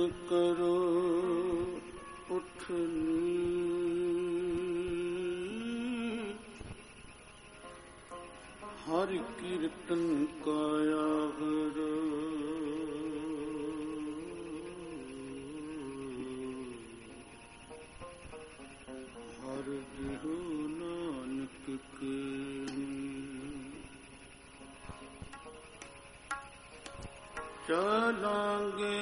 ਕਰੋ ਉਠਨੀ, ਹਰਿ ਕੀਰਤਨ ਕਾਇਆ ਕਰੋ। ਹਰਿ ਦੇਹੁ ਨਾਨਕ ਕੇ ਚਲਾਂਗੇ,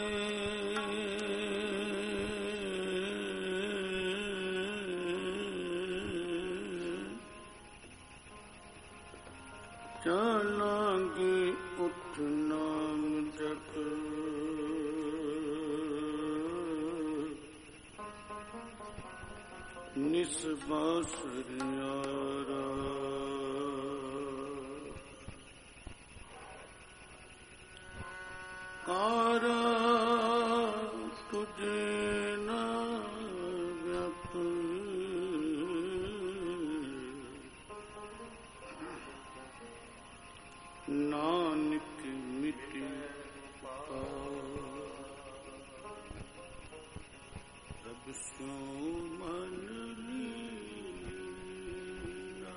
ਚਲਾਂਗੇ ਉਠ ਨਾਮ ਜਪ, ਨਿਸਬਾਸੁਰਿਆਰਾ। ਕਾਰਾ ਤੁਝੇ ਨਾ ਵਿਆਪ, ਨਾਨਕ ਮਿਟਿ ਰਬ ਸਿਉ ਮਨ ਲੀਨਾ।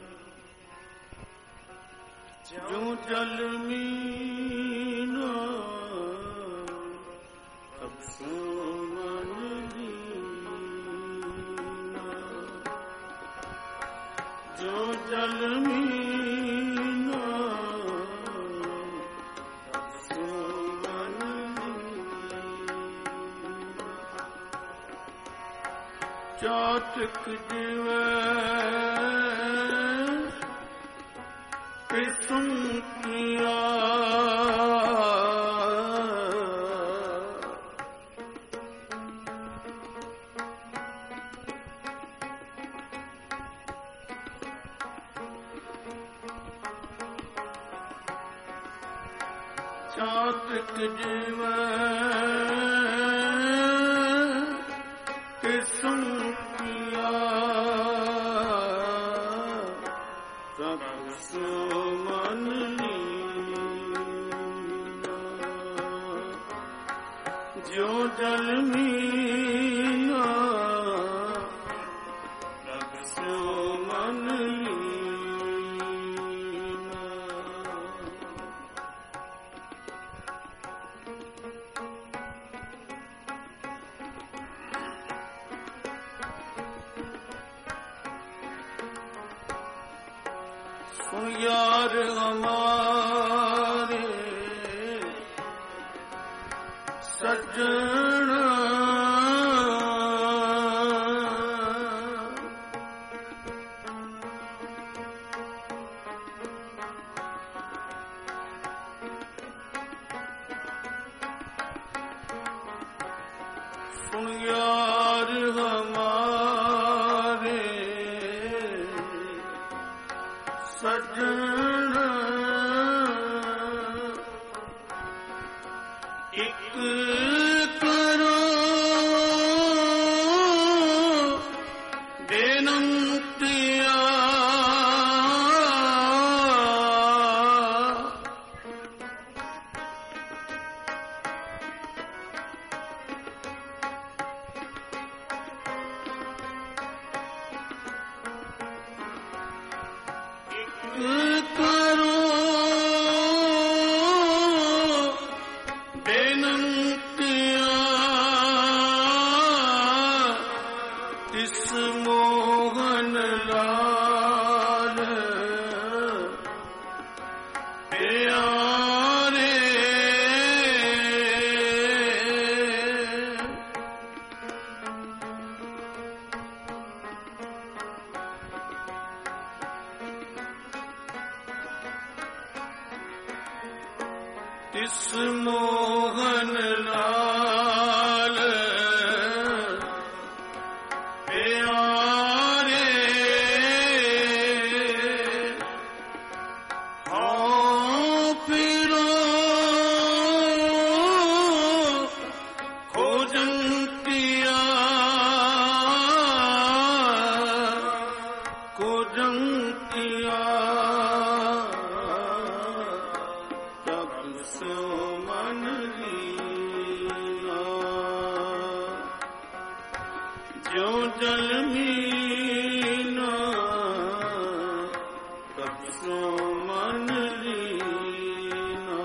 ਜੋ ਜਲ ਮੀਨਾ ਰਬ ਸਿਉ ਮਨ ਲੀਨਾ। ਜੋ ਜਲ ਮੀਨਾ ਰਬ ਸਿਉ ਮਨ ਲੀਨਾ। ਚਾਤਕ ਜਿਵੈ ਪਿਸੁਮ ਕੀਆ, ਚਾਤਕ ਜਿਵੈ ਪਿਸੁਮ ਕੀਆ, ਰਬ ਸਿਉ ਮਨ ਲੀਨਾ। ਜੋ ਜਲ ਮੀਨਾ ਰਬ ਸਿਉ ਮਨ ਲੀਨਾ। ਸੁਣ ਯਾਰ ਹਮਾਰੇ ਸੱਜਣ, ਸੁਣ ਯਾਰ ਹਮਾਰੇ ਸੱਜਣ, ਇੱਕ ਕਰੋ ਬੇਨੰਤੀਆ। ਕਰੋ ਬੇਨੰਤੀਆ, ਤਿਸ ਮੋਹਨ ਲਾਲ ਪਿਆਰੇ। ਤਿਸ ਮੋਹਨ ਲਾਲ ਪਿਆਰੇ। ਹਾਂ ਫਿਰੋ ਖੋਜੰਤੀਆ, ਖੋਜੰਤੀਆ। ਰਬ ਸਿਉ ਮਨ ਲੀਨਾ। ਜੋ ਜਲ ਮੀਨਾ ਤਬ ਸੋ ਮਨ ਲੀਨਾ,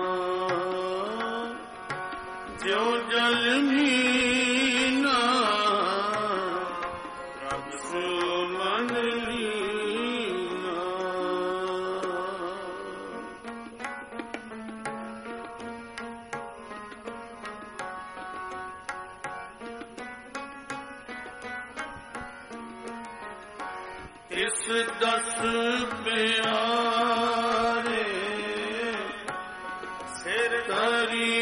ਜੋ ਜਲ ਮੀਨਾ ਤਬ ਸੋ ਮਨ ਲੀਨਾ। ਇਸ ਦਸ ਪਿਆਰੇ ਸਿਰ ਧਰੀ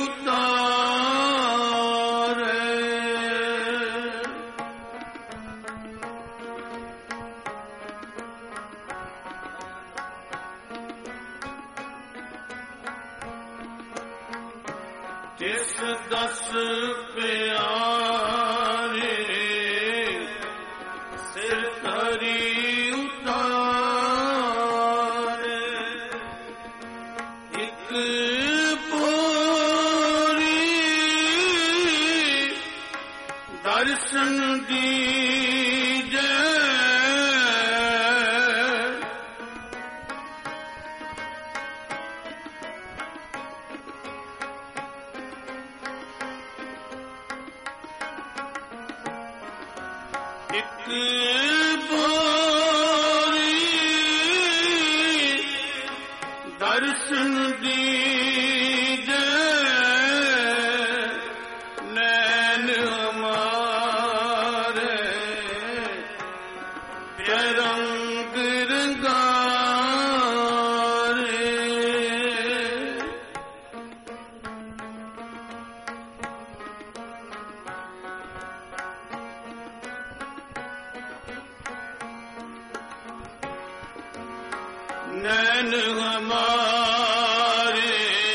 ਉਤਾਰੇ, ਇਸ ਦਸ ਪਿਆਰੇ ਸਿਰ ਧਰੀ ਉਤਾਰੇ, ਇੱਕ ਪੋਰੀ ਦਰਸ਼ਨ ਦੀਜੈ, ਇੱਕ ਦਰਸ਼ਨ ਦੀਜੈ, ਨੈਣ ਹਮਾਰੇ ਰੰਗ ਰੰਗਾਰੇ, ਨੈਣ ਹਮਾਰੇ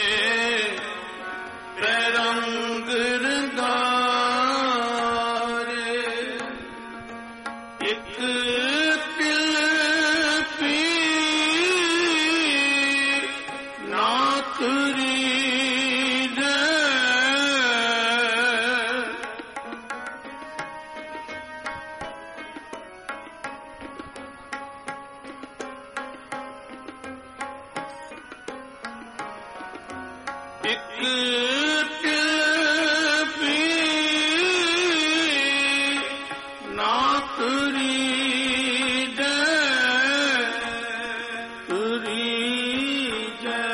ਰੰਗ ਰੰਗਾਰੇ, ਇੱਕ ਤਿਲ ਪੀਰ ਨਾਥ ਰੀਜੈ, ਇੱਕ ਤਿਲ ਪੀਰ ਨਾਥ ਰੀਜੈ, ਰੀਜੈ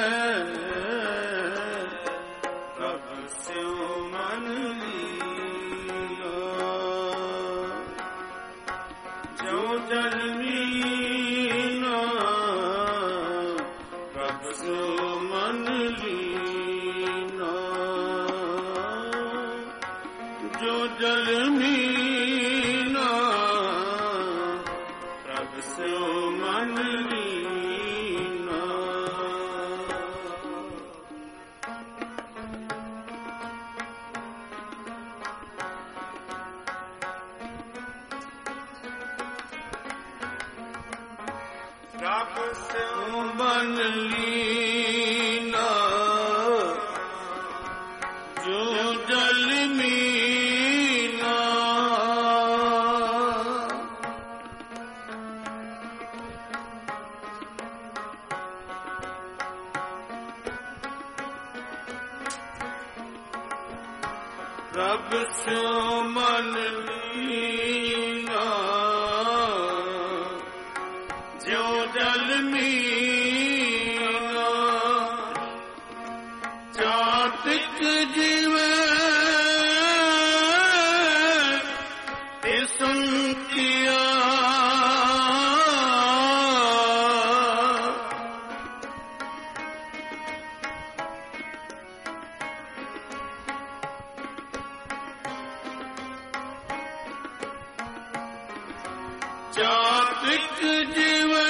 ਪ੍ਰਭ ਸਿਉ ਮਨ ਲੀਨਾ, ਜੋ ਜਲ ਮੀਨਾ ਪ੍ਰਭ ਸਿਉ ਮਨ ਲੀਨਾ, ਜੋ ਜਲ ਮੀਨਾ ਪ੍ਰਭ ਸਿਉ ਮਨ ਲੀਨਾ। ਪ੍ਰਭ ਸਿਉ ਮਨ ਲੀਨਾ, ਜੋ ਜਲ ਮੀਨਾ, ਪ੍ਰਭ ਸਿਉ ਮਨ ਲੀਨਾ, ਜੋ ਜਲ ਮੀਨਾ, ਚਾਤਿਕ ਜੀਵੈ ਤਿਸੁ ਕੀਆ, ਚਾਤਿਕ ਜੀਵੈ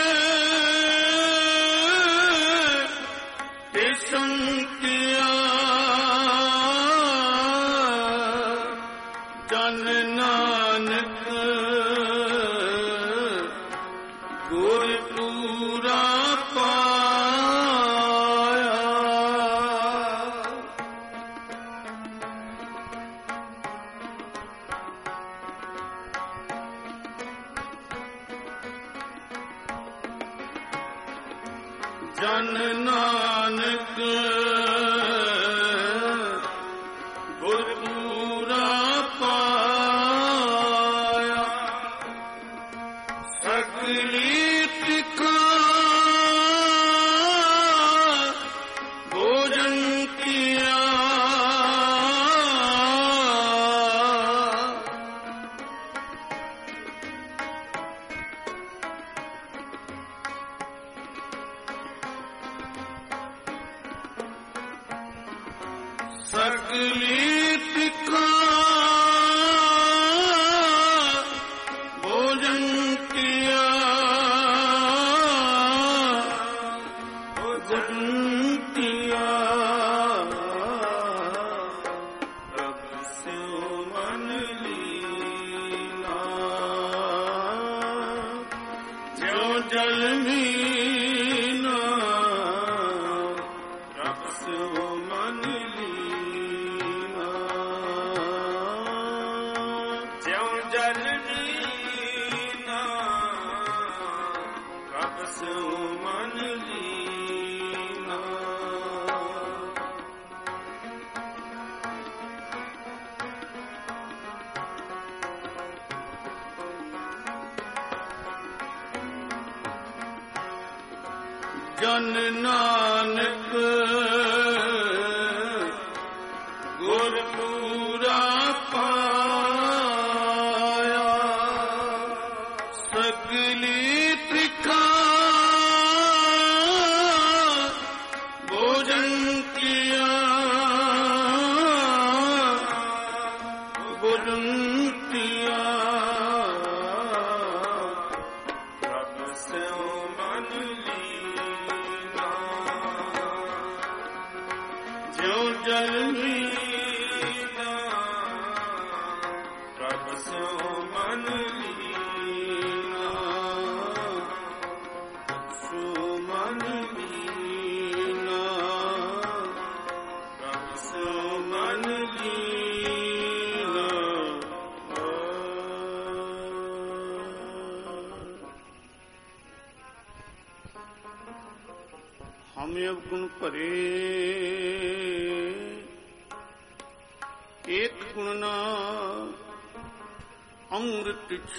ਤਿਸੁ ਕੀਆ, ਜਨ ਨਾਨਕ ਗੁਰ ਪੂਰਾ ਪਾਇਆ, ਜਨ ਨਾਨਕ ਗੁਰ ਪੂਰਾ ਪਾਇਆ ਸਗਲੀ ਤਿਖਾ ਭੋਜਨ ਕੀਆ ਸਗਲੀ ਤਿਖਾ ਭੋਜਨ ਕੀਆ ਭੋਜਨ ਕੀਆ ਪ੍ਰਭ ਸਿਉ ਮਨ ਲੀਨਾ ਜਿਉ ਜਲ ਮੀਨਾ ਪ੍ਰਭ ਸਿਉ ਮਨ ਜਨ ਨਾਨਕ ਗੁਰ ਪੂਰਾ ਪਾਇਆ ਸਗਲੀ ਤ੍ਰਿਖਾ ਭੋਜਨ ਕੀਆ ਭੋਜਨ ਕੀਆ ਪ੍ਰਭ ਸਿਉ ਮਨ ਜਿਉ ਜਲ ਮੀਨਾ ਪ੍ਰਭ ਸਿਉ ਮਨ ਲੀਨਾ ਸਿਉ ਮਨ ਲੀਨਾ ਪ੍ਰਭ ਸਿਉ ਮਨ ਲੀਨਾ ਹਮ ਅਵਗੁਣ ਭਰੇ ਏਕ ਗੁਣ ਨਾ ਅੰਮ੍ਰਿਤ ਛ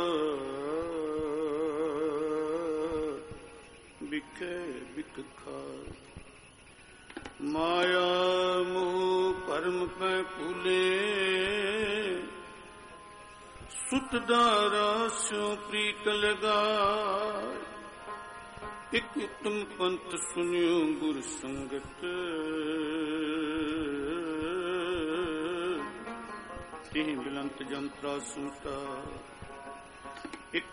ਬਿਖੇ ਬਿਖ ਖਾਇ ਮਾਇਆ ਮੋਹ ਭਰਮ ਪੈ ਭੁਲੇ ਸੁਤ ਦਾਰਾ ਸਿਉ ਪ੍ਰੀਤ ਲਗਾਇ ਇਕ ਉਤਮ ਪੰਥ ਸੁਨਿਓ ਗੁਰ ਸੰਗਤ ਤਿਹ ਬਿਲੰਤ ਜੰਤਰਾ ਸੁਨਤਾ ਇਕ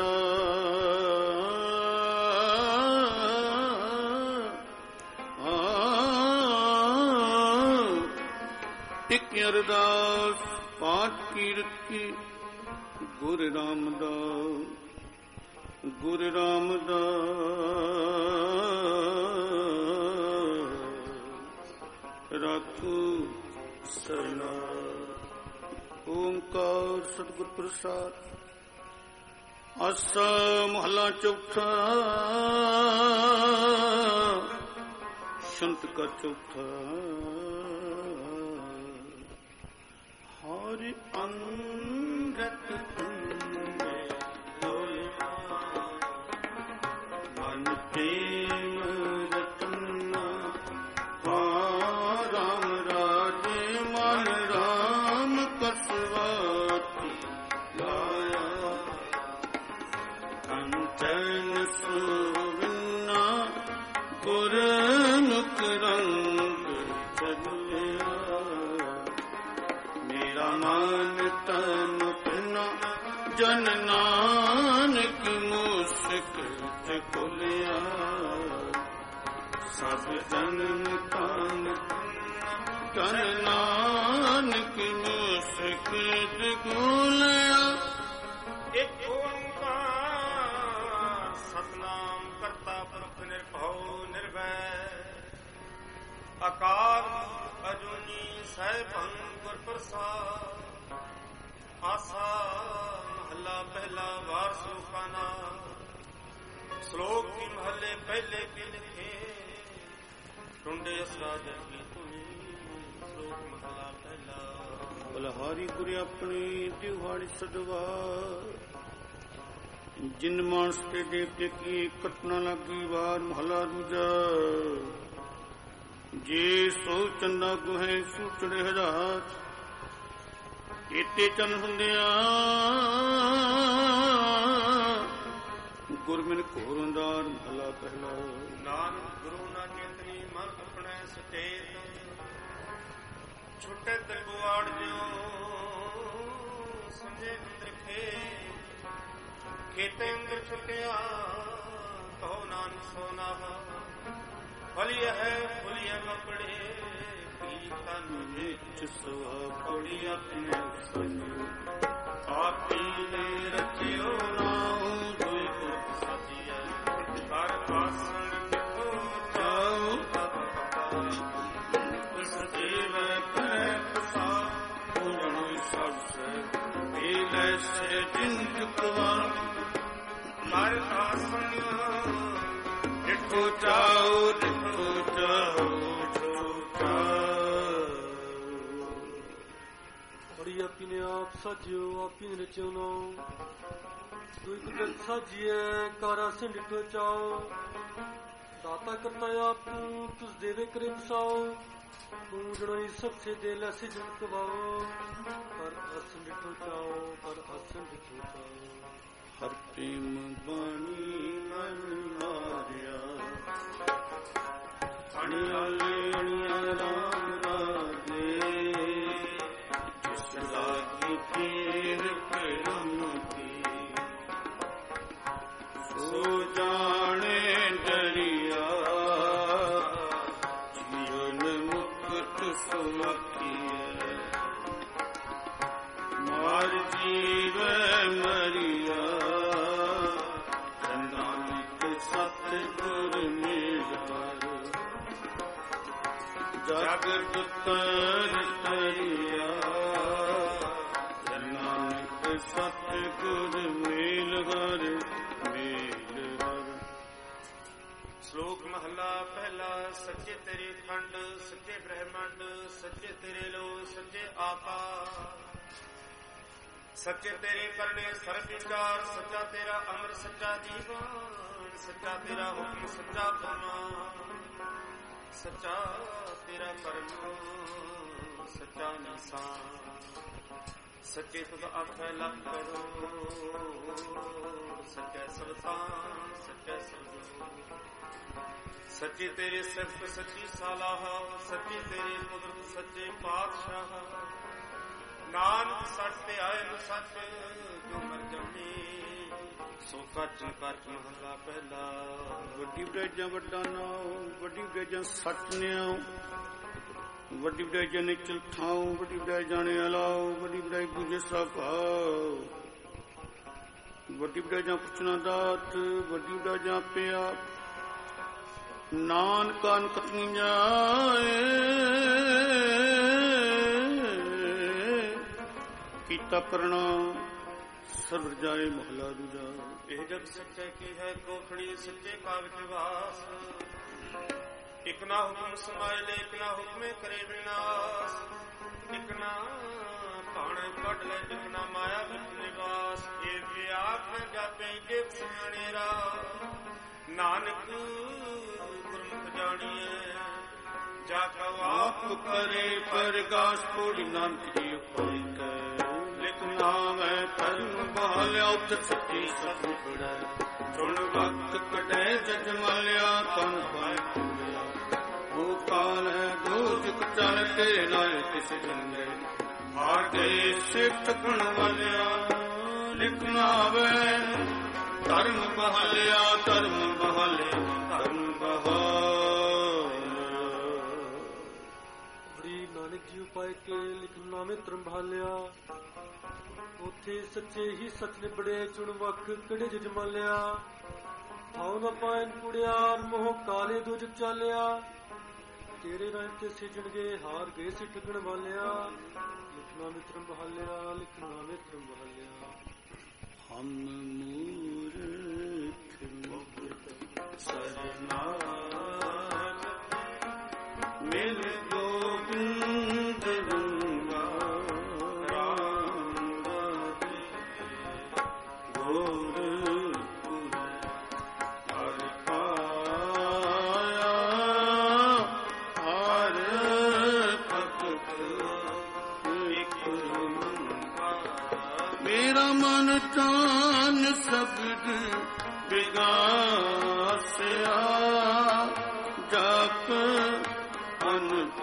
ਅਰਦਾਸ ਪਾਠ ਕੀਰਤੀ ਗੁਰ ਰਾਮਦਾਸ ਗੁਰ ਰਾਮਦਾਸ ਰਾਖੂ ਸਰਨਾ ਓੰਕਾਰ ਸਤਿਗੁਰ ਪ੍ਰਸਾਦ ਆਸਾ ਮਹਲਾ ਚੌਥਾ ਸੰਤ ਕਾ ਚੌਥਾ ਹਰਿ ਅੰਗਤ ਤੁਮੇ ਲੋਇਆ ਮਨ ਪ੍ਰੇਮ ਰਤਨਾ ਰਾਮ ਰਾਜੇ ਮਨ ਰਾਮ ਕਸਵਾਤੀ ਲਾਇਆ ਕੰਚਨ ਸੁਵਿਨਾ ਗੁਰਮੁਖ ਰੰਗ ਚਲਿਆ ਮੇਰਾ ਮਨ ਤਨ ਪਿਨਾ ਜਨ ਨਾਨਕ ਮੁਸਕ ਤੇ ਖੋਲਿਆ ਸਭ ਜਨਮ ਤਨ ਜਨ ਨਾਨਕ ਮੁਸਕ ਤੇ ਖੋਲਿਆ ਇੱਕ ਓੰਕਾਰ ਸਤਨਾਮ ਕਰਤਾ ਪੁਰਖ ਨਿਰਭਉ ਨਿਰਵੈਰ ਅਕਾਲ ਅਜੂਨੀ ਸੈਭੰ ਗੁਰ ਪ੍ਰਸਾਦ ਆਸਾ ਮਹੱਲਾ ਪਹਿਲਾ ਵਾਰ ਸੁਖਾਨਾ ਸ਼ਲੋਕ ਕੀ ਮਹੱਲੇ ਪਹਿਲੇ ਕੀ ਲਿਖੇ ਟੁੰਡੇ ਅਸਰਾ ਜਗੀ ਧੁਨੀ ਸ਼ਲੋਕ ਮਹੱਲਾ ਪਹਿਲਾ। ਬਲਹਾਰੀ ਗੁਰ ਆਪਣੀ ਦਿਹਾੜੀ ਸਦਵਾ ਜਿਨ ਮਾਨਸ ਤੇ ਦੇਵਤੇ ਕੀ ਕਟਨਾ ਲੱਗੀ ਵਾਰ ਮਹਲਾ ਦੂਜਾ। ਜੇ ਸੋ ਚੰਦਾ ਗੁਹੇ ਸੂਚੜੇ ਹਜ਼ਾਰ ਇਤੇ ਚੰਨ ਹੁੰਦਿਆ ਗੁਰਮਿਨ ਘੋਰ ਅੰਦਾਰ ਮਹਲਾ ਪਹਿਲਾ। ਨਾਨਕ ਗੁਰੂ ਨਾ ਚੇਤਨੀ ਮਨ ਆਪਣੇ ਸਚੇਤ ਛੁੱਟੇ ਦਿਲ ਗੁਆੜ ਜਿਉ ਸਮਝੇ ਅੰਦਰ ਖੇਤੇ ਅੰਦਰ ਛੁੱਟਿਆ ਕਹੋ ਨਾਨਕ ਸੋਨਾ ਫਲੀ ਹੈ ਫੁਲੀਏ ਬਪੜੇ ਕੀ ਤਨ ਵਿੱਚ ਸਵਾ ਕੋੜੀ ਆਪਣੇ ਸੰਜੋ ਆਪੀ ਨੇ ਰਚਿਓ ਨਾਉ ਦੁਇ ਗੁਰ ਸਾਜੀਐ ਹਰ ਆਸਣ ਕਿਥੋ ਜਾਉ ਇਸ ਜੀਵ ਕਰੇ ਪਸਾ ਪੂਰਨ ਸਭ ਸੇ ਏਲੇ ਸੇ ਜਿੰਦ ਕੁਵਾਨ ਹਰ ਆਸਣ ਦੇਖੋ ਜਾਓ ਦੇਖੋ ਜਾਓ ਬੜੀ ਆਪੀ ਨੇ ਆਪ ਸਾਜਿਓ ਆਪੀ ਨੇ ਰਚਿਓ ਨਾਉ ਦੁਇ ਕੁਦਰਤ ਸਾਜੀਐ ਕਾਰਾ ਸਿੰਡਿਠੋ ਚਾਓ ਦਾਤਾ ਕਰਤਾ ਆਪੂ ਤੁਸ ਦੇਵੇ ਕਰੇ ਬਸਾਓ ਤੂੰ ਜਣੋਈ ਸਭ ਸੇ ਦੇ ਲੈ ਸੇ ਜਨ ਕਵਾਓ ਪਰ ਅਸਨ ਡਿਠੋ ਚਾਓ ਪਰ ਅਸਨ ਡਿਠੋ ਚਾਓ। ਹਰ ਪ੍ਰੇਮ ਬਾਣੀ ਮਨ ਮਾਰਿਆ ਅਣਿਆ ਲੈਣੀਆਂ ਰਾਮ ਰਾਜੇ ਜਿਸ ਲਾਗੀ ਪੀਰ ਕਰਮ ਕੀ ਸੋ ਜਾਣੇ ਦਰਿਆ ਜੀਵਨ ਮੁਕਤ ਸੁਖੀਐ ਮਾਰ ਜੀਵੈ ਮਰਿਆ ਸਤਿਗੁਰ ਮੇਲ ਜਗਤ ਤਰ ਤਰਿਆ ਨਾਨਕ ਸਤਿਗੁਰ ਮੇਲ ਹਰ ਮੇਲ ਹਰ। ਸ਼ਲੋਕ ਮਹੱਲਾ ਪਹਿਲਾ। ਸੱਚੇ ਤੇਰੇ ਖੰਡ ਸੱਚੇ ਬ੍ਰਹਮੰਡ ਸੱਚੇ ਤੇਰੇ ਲੋ ਸੱਚੇ ਆਕਾਸ਼ ਸੱਚੇ ਤੇਰੇ ਕਰਨੇ ਸਰਬ ਵਿਚਾਰ ਸੱਚਾ ਤੇਰਾ ਅਮਰ ਸੱਚਾ ਜੀਵਨ ਸੱਚਾ ਤੇਰਾ ਹੁਕਮ ਸੱਚਾ ਫਰਮਾਨ ਸੱਚਾ ਤੇਰਾ ਕਰਮ ਸੱਚਾ ਨਿਸ਼ਾਨ ਸੱਚੇ ਤੁਧ ਆਖੈ ਲਖ ਕਰੋ ਸੱਚੇ ਸਰਤਾਨ ਸੱਚੇ ਸਰਜੋ ਸੱਚੇ ਤੇਰੇ ਸਿਫਤ ਸੱਚੀ ਸਾਲਾਹ ਸੱਚੇ ਤੇਰੇ ਕੁਦਰਤ ਸੱਚੇ ਪਾਤਸ਼ਾਹ ਨਾਨਕ ਸੱਚ ਤੇ ਆਏ ਨੂੰ ਸੱਚ ਜੋ ਮਰ ਜਾਣੀ ਸੋ ਕੱਚ ਕੱਚ ਮਹਲਾ ਪਹਿਲਾ। ਵੱਡੀ ਬੜਾਈਆਂ ਵੱਡਾ ਨਾਉ ਵੱਡੀ ਬੜਾਈਆਂ ਸੱਚ ਨਿਆਉ ਵੱਡੀ ਬੜਾਈਆਂ ਨਿਚਲ ਥਾਉ ਵੱਡੀ ਬੜਾਈ ਜਾਣੇ ਅਲਾਉ ਵੱਡੀ ਬੜਾਈ ਪੂਜੇ ਸਭਾਉ ਵੱਡੀ ਬੜਾਈਆਂ ਪੁੱਛਣਾ ਦਾਤ ਵੱਡੀ ਬੜਾਈਆਂ ਪਿਆ ਨਾਨਕਾ ਕਤਨੀ ਜਾਏ ਕੀਤਾ ਕਰਨਾ ਸਰਬ ਜਾਏ ਮਹਲਾ ਦੂਜਾ। ਇਹ ਜਗ ਸੱਚੇ ਕੀ ਹੈ ਕੋਖੜੀ ਸੱਚੇ ਕਾ ਵਿਵਾਸ ਇਕ ਨਾ ਹੁਕਮ ਸਮਾਇਲੇ ਇਕ ਨਾ ਹੁਕਮੇ ਕਰੇ ਵਿਨਾਸ਼ ਇਕ ਨਾ ਭਾਣੇ ਕੱਢ ਲੈ ਇਕ ਨਾ ਮਾਇਆ ਵਿੱਚ ਨਿਵਾਸ ਇਹ ਵਿਆਖ ਜਾਪੇ ਜੇ ਸਿਆਣੇ ਰਾ ਨਾਨਕ ਗੁਰਮੁਖ ਜਾਣੀਏ ਜਾ ਕਉ ਆਪ ਕਰੇ ਪ੍ਰਗਾਸ ਕੋੜੀ ਨਾਨਕ ਜੀ ਹੋਈ ਕੈ ਨਾਮ ਹੈ ਧਰਮ ਬਹਾਲਿਆ ਉਤ ਸੱਚੀ ਸਤਿਗੁਰੈ ਸੁਣ ਵਕਤ ਕਟੈ ਜਜ ਮਾਲਿਆ ਤਨ ਪਾਇ ਪੂਰਿਆ ਉਹ ਕਾਲ ਹੈ ਗੋਜਕ ਚਲ ਕੇ ਨਾਇ ਕਿਸ ਜੰਗੇ ਹਾਰ ਗਏ ਸਿਫਤ ਗੁਣ ਵਾਲਿਆ ਲਿਖਣਾ ਆਵੇ ਧਰਮ ਬਹਾਲਿਆ ਧਰਮ ਬਹਾਲਿਆ ਧਰਮ ਬਹਾਲਿਆ। ਬੜੀ ਨਾਨਕ ਜੀ ਉਪਾਇ ਕੇ ਲਿਖਣਾ ਮੇ ਧਰਮ ਬਹਾਲਿਆ ਉੱਥੇ ਸੱਚੇ ਹੀ ਸੱਚ ਨਿਬੜੇ ਚੁਣ ਵਕ ਕੜੇ ਜਜਮਾਲਿਆ ਆਉ ਨਾ ਪਾਇਨ ਕੁੜਿਆਰ ਮੋਹ ਕਾਲੇ ਦੁਜ ਚਾਲਿਆ ਤੇਰੇ ਰਾਂ ਤੇ ਸਿਜਣਗੇ ਹਾਰ ਗਏ ਸੀ ਟਿਕਣ ਵਾਲਿਆ ਲਿਖਣਾ ਮਿੱਤਰਮ ਬਹਾਲਿਆ ਲਿਖਣਾ ਮਿੱਤਰਮ ਬਹਾਲਿਆ। ਹਮ ਮੂਰਖ ਹੋਰ ਹਰ ਪਾਇਆ ਹਰ ਭਗਤ ਇੱਕ ਮੇਰਾ ਮਨ ਤਾਨ ਸ਼ਬਦ ਵਿਗਾਸਿਆ ਜਪ ਅਨੰਤ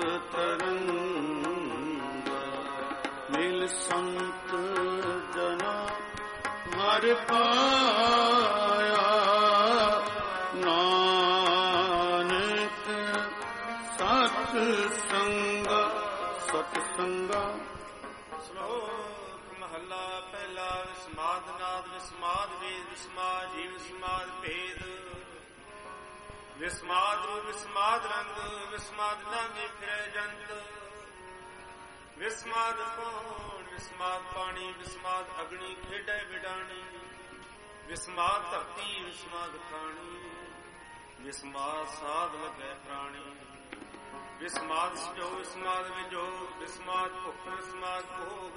ਤਰੰਗਾ ਮਿਲ ਸੰਤ ਜਨਾ ਹਰ ਪਾਇਆ ਨਾਨਕ ਸਤ ਸੰਗਾ ਸਤ ਸੰਗਾ। ਸ਼ਲੋਕ ਮਹੱਲਾ ਪਹਿਲਾ। ਵਿਸਮਾਦ ਨਾਦ ਵਿਸਮਾਦ ਵੇਦ ਵਿਸਮਾਦ ਜੀਵ ਵਿਸਮਾਦ ਭੇਦ ਵਿਸਮਾਦ ਰੂਪ ਵਿਸਮਾਦ ਰੰਗ ਵਿਸਮਾਦ ਨਾਮੇ ਫਿਰੈ ਜੰਤ ਵਿਸਮਾਦ ਕੌਣ ਵਿਸਮਾਦ ਪਾਣੀ ਵਿਸਮਾਦ ਅਗਨੀ ਖੇਡੈ ਵਿਡਾਣੀ ਵਿਸਮਾਦ ਧਰਤੀ ਵਿਸਮਾਦ ਖਾਣੀ ਵਿਸਮਾਦ ਸਾਧ ਲਗੈ ਪ੍ਰਾਣੀ ਵਿਸਮਾਦ ਸਜੋ ਵਿਸਮਾਦ ਵਿਜੋਗ ਵਿਸਮਾਦ ਭੁੱਖ ਵਿਸਮਾਦ ਭੋਗ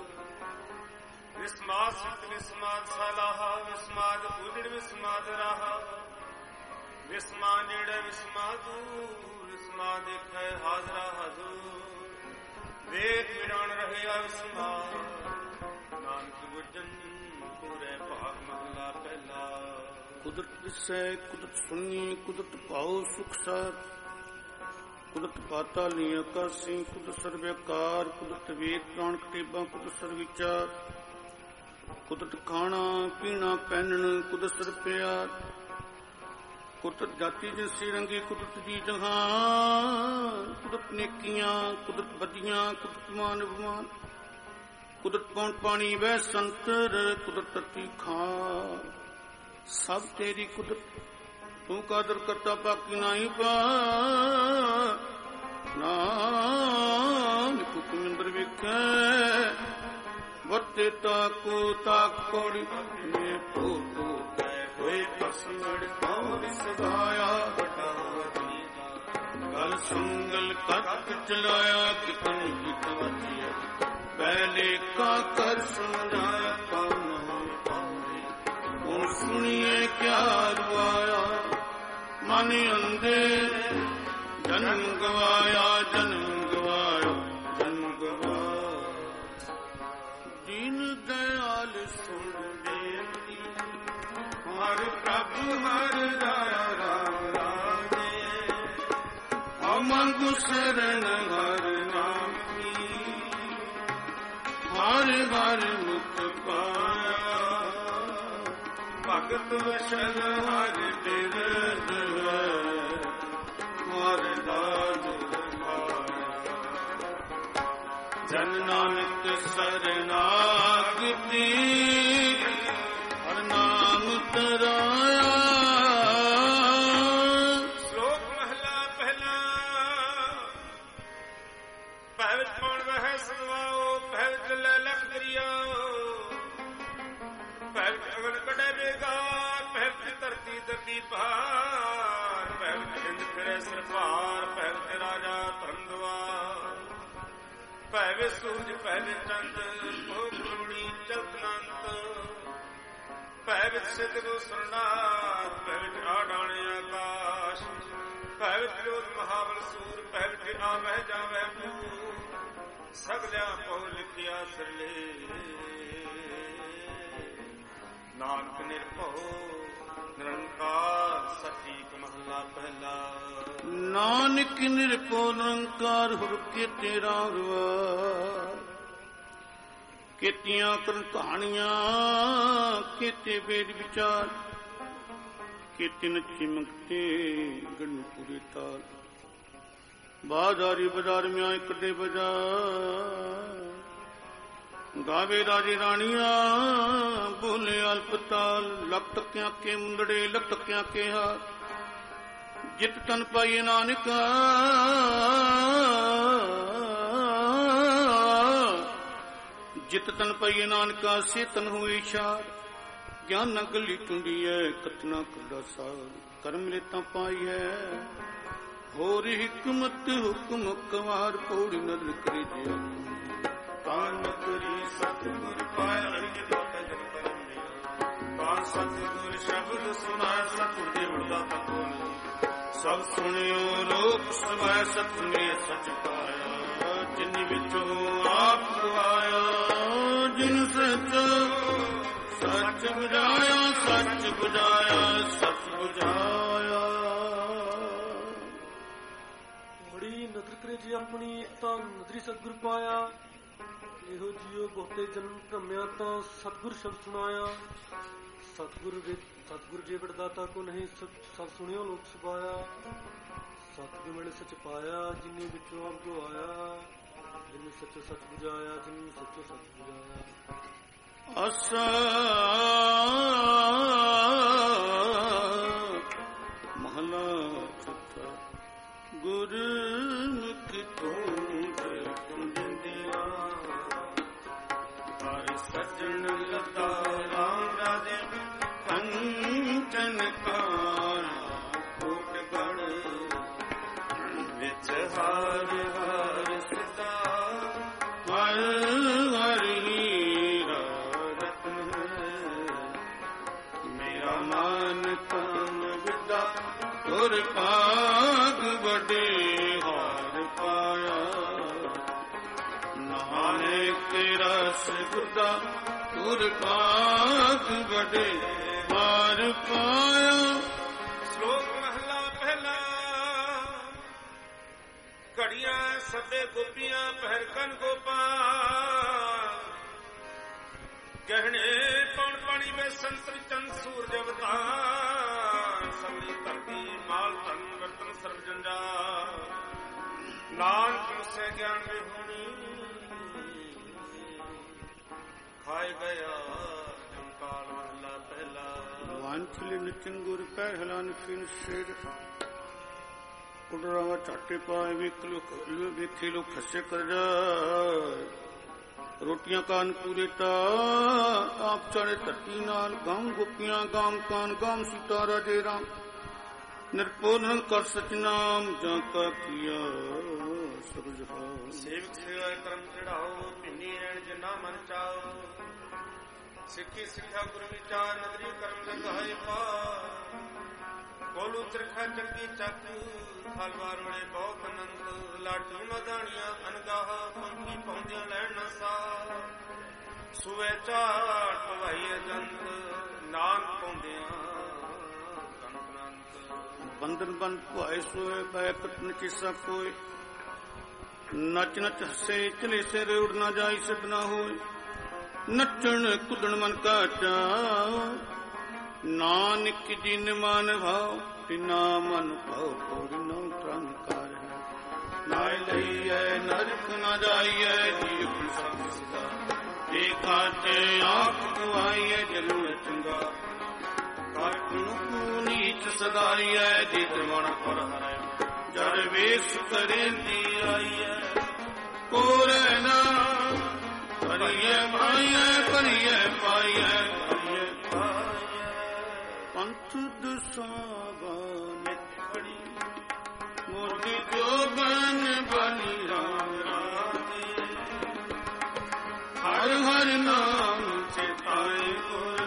ਵਿਸਮਾਦ ਸਤ ਵਿਸਮਾਦ ਸਲਾਹਾ ਵਿਸਮਾਦ ਉਜੜ ਵਿਸਮਾਦ ਰਾਹਾ ਵਿਸਮਾਦ ਨੇੜੇ ਵਿਸਮਾਦ ਦੂਰ ਵਿਸਮਾਦ ਦੇਖੈ ਹਾਜ਼ਰਾ ਹਜ਼ੂਰ ਵੇਖ ਵਿਰਾਣ ਰਹਿਆ ਵਿਸਮਾਦ ਨਾਨਕ ਗੁਰਜਨ ਪੂਰੇ ਭਾਗ ਮਹਲਾ ਪਹਿਲਾ। ਕੁਦਰਤ ਵਿਸੈ ਕੁਦਰਤ ਸੁਣੀ ਕੁਦਰਤ ਭਾਉ ਸੁਖ ਸਾਧ ਕੁਦਰਤ ਪਾਤਾਲੀ ਆਕਾਸੀ ਕੁਦਰਤ ਸਰਵਿਆਕਾਰ ਕੁਦਰਤ ਵੇਦ ਪ੍ਰਾਣ ਕਤੇਬਾਂ ਕੁਦਰਤ ਸਰਵਿਚਾਰ ਕੁਦਰਤ ਖਾਣਾ ਪੀਣਾ ਪਹਿਨਣ ਕੁਦਰਤ ਪਿਆਰ ਕੁਦਰਤ ਜਾਤੀ ਜਿਨਸੀ ਰੰਗੀ ਕੁਦਰਤ ਜੀ ਜਹਾਨ ਕੁਦਰਤ ਨੇਕੀਆਂ ਕੁਦਰਤ ਬਦੀਆਂ ਕੁਦਰਤ ਮਾਨ ਅਭਿਮਾਨ ਕੁਦਰਤ ਪੌਣ ਪਾਣੀ ਵੈ ਸੰਤਰ ਕੁਦਰਤ ਧਰਤੀ ਖਾਂ ਸਭ ਤੇਰੀ ਕੁਦਰਤ ਤੂੰ ਕਾਦਰ ਕਰਤਾ ਬਾਕੀ ਨਹੀਂ ਪਾ ਨਾਨਕ ਹੁਕਮ ਅੰਦਰ ਵੇਖੈ ਵਰਤੇ ਤਾਕੋ ਤਾਕੋੜੀ ਮੇ ਭੂਤੋ ਹੋਏ ਪਸਮੜ ਕੌਣ ਸਦਾਇਆ ਗਲ ਸੰਗਲ ਕੱਟ ਚਲਾਇਆ ਕਿਤਨ ਗੀਤ ਵਜਿਆ ਪਹਿਲੇ ਕਾ ਕਰ ਸਮਝਾਇਆ ਕੌਣ ਪਾਉਂਦੇ ਹੁਣ ਸੁਣੀਏ ਕਿਆ ਰਵਾਇਆ ਮਨ ਅੰਦੇ ਜਨਮ ਗਵਾਇਆ ਜਨਮ ਗਵਾਇਆ ਜਨਮ ਗਵਾਇਆ ਦੀਨ ਦਇਆਲ ਸੁਣ ਬੇਨਤੀ ਹਰ ਪ੍ਰਭ ਹਰ ਦਇਆ ਰਾਮ ਰਾਜੇ ਅਮੰਗੁ ਸ਼ਰਨ ਹਰ ਨਾਮ ਕੀ ਹਰ ਹਰ ਮੁਖ ਪਾਇਆ ਭਗਤ ਵਸ਼ਲ ਹਰ ਬਿਰਦ ਹਰ ਦਾਦ ਜਨ ਨਾਨਕ ਸਰਨਾਗਤੀ ਹਰ ਨਾਮ ਤਰਾਇਆ। ਸ਼ਲੋਕ ਮਹਲਾ ਪਹਿਲਾ। ਭੈ ਵਿੱਚ ਕੌਣ ਵਹਿ ਸਦਵਾਓ ਭੈ ਵਿੱਚ ਲੈ ਲਖ ਦਰਿਆਓ ਭੈ ਵਿੱਚ ਅਗਨ ਕੱਢੇ ਬੇਗਾਰ ਭੈ ਵਿੱਚ ਧਰਤੀ ਦਰਦੀ ਪਾਰ ਭੈ ਵਿੱਚ ਇੰਦ ਫਿਰੇ ਸਿਰ ਭਾਰ ਭੈ ਵਿੱਚ ਰਾਜਾ ਧਰਮਦਵਾਰ ਭੈ ਵਿੱਚ ਸੂਰਜ ਭੈ ਵਿੱਚ ਚੰਦ ਭੋਗ ਰੂੜੀ ਚਲਤਨੰਤ ਭੈ ਵਿੱਚ ਸਿੱਧ ਕੋ ਸਰਨਾਥ ਭੈ ਵਿੱਚ ਆਡਾਣੇ ਆਕਾਸ਼ ਭੈ ਵਿੱਚ ਵਿਰੋਧ ਮਹਾਬਲ ਸੂਰ ਭੈ ਵਿੱਚ ਆਵਹਿ ਜਾਵਹਿ ਪੂਰ ਸਗਲਿਆ ਪਉ ਲਿਖਿਆ ਸਰਲੇ ਨਾਨਕ ਨਿਰਭਉ ਨਿਰੰਕਾਰ ਸਚੀਕ ਮਹਲਾ ਪਹਿਲਾ। ਨਾਨਕ ਨਿਰਭਉ ਨਿਰੰਕਾਰ ਹੁਰ ਕੇ ਤੇਰਾ ਰਵਾ ਕੀਤੀਆਂ ਕਰਨ ਕਹਾਣੀਆਂ ਕੀਤੇ ਵੇਦ ਵਿਚਾਰ ਕੀਤੇ ਨੱਚੀ ਮੰਗਤੇ ਗਣ ਪੂਰੇ ਤਾਲ ਬਾਜ਼ਾਰੀ ਬਾਜ਼ਾਰ ਮਿਆਏ ਕੱਢੇ ਬਾਜ਼ਾਰ ਗਾਵੇ ਰਾਜੇ ਰਾਣੀਆਂ ਬੋਲੇ ਅਲਪਤਾਲ ਲੱਖ ਟੱਕਿਆਂ ਕੇ ਮੁੰਦੜੇ ਲੱਖ ਟੱਕਿਆਂ ਕੇ ਹਾਰ ਜਿਤ ਤਨ ਪਾਈਏ ਨਾਨਕਾ ਜਿਤ ਤਨ ਪਾਈਏ ਨਾਨਕਾ ਸੇ ਤਨ ਹੋਏ ਇਸ਼ਾਰ ਗਿਆਨ ਨਾ ਗਲੀ ਟੁੰਡੀਐ ਕਤਨਾ ਕੱਢਾ ਸਾਰ ਕਰਮ ਲੈ ਤਾਂ ਪਾਈਐ ਹੋਰ ਹਿਕਮਤ ਹੁਕਮ ਕਵਾਰ ਪੌੜੀ ਨਦਰ ਕਰੀ ਜੇ ਕਾਨ ਕਰੀ ਸਤਿਗੁਰ ਪਾਇਆ ਅਨਿਤ ਜਨ ਕਰਮ ਸ਼ਬਦ ਸੁਣਾਇ ਸਤਿਗੁਰ ਦੇਵ ਦਾਤਾ ਕੋ ਨਹੀਂ। ਸਭ ਸੁਣਿਓ ਲੋਕ ਸਭੈ ਸਤਿ ਸਚ ਪਾਇਆ। ਜਿਨ ਵਿੱਚੋਂ ਆਪ ਗਵਾਇਆ ਜਿਨ ਸੱਚ ਸੱਚ ਬੁਝਾਇਆ ਸੱਚ ਬੁਝਾਇਆ ਸੱਚ ਬੁਝਾਇਆ। ਬੜੀ ਨਦਰ ਕਰੇ ਜੀ ਆਪਣੀ ਤਾਂ ਨਦਰੀ ਸਤਿਗੁਰ ਪਾਇਆ। ਇਹੋ ਜਿਉ ਬਹੁਤੇ ਜਨਮ ਭ੍ਰਮਿਆ ਤਾਂ ਸਤਿਗੁਰ ਸ਼ਬਦ ਸੁਣਾਇਆ। ਸਤਿਗੁਰ ਜੇ ਵਡਦਾਤਾ ਕੋ ਨਹੀਂ ਸਭ ਸੁਣਿਓ ਲੋਕ ਸੁਭਾਇਆ। ਸਤਿਗੁਰ ਮਿਲ ਸਚ ਪਾਇਆ ਜਿਨੇ ਵਿੱਚੋਂ ਆਪ ਗਵਾਇਆ। ਜਿਨੇ ਸੱਚੋ ਸੱਚ ਬੁਝਾਇਆ ਜਿਨੇ ਸੱਚੋ ਸੱਚ ਬੁਝਾਇਆ। ਆਸਾ ਮਹਲਾ ਚੌਥਾ। ਗੁਰਮੁਖਿ ਤੂੰ ਦਿੰਦਿਆ ਹਰਿ ਸੱਜਣ ਲਤਾ ਰਾਮ ਰਾਜੇ ਕੰਚਨ ਕਾਣਾ ਕੋਟ ਗੜ ਵਿੱਚ ਹਰ ਹਰ ਸਦਾ ਹਰ ਹਰ ਹੀਰਾ ਰਤਨ ਮੇਰਾ ਮਨ ਤਨ ਵਿਦਾ ਗੁਰ ਭਾਗ ਵੱਡੇ ਹਾਰ ਪਾਇਆ। ਨਾਨਕ ਰਸ ਗੁਰਦਾ ਗੁਰ ਭਾਗ ਵੱਡੇ ਹਾਰ ਪਾਇਆ। ਸ਼ਲੋਕ ਮਹਲਾ ਪਹਿਲਾ। ਘੜੀਆਂ ਸਭੇ ਗੋਪੀਆਂ ਪਹਿਰ ਕਨ ਗੋਪਾਲ। ਗਹਿਣੇ ਪੌਣ ਪਾਣੀ ਵਿੱਚ ਸੰਤਰ ਚੰਦ ਸੂਰਜ ਅਵਤਾਰ। ਸਭੀ ਧਰਤੀ ਮਾਲ ਧਨ ਵਰਤਨ ਸਰਬ ਜੰਜਾਲ। ਨਾਨਕ ਮੁਸੇ ਗਿਆਨ ਵਿਹੂਣੀ ਖਾਏ ਗਿਆ ਜਮਕਾਲ। ਮਹਲਾ ਪਹਿਲਾ। ਵਾਂਛਲੇ ਨਿਚਨ ਗੁਰ ਪੈ ਹਲਾਨ ਫਿਨ ਸਿਰ ਉਡਰਾਵਾ ਝਾਟੇ ਪਾਏ ਵੇਖੇ ਲੋ ਖੱਸੇ ਕਰ ਜਾ। ਰੋਟੀਆਂ ਕਾਨ ਪੂਰੇ ਤਾ ਆਪ ਚੜੇ ਧਰਤੀ ਨਾਲ। ਗਾਮ ਗੋਪੀਆਂ ਗਾਮ ਕਾਨ ਗਾਮ ਸੀਤਾ ਰਾਜੇ ਰਾਮ। ਨਿਰਪੋਨ ਕਰ ਸਚ ਨਾਮ ਜਾਂ ਕਾ ਕੀਆ ਸਭ ਜਹਾਨ। ਸੇਵਕ ਸੇਵਾ ਕਰਮ ਚੜਾਓ ਭਿੰਨੀ ਰਹਿਣ ਜਿਨਾ ਮਨ ਚਾਓ। ਸਿੱਖੀ ਸਿੱਖਿਆ ਗੁਰ ਵਿਚਾਰ ਨਦਰੀ ਕਰਮ ਲਗਾਏ ਪਾ। ਕੋਲੂ ਤਿਰਖਾ ਚੰਗੀ ਚੱਕ ਹਲਵਾਰ ਵੜੇ ਬਹੁਤ ਆਨੰਦ। ਲਾਡੂ ਮਦਾਣੀਆਂ ਅਨਗਾਹ ਪੰਖੀ ਪਾਉਂਦਿਆਂ ਲੈਣ ਨਸਾ। ਸੁਵੇ ਝਾਟ ਭਵਾਈ ਅਜੰਤ ਨਾਨਕ ਪਾਉਂਦਿਆਂ ਬੰਦਨ ਬੰਦ ਭਾਏ ਸੋਏ ਬੈ ਕਟਨ ਕਿਸਾ ਕੋਈ। ਨਚ ਨਚ ਹੱਸੇ ਚਲੇ ਸਿਰ ਉੜ ਨਾ ਜਾਈ ਸਿਧ ਨਾ ਹੋਏ। ਨੱਚਣ ਕੁੱਦਣ ਮਨ ਕਾ ਚਾ। ਨਾਨਕ ਜਿਨ ਮਨ ਭਾਉ ਤਿਨਾ ਮਨ ਭਾਉ ਪੌੜੀ ਨਉ ਤਰਨ ਕਾਰ। ਨਾ ਲਈਐ ਨਰਕ ਨਾ ਜਾਈਐ ਜੀਵ ਸਭ ਸਦਾ। ਏਕਾ ਤੇ ਆਪ ਗਵਾਈਐ ਜਨਮ ਚੰਗਾ। ਕਰ ਕੂ ਨੀਚ ਸਦਾਈਐ ਜਿਤ ਮਨ ਪਰ ਹਰੈ। ਜਰ ਵੇਸ ਕਰੇਂਦੀ ਆਈਐ ਕੋਰੇ ਨਾ ਕਰੀਏ ਪਾਈਐ ਕਰੀਏ ਪਾਈਐ ਕਰੀਏ ਪਾਈਐ। ਪੰਥ ਦਸਾਵਾ ਨਿਖੜੀ ਮੋਦੀ ਜੋਗਨ ਬਣੀ ਰਾਮ ਰਾਜੇ। ਹਰ ਹਰ ਨਾਮ ਚਿਤਾਏ ਗੁਰ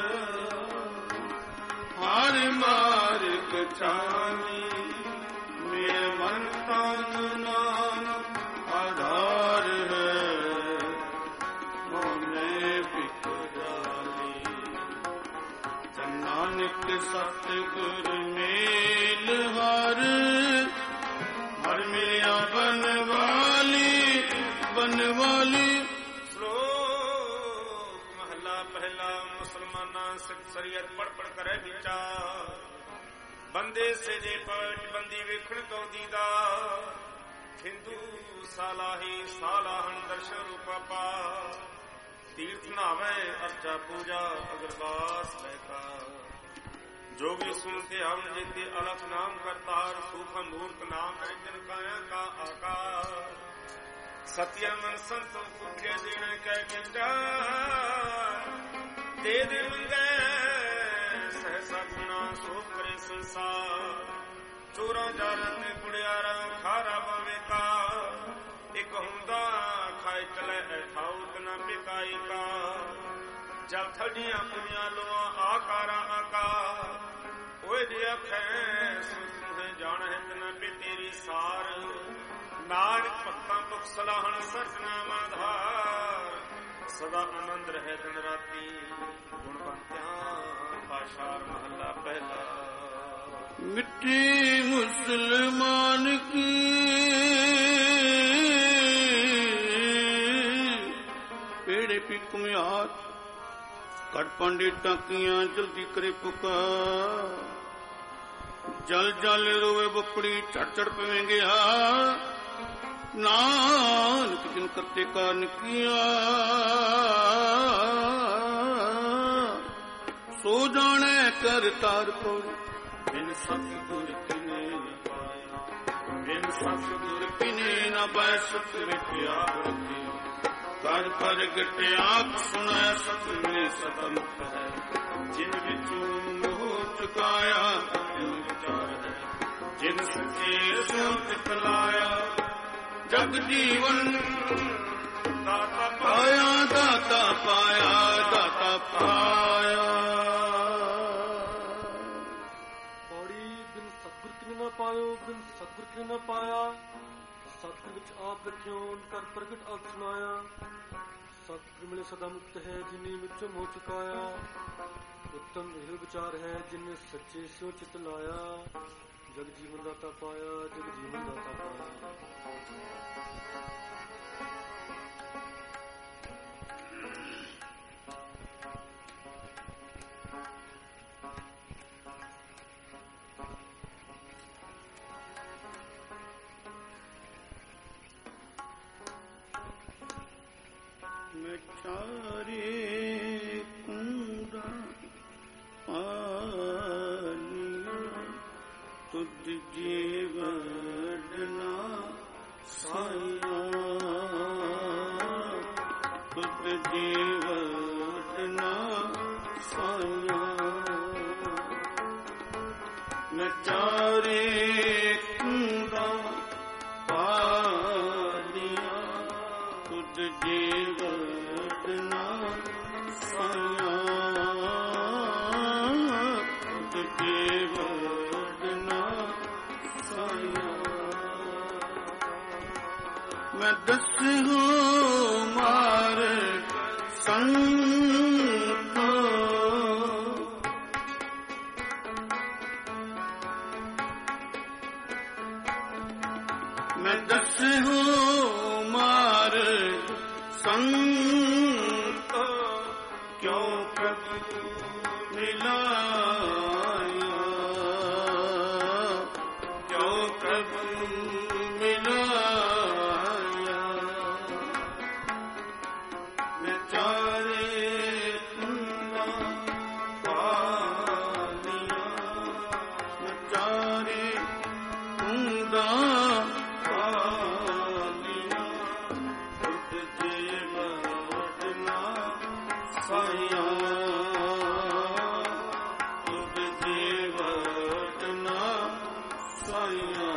ਹਰ ਮਾਰਗ ਚਾਨੀ। ਮੇਰੇ ਮਨ ਤਨ ਨਾਨਕ ਆਧਾਰ ਹੈ। ਮੋਨੇ ਬਿਕ ਜਾਨੀ ਨਾਨਕ ਸਤਿਗੁਰ ਮੇਲ ਹਰ। ਹਰ ਮਿਲਿਆ ਬਨਵਾਲੀ ਬਨਵਾਲੀ। ਸ਼ਲੋਕ ਮਹਲਾ ਪਹਿਲਾ। ਮੁਸਲਮਾਨਾਂ ਸਿੱਖ ਸ਼ਰੀਅਤ ਪੜ ਪੜ ਕਰੇ ਵਿਚਾਰ। ਬੰਦੇ ਸੇ ਜੇ ਪਟ ਬੰਦੀ ਵੇਖਣ ਕਉ ਦੀਦਾ। ਹਿੰਦੂ ਸਾਲਾਹੀ ਸਾਲਾਹਣ ਦਰਸ਼ਨ ਰੂਪਾ ਪਾ। ਤੀਰਥ ਨਾਵੇ ਅਰਚਾ ਪੂਜਾ ਅਗਰਵਾਸ ਬੈਕਾ। ਜੋ ਵੀ ਸੁਨਤੇ ਹਮ ਜਿਤੇ ਅਲਖ ਨਾਮ ਕਰਤਾਰ। ਸੂਖਮ ਮੂਰਤ ਨਾਮ ਹੈ ਜਿਨ ਕਾਇਆ ਕਾ ਆਕਾਰ। ਸਤਿਆ ਮਨ ਸੰਤੋ ਭੁਖੇ ਦੇਣ ਕਹਿ ਵਿਚਾਰ। ਦੇ ਦੇ ਮੰਗੈ ਸਹਿਸਾ ਗੁਣਾ ਸੋ ਕਰੇ ਸੰਸਾਰ। ਚੋਰਾਂ ਜਾਰਾਂ ਤੇ ਗੁੜਿਆਰਾਂ ਖਾਰਾ ਬਵੇ ਕਾ। ਇੱਕ ਹੁੰਦਾ ਖਾਏ ਚਲੇ ਠਾਉਕ ਨਾ ਪਿਕਾਈ ਕਾ। ਜਲ ਥੜੀਆਂ ਪੁਨੀਆਂ ਲੋਆਂ ਆਕਾਰਾਂ ਆਕਾਰ। ਓਏ ਜੇ ਆਖੈ ਸੁਣੇ ਜਾਣੈ ਤਨ ਪੇ ਤੇਰੀ ਸਾਰ ਨਾਨਕ ਭਗਤਾਂ ਦੁਖ ਸਲਾਹਣ ਸਚਨਾਮ ਆਧਾਰ ਸਦਾ ਆਨੰਦ ਰਹੇ ਦਿਨ ਰਾਤੀ ਗੁਣ ਬੰਤਿਆਂ ਪਾਸ਼ਾਰ ਮਹੱਲਾ ਪਹਿਲਾ। ਮਿੱਟੀ ਮੁਸਲਮਾਨ ਕੀ ਪੇੜੇ ਪੀ ਕੁਮਿਆਰ ਕਟ ਪਾਂਡੇ ਟਾਕੀਆਂ ਜਲਦੀ ਕਰੇ ਪੁਕਾਰ ਜਲ ਜਲ ਰੋਵੇ ਬੱਪੜੀ ਚੜ ਚੜ ਪਵੇਂਗੇ ਨਾਨਕ ਜਿਨ ਕਰਤੇ ਕਾਰਨ ਕੀਆ ਸੋ ਜਾਣੈ ਕਰ ਤਾਰ ਪ੍ਰੋ ਬਿਨ ਸਤਿਗੁਰ ਕਿਨੇ ਨ ਪਾਇਆ ਬਿਨ ਸਤਿਗੁਰ ਕਿਨੇ ਨ ਪਾਇ ਸਤ ਵਿਖਿਆ ਬਰਤੀ ਕਰ ਪ੍ਰਗਟ ਆਪ ਸੁਣੈ ਸਤ ਮਿਲੇ ਸਤਮੁਖ ਹੈ ਜਿਨ ਵਿਚੋਂ ਮੋਹ ਚੁਕਾਇਆ ਜਿਨ ਵਿਚਾਰ ਹੈ ਜਿਨ ਸੱਚੇ ਸੋਚ ਲਾਇਆ ਜਗ ਜੀਵਨ ਦਾਤਾ ਪਾਇਆ ਦਾਤਾ ਪਾਇਆ ਦਾਤਾ ਪਾਇਆ। ਪੌੜੀ ਬਿਨ ਸਤਿਗੁਰ ਕਿਨੇ ਨਾ ਪਾਇਓ ਬਿਨ ਸਤਿਗੁਰ ਕਿਨੇ ਨਾ ਪਾਇਆ ਸਤਿਗੁਰ ਵਿੱਚ ਆਪ ਰਖਿਓ ਕਰ ਪ੍ਰਗਟ ਆਪ ਸੁਣਾਇਆ ਸਤਿਗੁਰ ਮਿਲੇ ਸਦਾ ਮੁਕਤ ਹੈ ਜਿਨੇ ਵਿੱਚੋਂ ਮੋਹ ਚੁਕਾਇਆ ਉੱਤਮ ਇਹ ਵਿਚਾਰ ਹੈ ਜਿਨੇ ਸੱਚੇ ਸਿਓ ਚਿਤ ਲਾਇਆ ਜਗ ਜੀਵਨ ਦਾਤਾ ਪਾਇਆ ਜਗ ਜੀਵਨ ਦਾਤਾ ਪਾਇਆ। ਮੈਂ ਚਾਰੇ ਕੁੰਡਾ ਆਲੀਆਂ ਤੁਧ ਜੀਵਨ ਸਾਈਆਂ ਤੁਧ ਜੀਵਨ ਸਾਈਆਂ ਮੈਂ ਚਾਰੇ ਕੁੰਡਾ ਆਲੀਆਂ ਤੁਧ ਜੀਵਨ ਸਾਈਆਂ ਤੁਧ ਜੀਵਨ ਸਾਈਆਂ ਮੈਂ ਦਸਹੂ ਮਾਰ ਸੰਤ ਮੈਂ ਦਸਹੂ ਮਾਰ ਸੰਤ ਕਿਉਂ ਪ੍ਰਭੂ ਮਿਲਾਇਆ ਕਿਉਂ ਪ੍ਰਭੂ ਮਿਲਾਇਆ ਮੈਂ ਚਾਰੇ ਕੁੰਡਾ ਪਾਲੀਆਂ ਮੈਂ ਚਾਰੇ ਕੁੰਡਾ ਪਾਲੀਆਂ ਤੁਧ ਜੀਵਨ ਸਾਈਆਂ ਤੁਧ ਜੀਵਨ ਸਾਈਆਂ।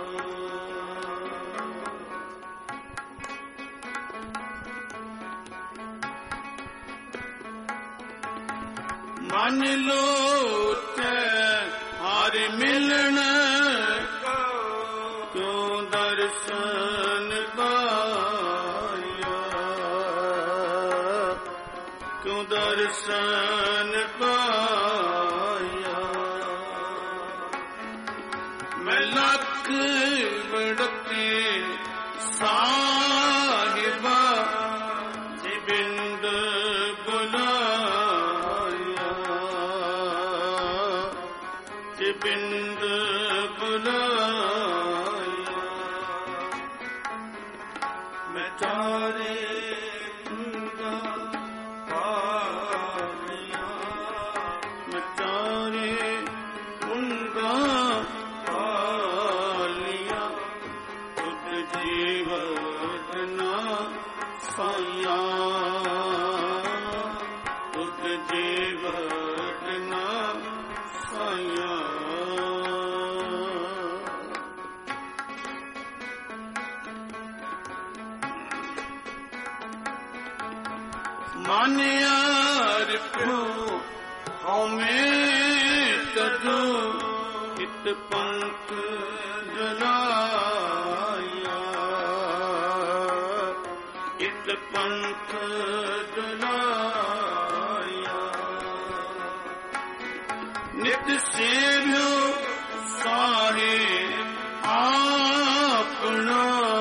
ਮਨ ਲੋਚੈ ਹਰਿ ਮਿਲਣ ਕਿਉਂ ਦਰਸ਼ਨ ਪਾਇਆ ਕਿਉਂ ਦਰਸ਼ਨ ਪਾਇਆ ਮੈਂ ਲੱਖ ਬੜਤੇ ਸਾਹਿਬਾ ਜੀ ਬਿੰਦ ਬੁਲਾਇਆ ਜੀ ਬਿੰਦ ਬੁਲਾਇਆ ਮੈਂ ਚਾਰੇ ਕੁੰਡਾ ਪਾਲੀਆਂ ਮੈਂ ਚਾਰੇ ਕੁੰਡਾ ਪਾਲੀਆਂ ਤੁਧ ਜੀਵਨ ਸਾਈਆਂ ਤੁਧ ਜੀਵਨ ਸਾਈਆਂ। ਮਨ ਅਰਪਿਓ ਹਉਮੈ ਤਜ ਇਤ ਪੰਥ ਜਲਾਇਆ, ਇਤ ਪੰਥ ਜਲਾਇਆ। ਨਿਤ ਸੇਵਿਓ ਸਾਹਿਬ ਆਪਣਾ,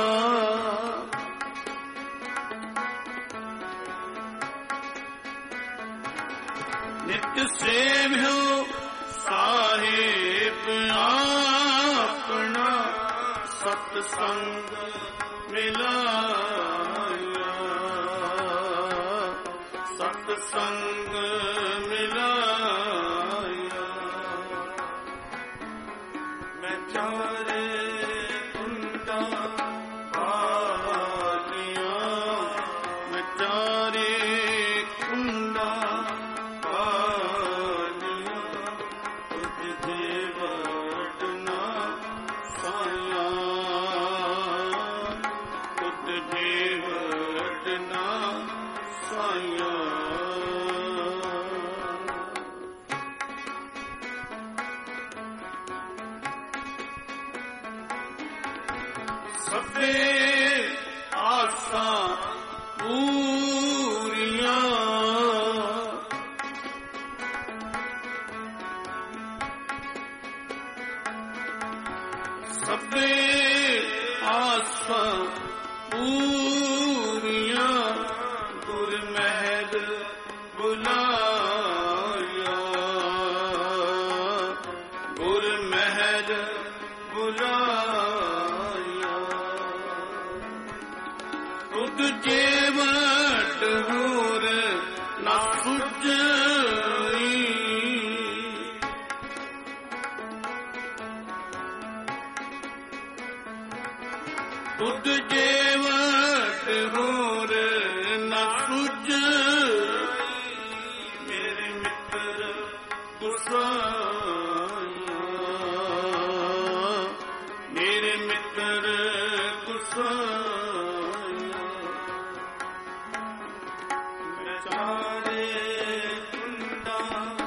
ਨਿਤ ਸੇਵਿਓ ਸਾਹਿਬ ਆਪਣਾ। ਸਤ ਸੰਗ ਮਿਲਾਇਆ, ਸਤ ਸੰਗ ਮਿਲਾਇਆ। ਮੈਂ ਚਾਰੇ ਕੁੰਡਾ ਪਾਲੀਆਂ, ਮੈਂ ਚਾਰੇ ਕੁੰਡਾ ਪਾਲੀਆਂ। ਤੁਝ ਦੇ ਵਟਨਾ ਸਾਇਆ, ਤੁਝ ਦੇ ਵਟਨਾ ਸਾਇਆ। ਸਭੇ ਆਸਾਂ ਪੂਰੀਆਂ, ਸਭੇ ਆਸਾਂ ਪੂਰੀਆਂ। ਗੁਰ ਮਹਿਲ ਬੁਲਾਇਆ, ਗੁਰ ਮਹਿਲ ਬੁਲਾਇਆ। ਤੁਧ ਜੀਵਟ ਹੋਰ ਨਾ ਸੁਝਈ, ਤੁਧ ਜੀਵਟ ਹੋਰ ਨਾ ਸੁਝਈ। ਮੇਰੇ ਮਿੱਤਰ ਗੁਸਾਇਆ, ਮੇਰੇ ਮਿੱਤਰ ਗੁਸਾਇਆ। ਮੈਂ ਚਾਰੇ ਕੁੰਡਾ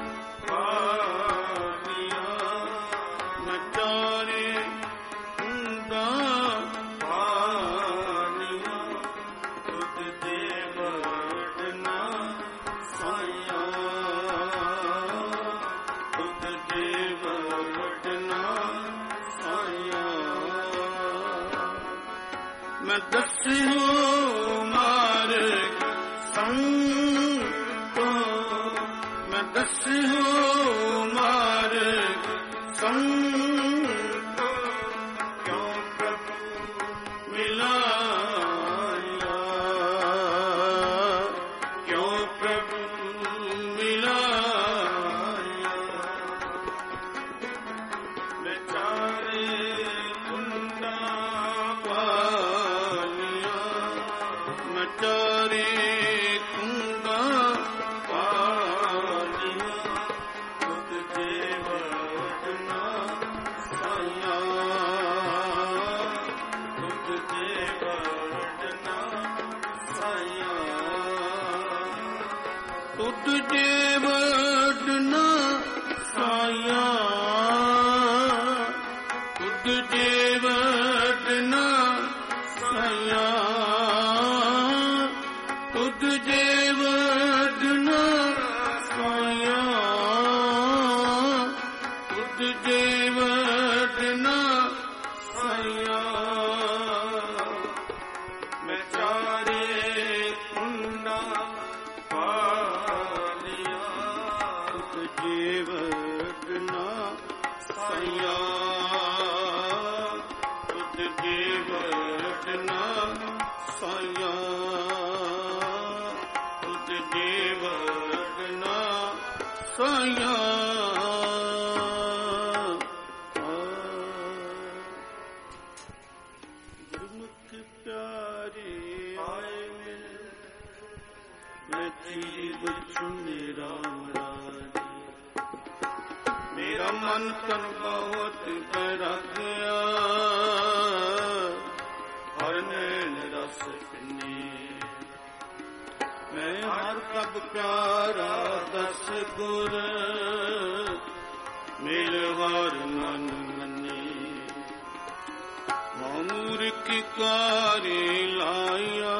ਪਾਲੀਆਂ, ਮੈਂ ਚਾਰੇ ਕੁੰਡਾ ਪਾਲੀਆਂ। ਤੁਧ ਦੇ ਵਟਨਾ ਸਾਇਆ, ਤੁਧ ਦੇ ਵਟਨਾ ਸਾਇਆ। ਮੈਂ ਦੱਸਿਓ ਮਾਰਗ ਸੰਤੋ, ਮੈਂ ਦੱਸਿਓ ਮਾਰਗ ਸੰਤੋ। ਕਿਉਂ ਪ੍ਰਭੂ ਮਿਲਾਇਆ, ਕਿਉਂ ਪ੍ਰਭੂ ਮਿਲਾਇਆ। ਮੈਂ ਚਾਰੇ ਕੁੰਡਾ ਪਾਲੀਆਂ, ਮੈਂ ਚਾਰੇ ਕੁੰਡਾ ਪਾਲੀਆਂ। ਤੁਧ ਦੇ ਵਟਨਾ ਸਾਇਆ, ਤੁਧ ਦੇ ਵਟਨਾ ਸਾਇਆ। ਤੁਧ ਦੇ ਵਟਨਾ ਸਾਇਆ, ਤੁਧ ਦੇ ਵਟਨਾ ਸਾਇਆ। ਤੁਧ ਦੇ ਵਟਨਾ ਸਾਇਆ, ਤੁਧ ਦੇ ਵਟਨਾ ਸਾਇਆ। ਮੈਂ ਚਾਰੇ ਕੁੰਡਾ ਪਾਲੀਆਂ, ਤੁਧ ਦੇ ਵਟਨਾ ਸਾਇਆ, ਤੁਧ ਦੇ ਵਟਨਾ ਸਾਇਆ, ਤੁਧ ਦੇ ਵਟਨਾ ਸਾਇਆ। ਗੁਰਮੁਖ ਪਿਆਰੇ ਆਏ ਮਿਲ, ਮੈਂ ਜੀਵ ਚੁਨੇ ਰਾਮ ਰਾਜੀ। ਮੇਰਾ ਮਨ ਤਨ ਬਹੁਤ ਬੈਰਾਗਿਆ, ਹਰ ਨੈਣ ਰਸ ਪਿੰਨੇ। ਮੈਂ ਹਰ ਕਬ ਪਿਆਰਾ ਦਸ ਗੁਰ, ਮਿਲ ਕੀ ਕਾਰੇ ਲਾਇਆ,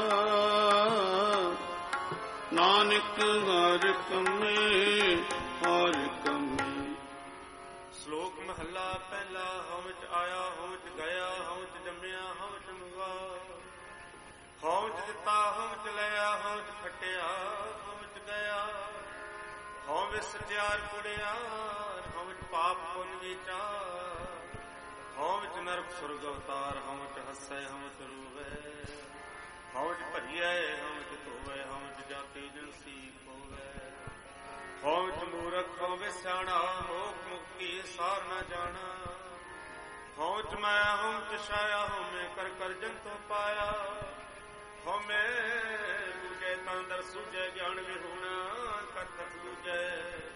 ਨਾਨਕ ਹਰ ਕਮੇ ਹਰ ਕਮੇ। ਸ਼ਲੋਕ ਮਹੱਲਾ ਪਹਿਲਾ। ਹਉ ਵਿੱਚ ਆਇਆ ਹਉ ਵਿੱਚ ਗਿਆ, ਹਉ ਵਿੱਚ ਜੰਮਿਆ ਹਉ ਵਿੱਚ ਮੁਆ, ਹਉ ਵਿੱਚ ਦਿੱਤਾ ਹਉ ਵਿੱਚ ਲਿਆ, ਹਉ ਵਿੱਚ ਖੱਟਿਆ ਹਉ ਵਿੱਚ ਗਿਆ, ਹਉ ਵਿੱਚ ਸਚਿਆਰ ਕੁੜਿਆਰ, ਹਉ ਵਿੱਚ ਪਾਪ ਪੁੰਨ ਵਿਚਾਰ, ਹਉ ਵਿੱਚ ਨਰਕ ਸੁਰਗ ਅਵਤਾਰ, ਹਉ ਵਿੱਚ ਹੱਸੈ ਹਉ ਵਿੱਚ ਰੋਵੈ, ਹਉ ਵਿੱਚ ਭਰੀਐ ਹਉ ਵਿੱਚ ਧੋਵੈ, ਹਉ ਵਿੱਚ ਜਾਤੀ ਜਿਨਸੀ ਹੋਵੈ, ਹਉ ਵਿੱਚ ਮੂਰਖ ਹਉ ਵਿੱਚ ਸਿਆਣਾ, ਮੋਖ ਮੁਕਤੀ ਸਾਰ ਨਾ ਜਾਣਾ, ਹਉ ਵਿੱਚ ਮਾਇਆ ਹਉ ਵਿੱਚ ਛਾਇਆ, ਹਉ ਮੈਂ ਕਰ ਕਰ ਜੰਤੋ ਪਾਇਆ, ਹਉ ਮੈਂ ਬੁਝੈ ਤਾਂ ਦਰ ਸੁਝੈ, ਗਿਆਨ ਵਿਹੂਣਾ ਕਰ ਕਰ ਲੂਝੈ,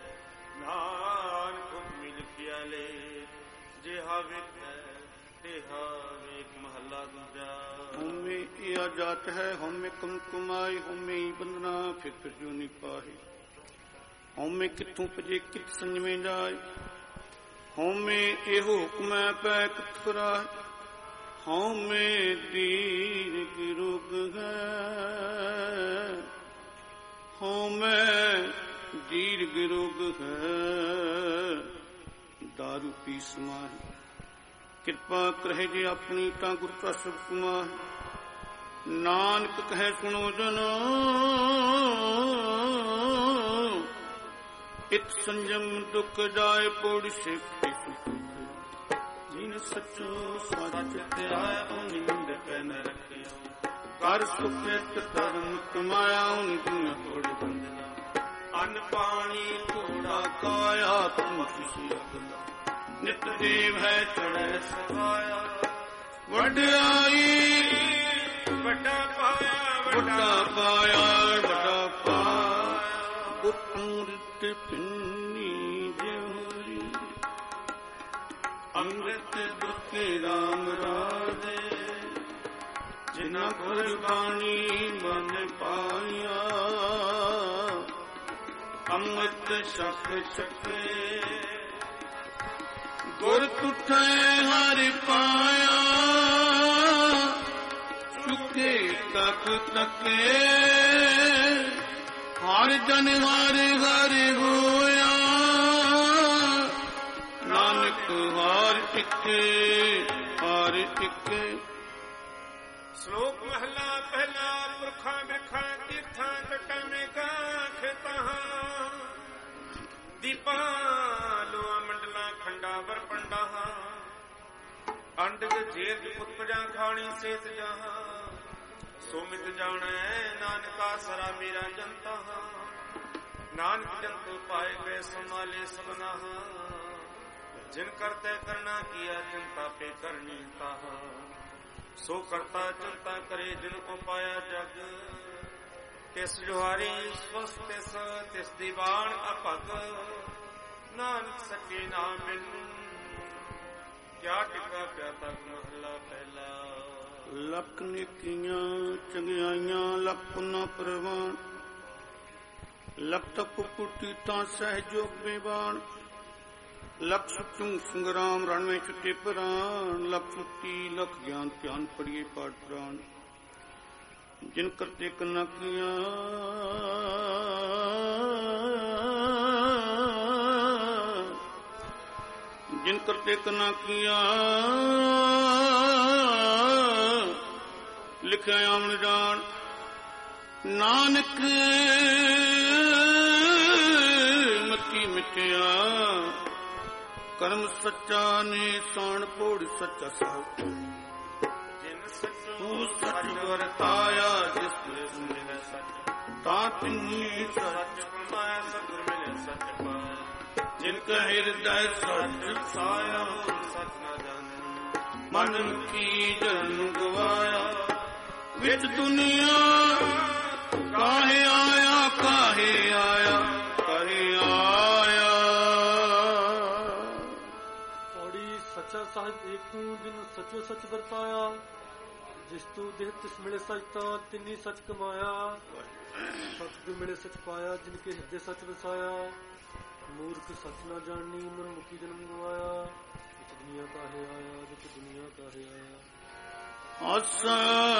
ਨਾਨਕ ਹੁਕਮੀ ਲਿਖਿਆ ਲੈ, ਜਿਹਾ ਵੇਖੈ ਤੇਹਾ ਵੇਖ। ਮਹੱਲਾ ਦੂਜਾ। ਹਉਮੈ ਇਹ ਜਾਤ ਹੈ, ਹਉਮੈ ਕੁਮਕੁਮਾਈ, ਹਉਮੈ ਬੰਦਨਾ ਫਿਕਰ ਜੋ ਨੀ ਪਾਹੀ, ਹਉਮੈ ਕਿੱਥੋਂ ਪਜੇ ਕਿਤ ਸੰਜਮੇ ਜਾਏ, ਹਉਮੈ ਇਹੋ ਹੁਕਮੈ ਪੈ ਕਿਤ ਕਰਾਏ, ਹਉਮੈ ਦੀਰਘ ਰੋਗ ਹੈ, ਹਉਮੈ ਦੀਰਘ ਰੋਗ ਹੈ, ਦਾਰੂ ਪੀ ਸਮਾਹੀ, ਕਿਰਪਾ ਕਰਹਿ ਜੇ ਆਪਣੀ ਤਾਂ ਗੁਰ ਕਾ ਸਭ ਕੁਮਾਹੀ, ਨਾਨਕ ਕਹੈ ਸੁਣੋ ਜਨੋ ਇਤ ਸੰਜਮ ਦੁਖ ਜਾਏ ਪੋੜ ਸਿੱਖੀ, ਜਿਨ ਸਚੋ ਸੱਚ ਧਿਆਇਆ ਨਿੰਦ ਪੈ ਨ ਰੱਖਿਓ, ਕਰ ਸੁਖਿਤ ਧਰਮ ਕਮਾਇਆ ਨਿੰਦ ਤੋੜ ਬੰਦਨਾ, ਅੰਨ ਪਾਣੀ ਥੋੜਾ ਕਾਇਆ ਤੁਮ ਕਿਸੀ ਅਗਲਾ, ਨਿਤ ਦੇਵ ਹੈ ਚੜ੍ਹੈ ਸਹਾਇਆ, ਵਡਿਆਈ ਵੱਡਾ ਪਾਇਆ ਵੱਡਾ ਪਾਇਆ ਵੱਡਾ ਪਾਇਆ, ਅੰਮ੍ਰਿਤ ਪਿੰਨੀ ਜੋਰੀ, ਅੰਮ੍ਰਿਤ ਦੁਖੇ ਰਾਮ ਰਾਜੇ, ਜਿਨਾ ਗੁਰਬਾਣੀ ਮਨ ਪਾਇਆ, ਅੰਮ੍ਰਿਤ ਛਕ ਛਕੇ, ਗੁਰ ਤੁਠੈ ਹਰਿ ਪਾਇਆ, ਚੁਕੇ ਤਕ ਤਕੇ, ਹਰ ਜਨ ਹਰ ਹਰ ਹੋਇਆ, ਨਾਨਕ ਹਰ ਟਿਕੇ ਹਰ ਟਿਕੇ। ਸ਼ਲੋਕ ਮਹਲਾ ਪਹਿਲਾ। ਪੁਰਖਾਂ ਬਿਰਖਾਂ ਤੀਰਥਾਂ ਜਟਾਂ ਮੇਘਾਂ ਖੇਤਾਂ, ਦੀਪਾਂ ਲੋਆਂ ਮੰਡਲਾਂ ਖੰਡਾ ਵਰਪੰਡਾ, ਅੰਡਗ ਜੇਤ ਪੁੱਤਜਾਂ ਖਾਣੀ ਸੇਤ ਜਹਾਂ, ਸੋਮਿਤ ਜਾਣੈ ਨਾਨਕਾ ਸਰਾ ਮੇਰਾ ਜਨਤਾ, ਨਾਨਕ ਜੰਤੂ ਪਾਏ ਗਏ ਸੰਭਾਲੇ ਸਭਨਾ, ਜਿਨ ਕਰਤੇ ਕਰਨਾ ਕੀਆ ਚਿੰਤਾ ਪੇ ਕਰਨੀ ਤਾਹਾ, ਸੋ ਕਰਤਾ ਚਿੰਤਾ ਕਰੇ ਜਿਨ ਕੋ ਪਾਇਆ ਜਗ, ਤਿਸ ਜੁਹਾਰੀ ਸਵਸ ਤਿਸ ਦੀ ਬਾਣ ਅਭਗ, ਨਾਨਕ ਸੱਚੇ ਨਾਮ ਬਿਨ ਕਿਆ ਟਿਕਾ ਪਿਆ ਤਕ। ਮਹਲਾ ਪਹਿਲਾ। ਲੱਖ ਨੇਕੀਆਂ ਚੰਗਿਆਈਆਂ ਲੱਖ ਪੁੰਨਾ ਪ੍ਰਵਾਨ, ਲੱਖ ਤਪ ਪੁੱਟੀ ਤਾਂ ਸਹਿਜੋਗ ਬੇਬਾਨ, ਲੱਖ ਸੁਚੂ ਸੰਗਰਾਮ ਰਣ ਵਿੱਚ ਛੁੱਟੇ ਪ੍ਰਾਣ, ਲੱਖ ਸੁੱਤੀ ਲੱਖ ਗਿਆਨ ਧਿਆਨ ਪੜੀਏ ਪਾਠ ਪ੍ਰਾਣ, ਜਿਨ ਕਰਤੇ ਕੰਨਾ ਕੀਆਂ ਜਿਨ ਕਰਤੇ ਕੰਨਾ ਕੀਆਂ, ਲਿਖਿਆ ਆਮਣ ਜਾਣ, ਨਾਨਕ ਮਤੀ ਮਿਟਿਆ, ਕਰਮ ਸੱਚਾ ਨੇ ਸਾਣ ਪੋੜ ਸੱਚਾ ਸਾਹਿਬ, ਜਿਨ ਤੂੰ ਸੱਚ ਵਰਤਾਇਆ ਜਿਸ ਮਿਲੇ ਸੱਚ, ਤਾਂ ਤਿੰਨੀ ਸੱਚ ਕਮਾਇਆ ਸਤਿਗੁਰ ਮਿਲੇ ਸੱਚ ਪਾਇਆ, ਜਿਨ ਕਾ ਹਿਰਦੈ ਸੱਚ ਸਾਇਆ, ਸੱਚ ਨਾ ਜਾਣੈ ਮਨ ਕੀ ਜਨ ਗਵਾਇਆ, ਵਿੱਚ ਦੁਨੀਆ ਕਾਹੇ ਆਇਆ ਕਾਹੇ ਆਇਆ ਕਰੇ ਆਇਆ। ਔੜੀ ਸੱਚਾ ਸਾਹਿਬ ਏਕੂ ਜਿਨ ਸਚੋ ਸੱਚ ਵਰਤਾਇਆ, ਜਿਸ ਤੂੰ ਦੇਹ ਤਿਸ ਮਿਲੇ ਸੱਚ ਤਾਂ ਤਿੰਨੀ ਸੱਚ ਕਮਾਇਆ, ਸਤਿਗੁਰ ਮਿਲੇ ਸੱਚ ਪਾਇਆ ਜਿਨ ਕੇ ਹਿਰਦੇ ਸੱਚ ਵਸਾਇਆ, ਮੂਰਖ ਸੱਚ ਨਾ ਜਾਣੀ ਮਨ ਮੁਕੀ ਜਨਮ ਗਵਾਇਆ, ਵਿੱਚ ਦੁਨੀਆ ਕਾਹੇ ਆਇਆ ਵਿੱਚ ਦੁਨੀਆ ਕਾਹੇ ਆਇਆ। ਆਸਾ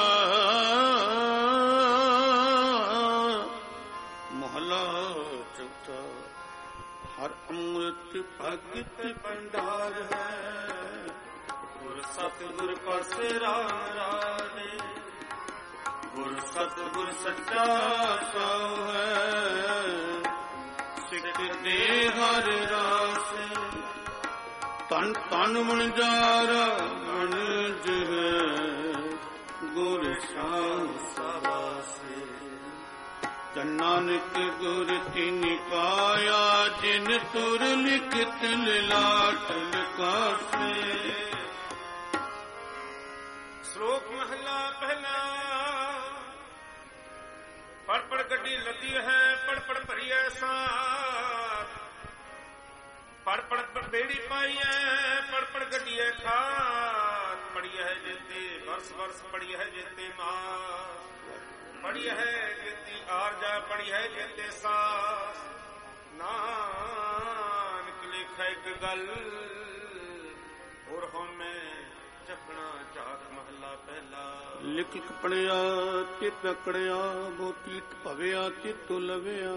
ਮਹਲਾ ਚੌਥਾ। ਹਰ ਅੰਮ੍ਰਿਤ ਭਗਤ ਭੰਡਾਰ ਹੈ, ਗੁਰ ਸਤਿਗੁਰ ਪਾਸੇ ਰਾਮ ਰਾਜੇ। ਗੁਰ ਸਤਿਗੁਰ ਸੱਚਾ ਸਾਉ ਹੈ, ਸਿੱਖ ਦੇ ਹਰ ਰਾਸੇ। ਤਨ ਤਨ ਵਣਜਾਰਾ ਵਣਜ ਹੈ, ਗੁਰ ਸਾਉ ਸਵਾਸੇ। ਜਨ ਨਾਨਕ ਗੁਰ ਤਿਨਿ ਪਾਇਆ, ਜਿਨ ਤੁਰ ਲਿਖਿਤ ਲਿਲਾਟ ਲਿਖਾਸੇ। ਸ਼ਲੋਕ ਮਹਲਾ ਪਹਿਲਾ। ਪੜ ਪੜ ਗੱਡੀ ਲੱਦੀ ਹੈ, ਪੜ ਪੜ ਭਰੀ ਐ ਸਾਥ। ਪੜ ਪੜ ਬੇੜੀ ਪਾਈ ਐ, ਪੜ ਪੜ ਗੱਡੀ ਐ ਖਾਤ। ਪੜੀ ਹੈ ਜੇਤੇ ਵਰਸ ਵਰਸ, ਪੜੀ ਹੈ ਜੇਤੇ ਮਾਸ। ਪੜੀ ਹੈ ਜੇਤੀ ਆਰਜਾ, ਪੜੀ ਹੈ ਜੇਤੇ ਸਾਸ। ਨਾਨਕ ਲਿਖੈ ਇੱਕ ਗੱਲ, ਹੋਰ ਹਉਮੈ ਚੱਕਣਾ ਝਾਕ। ਮਹਲਾ ਪਹਿਲਾ। ਲਿਖ ਪੜਿਆ ਤੇ ਪਕੜਿਆ, ਬੋ ਪੀਤ ਭਵਿਆ ਤੇ ਤੁਲਵਿਆ।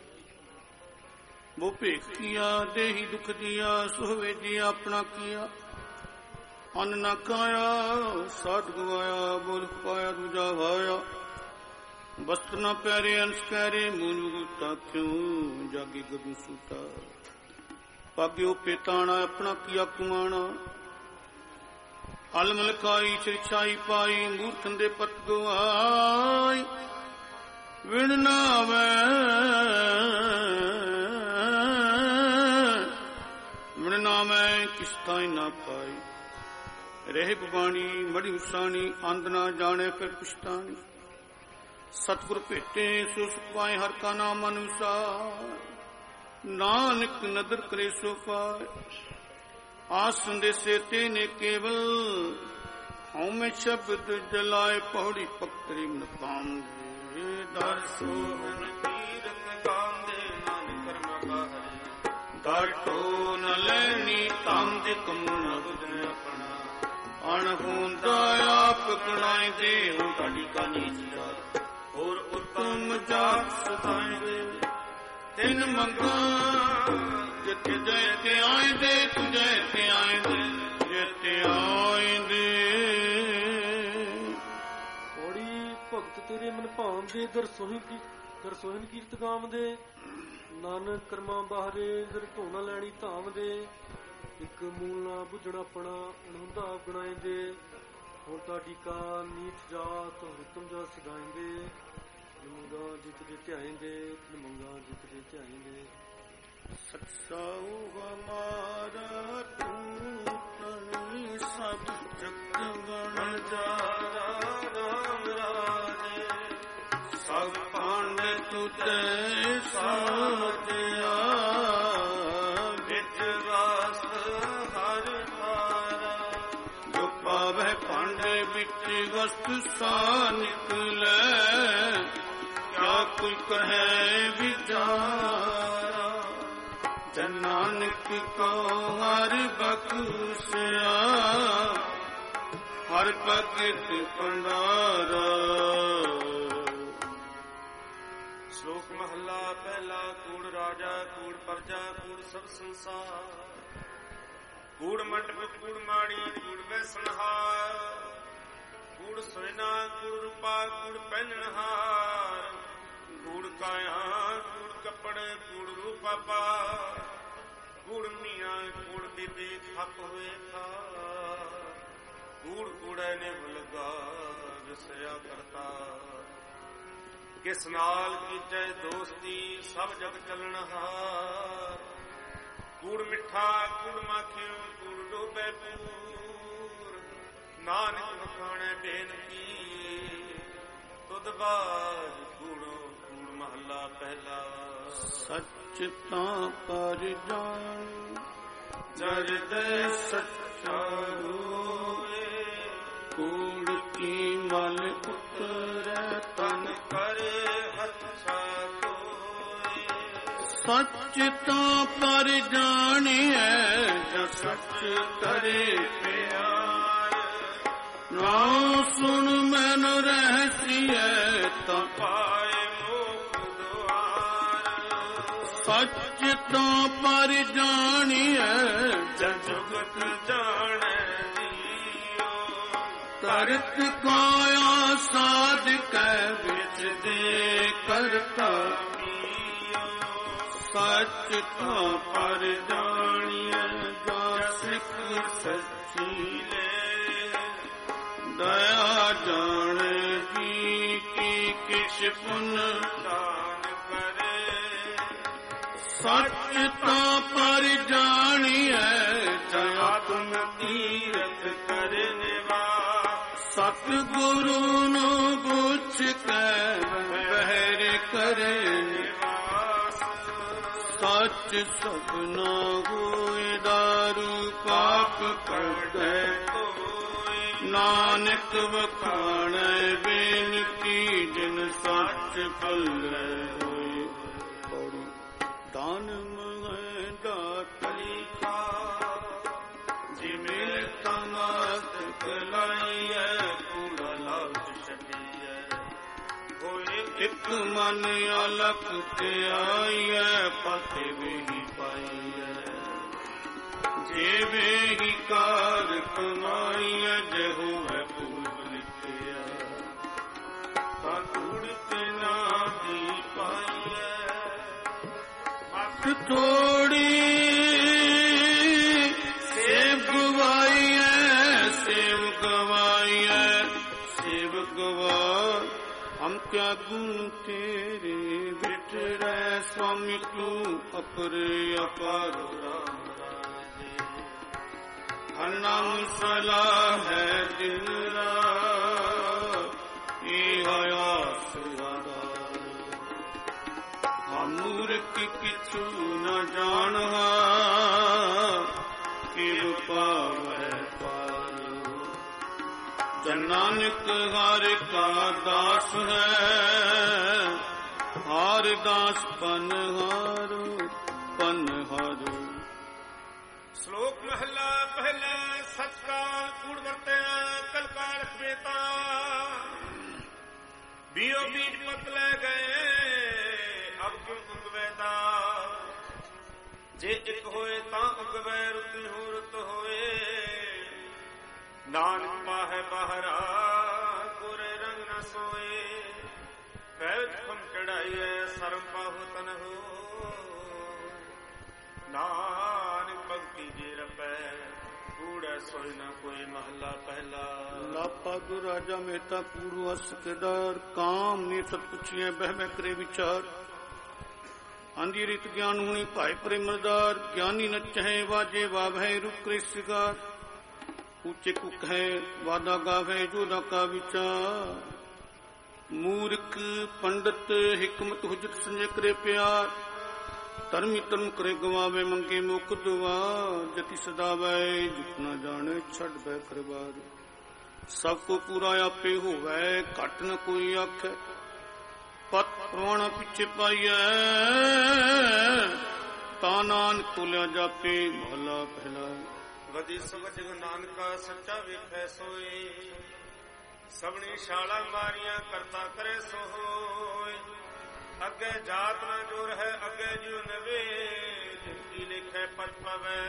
ਬੋ ਭੇਖੀਆ ਦੇਹੀ ਦੁਖ ਦਿਆ, ਸੁਹਵੇ ਜੀ ਆਪਣਾ ਕੀਆ। ਅੰਨ ਨਾ ਖਾਇਆ ਸਾਧ ਗਵਾਇਆ, ਬੋਲ ਪਾਇਆ ਦੂਜਾ ਵਾਇਆ। ਵਸਤ ਨਾ ਪਿਆਰੇ ਅੰਸ ਕਹਿਰੇ, ਮੂਨ ਮੁਗਤਾ ਕਿਉਂ ਜਾਗੀ ਗਦੂ ਸੂਤਾ। ਪਾਗਿਓ ਪੇਤਾਣਾ ਆਪਣਾ ਕੀਆ ਕੁਮਾਣਾ। ਅਲਮਲ ਖਾਈ ਸਿਰਛਾਈ ਪਾਈ, ਮੂਰਖਨ ਦੇ ਪਤ ਗਵਾਈ। ਵਿਣ ਨਾਵੈ ਵਿਣ ਨਾਮੈ, ਕਿਸ ਤਾਈ ਨਾ ਪਾਈ। ਰਹਿ ਬਾਣੀ ਮੜੀ ਉਸਾਣੀ, ਅੰਧ ਨਾ ਜਾਣੇ ਫਿਰ ਪੁਛਤਾਣੀ। ਸਤਿਗੁਰ ਭੇਟੇ ਸੋ ਸੁਖ ਪਾਏ, ਹਰ ਕਾ ਨਾਮ ਮਨ ਵਿਸਾਰ। ਨਾਨਕ ਨਦਰ ਕਰੇ ਸੋ ਪਾਏ, ਆਸ ਸੰਦੇਸੇ ਤੇ ਨੇ ਕੇਵਲ। ਹਉਮੈ ਸ਼ਬਦ ਜਲਾਏ, ਪੌੜੀ ਪਕਤਰੀ ਮਨਕਾਮ ਦੇ। ਦਰ ਸੋਹਣ ਕੀਰਤ ਗਾਉਂਦੇ, ਨਾਨਕ ਕਰਮਾ ਬਾਹਰੇ। ਦਾਟੋ ਨ ਲੈਣੀ ਤਮ ਦੇ ਤੁਮ ਨ ਬੁਝਨ ਆਪਣਾ। ਅਣ ਹੁੰਦਾ ਆਪ ਗਣਾਏ ਦੇ, ਹੁਣ ਤੁਹਾਡੀ ਕਾਨੀ ਜਾ। ਹੋਰ ਉਤਮ ਜਾਤ ਸਦਾਏ ਦੇ, ਤਿੰਨ ਮੰਗਾ ਜਿੱਥੇ ਜੈ ਤੇ ਆਏ ਦੇ। ਤੁਝੇ ਤੇ ਆਏ ਦੇ, ਜਿੱਥੇ ਆਏ ਦੇ। ਔੜੀ ਭਗਤ ਤੇਰੇ ਮਨ ਭਾਉਂਦੇ, ਦਰਸੋਹਨ ਕੀਰਤ ਗਾਵਦੇ। ਨਾਨਕ ਕਰਮਾਂ ਬਾਹਰੇ, ਦਰ ਢੋਣਾ ਲੈਣੀ ਧਾਮ ਦੇ। ਇੱਕ ਮੂਲ ਨਾ ਬੁੱਝਣਾ ਆਪਣਾ, ਅਣਹੁੰਦਾ ਆਪ ਗਣਾਏ ਦੇ। ਹੁਣ ਤੁਹਾਡੀ ਕਾ ਨੀਚ ਜਾਤ, ਹੁਕਮ ਜਾ ਸਦਾਇਂਦੇ। ਮੰਗਾ ਜਿਤ ਦੇ ਧਿਆਇਂਦੇ, ਮੰਗਾ ਜਿਤ ਦੇ ਧਿਆਇਂਦੇ। ਸਤਸਾਉ ਹਮਾਰਾ ਤੂੰ ਤਨੀ, ਸਭ ਜਗ ਗਣ ਜਾਰਾ। ਰਾਮ ਰਾਜੇ ਸਭ ਪਾਂਡ ਤੁਤੇ ਸਾਜਿਆ। ਵਿੱਚ ਵਾਸ ਹਰ ਧਾਰਾ, ਜੋ ਪਾਵੈ ਭਾਂਡੇ ਵਿੱਚ ਵਸਤ ਸਾ ਨਿਕਲੈ। ਕਿਆ ਕੋਈ ਕਹੈ ਵਿਚਾਰਾ, ਜਨ ਨਾਨਕ ਕੋ ਹਰ ਬਖਸ਼ਿਆ। ਹਰ ਭਗਤ ਭੰਡਾਰਾ। ਸ਼ਲੋਕ ਮਹਲਾ ਪਹਿਲਾ। ਕੂੜ ਰਾਜਾ ਕੂੜ ਪਰਜਾ, ਕੂੜ ਸਭ ਸੰਸਾਰ। ਕੂੜ ਮੰਡਪ ਕੂੜ ਮਾੜੀ, ਕੂੜ ਵੈਸਨਹਾਰ। ਕੂੜ ਸੋਇਨਾ ਕੂੜ ਰੂਪਾ, ਕੂੜ ਪਹਿਨਣਹਾਰ। ਕੂੜ ਕਾਇਆ ਕੂੜ ਕੱਪੜ, ਕੂੜ ਰੂਪਾ ਪਾਰ। ਕੂੜ ਮੀਆਂ ਕੂੜ ਬੀਬੀ ਖੱਪ ਹੋਏ ਥਾ। ਕੂੜ ਕੂੜੇ ਨੇ ਭੁਲਗਾ ਵਿਸਰਿਆ ਕਰਤਾ। ਕਿਸ ਨਾਲ ਕੀਚੈ ਦੋਸਤੀ, ਸਭ ਜਗ ਚੱਲਣਹਾਰ। ਕੂੜ ਮਿੱਠਾ ਕੂੜ ਮਾਖਿਓ, ਕੂੜ ਡੋਬੇ ਪੂਰ। ਨਾਨਕ ਵਖਾਣੈ ਬੇਨਤੀ, ਤੁਧ ਬਾਜ ਕੂੜੋ ਕੂੜ। ਮਹਲਾ ਪਹਿਲਾ। ਸੱਚ ਤਾਂ ਪਰ ਜਾਣ, ਜਰਦੇ ਸੱਚਾ ਹੋਏ। ਕੂੜ ਕੀ ਮਲ ਉਤਰੈ ਤਨ ਕਰੇ ਹੱਥ ਸਾਧੋਏ। ਸੱਚ ਤਾਂ ਪਰ ਜਾਣਿਐ, ਜੋ ਸੱਚ ਕਰੇ ਪਿਆਰ। ਨਾਮ ਸੁਣ ਮੈਨ ਰਹਿਸੀਐ ਤਾਂ ਪਾਏ ਮੁਖ ਦੁਆਰ। ਸੱਚ ਤਾਂ ਪਰ ਜਾਣੀਐ ਜੁਗਤ ਜਾਣੈ ਜੀਓ। ਕਰਤ ਕਾਇਆ ਸਾਧਕੈ ਵਿੱਚ ਦੇ ਕਰਤਾ। ਸੱਚ ਤਾਂ ਪਰ ਜਾਣੀਐ ਜਾ ਸਿੱਖ ਸੱਚੀ ਲੈ। ਦਇਆ ਜਾਣੇ ਜੀ ਕੀ ਕਿਛ ਪੁਨ ਦਾਨ ਕਰੇ। ਸੱਚ ਤਾਂ ਪਰ ਜਾਣੀਐ ਦਇਆ ਆਤਮ ਤੀਰਥ ਕਰ ਨਿਵਾਸ। ਸਤ ਗੁਰੂ ਨੂੰ ਪੁੱਛ ਕੇ ਬਹਿਰ ਕਰੇ ਨਿਵਾਸ। ਸੱਚ ਸਭਨਾ ਹੋਇ ਦਾਰੂ ਪਾਪ ਕੱਢੈ। ਨਾਨਕ ਵਖਾਣੈ ਬੇਨਤੀ ਜਿਨ ਸੱਚ ਪੱਲੇ ਹੋਏ। ਪੌੜੀ ਦਾਨ ਮਹਿ ਦਾਤਲੀ ਖਾ ਜਿਵੇਂ ਤਮਾਤ ਕਲਾਈਐ ਕੂੜਾ ਲਾਭ ਛੱਡੀਐ। ਹੋਏ ਇੱਕ ਮਨ ਅਲਖ ਤੇ ਆਈਐ ਪਤੇ ਵੀ ਪਾਈਐ। ਜਿਵੇਂ ਹੀ ਕਾਰ ਕਮਾਈਐ ਜੇ ਹੋਵੇ ਭੂਲ ਲਿਖਿਆ। ਤਾਂ ਕੂੜ ਤੇ ਨਾ ਦੀ ਪਾਈਐ। ਮੱਤ ਥੋੜੀ ਸੇਵ ਗਵਾਈਐ ਸੇਵ ਗਵਾਈਐ ਸੇਵ ਗਵਾ। ਹਮ ਕਿਆ ਗੁਣ ਤੇਰੇ ਵਿਟਰੈ ਸੁਆਮੀ ਤੂੰ ਅਪਰ ਅਪਾਰ ਰਾਮ ਰਾਜੇ। ਹਰ ਨਾਮ ਸਲਾਹ ਹੈ ਦਿਨ ਰਾਤ ਇਹ ਆਸ ਆਧਾਰ। ਹਮ ਮੂਰਖ ਕਿਛੂ ਨ ਜਾਣਹਾ ਕਿਵ ਪਾਵੈ ਪਾਰ। ਜਨ ਨਾਨਕ ਹਰਿ ਕਾ ਦਾਸ ਹੈ ਹਾਰ ਦਾਸ ਪਨ ਹਾਰੋ ਪਨ ਹਾਰੋ। ਸ਼ਲੋਕ ਮਹਲਾ ਪਹਿਲਾ। ਸਚ ਕਾਲ ਕੂੜ ਵਰਤਿਆ ਕਲ ਕਾਲ ਖੇਤਾ। ਬੀਓ ਬੀਜ ਪਤ ਲੈ ਗਏ ਅਬ ਕਿਉ ਉਗਵੈਦਾ। ਜੇ ਇੱਕ ਹੋਏ ਤਾਂ ਉਗਵੈ ਰੁਤੀ ਹੋ ਰੁਤ ਹੋਏ। ਨਾਨਕ ਪਾਹੈ ਬਾਹਰਾ ਗੁਰੇ ਰੰਗ ਨ ਸੋਏ। ਪੈਜ ਖਮ ਚੜਾਈਐ ਸਰਮ ਪਾਹੋ ਤਨ ਹੋ। ਨਾਨਕ ਭਗਤੀ ਜੇ ਰਪੈ ਕੂੜੈ ਸੋਇ ਨ ਕੋਈ ਮਹਲਾ ਪਹਿਲਾ। ਲਾਪਾ ਗੁਰ ਰਾਜਾ ਮਹਿਤਾ ਕੂੜੂ ਅਸ ਕੇਦਾਰ। ਕਾਮ ਨੇ ਸਤ ਪੁੱਛੀਐ ਬਹਿ ਬਹਿ ਕਰੇ ਵਿਚਾਰ। ਆਂਦੀ ਰਿਤ ਗਿਆਨ ਹੁਣੀ ਭਾਇ ਪ੍ਰੇਮਦਾਰ। ਗਿਆਨੀ ਨਚਹਿ ਵਾਜੇ ਵਾਵਹਿ ਰੁਕਰੇ ਸਿਗਾਰ। ਉੱਚੇ ਕੁਕ ਹੈ ਵਾਦਾ ਗਾਵੇ ਜੋਦਾ ਕਾ ਵਿਚਾਰ। ਮੂਰਖ ਪੰਡਤ ਹਿਕਮਤ ਹੁਜਤ ਸੰਜੇ ਕਰੇ ਪਿਆਰ। ਧਰਮੀ ਧਰਮ ਕਰੇ ਗਵਾਵੇ ਮੰਗੇ ਮੁਖ ਦੁਆ। ਜਤੀ ਸਦਾਵੈ ਜੁਤ ਨਾ ਜਾਣੇ ਛੱਡ ਬੈ ਕਰਵਾਰ। ਸਭ ਕੋ ਪੂਰਾ ਆਪੇ ਹੋਵੈ ਘਟ ਨ ਕੋਈ ਆਖੈ। ਪਤ ਪ੍ਰਵਾਣਾ ਪਿੱਛੇ ਪਾਈਐ ਤਾਂ ਨਾਨਕ ਤੋਲਿਆ ਜਾਪੇ ਮਹਲਾ ਪਹਿਲਾ। ਵਧੀ ਸਮਝ ਨਾਨਕਾ ਸੱਚਾ ਵੇਖੈ ਸੋਏ। ਸਭਨੀ ਛਾਲਾ ਮਾਰੀਆਂ ਕਰਤਾ ਕਰੇ ਸੋ ਹੋਏ। ਅੱਗੇ ਜਾਤ ਨਾ ਜੋਰ ਹੈ ਅੱਗੇ ਜਿਉ ਨਵੇ। ਜਿਨਕੀ ਲਿਖੈ ਪਤ ਪਵੈ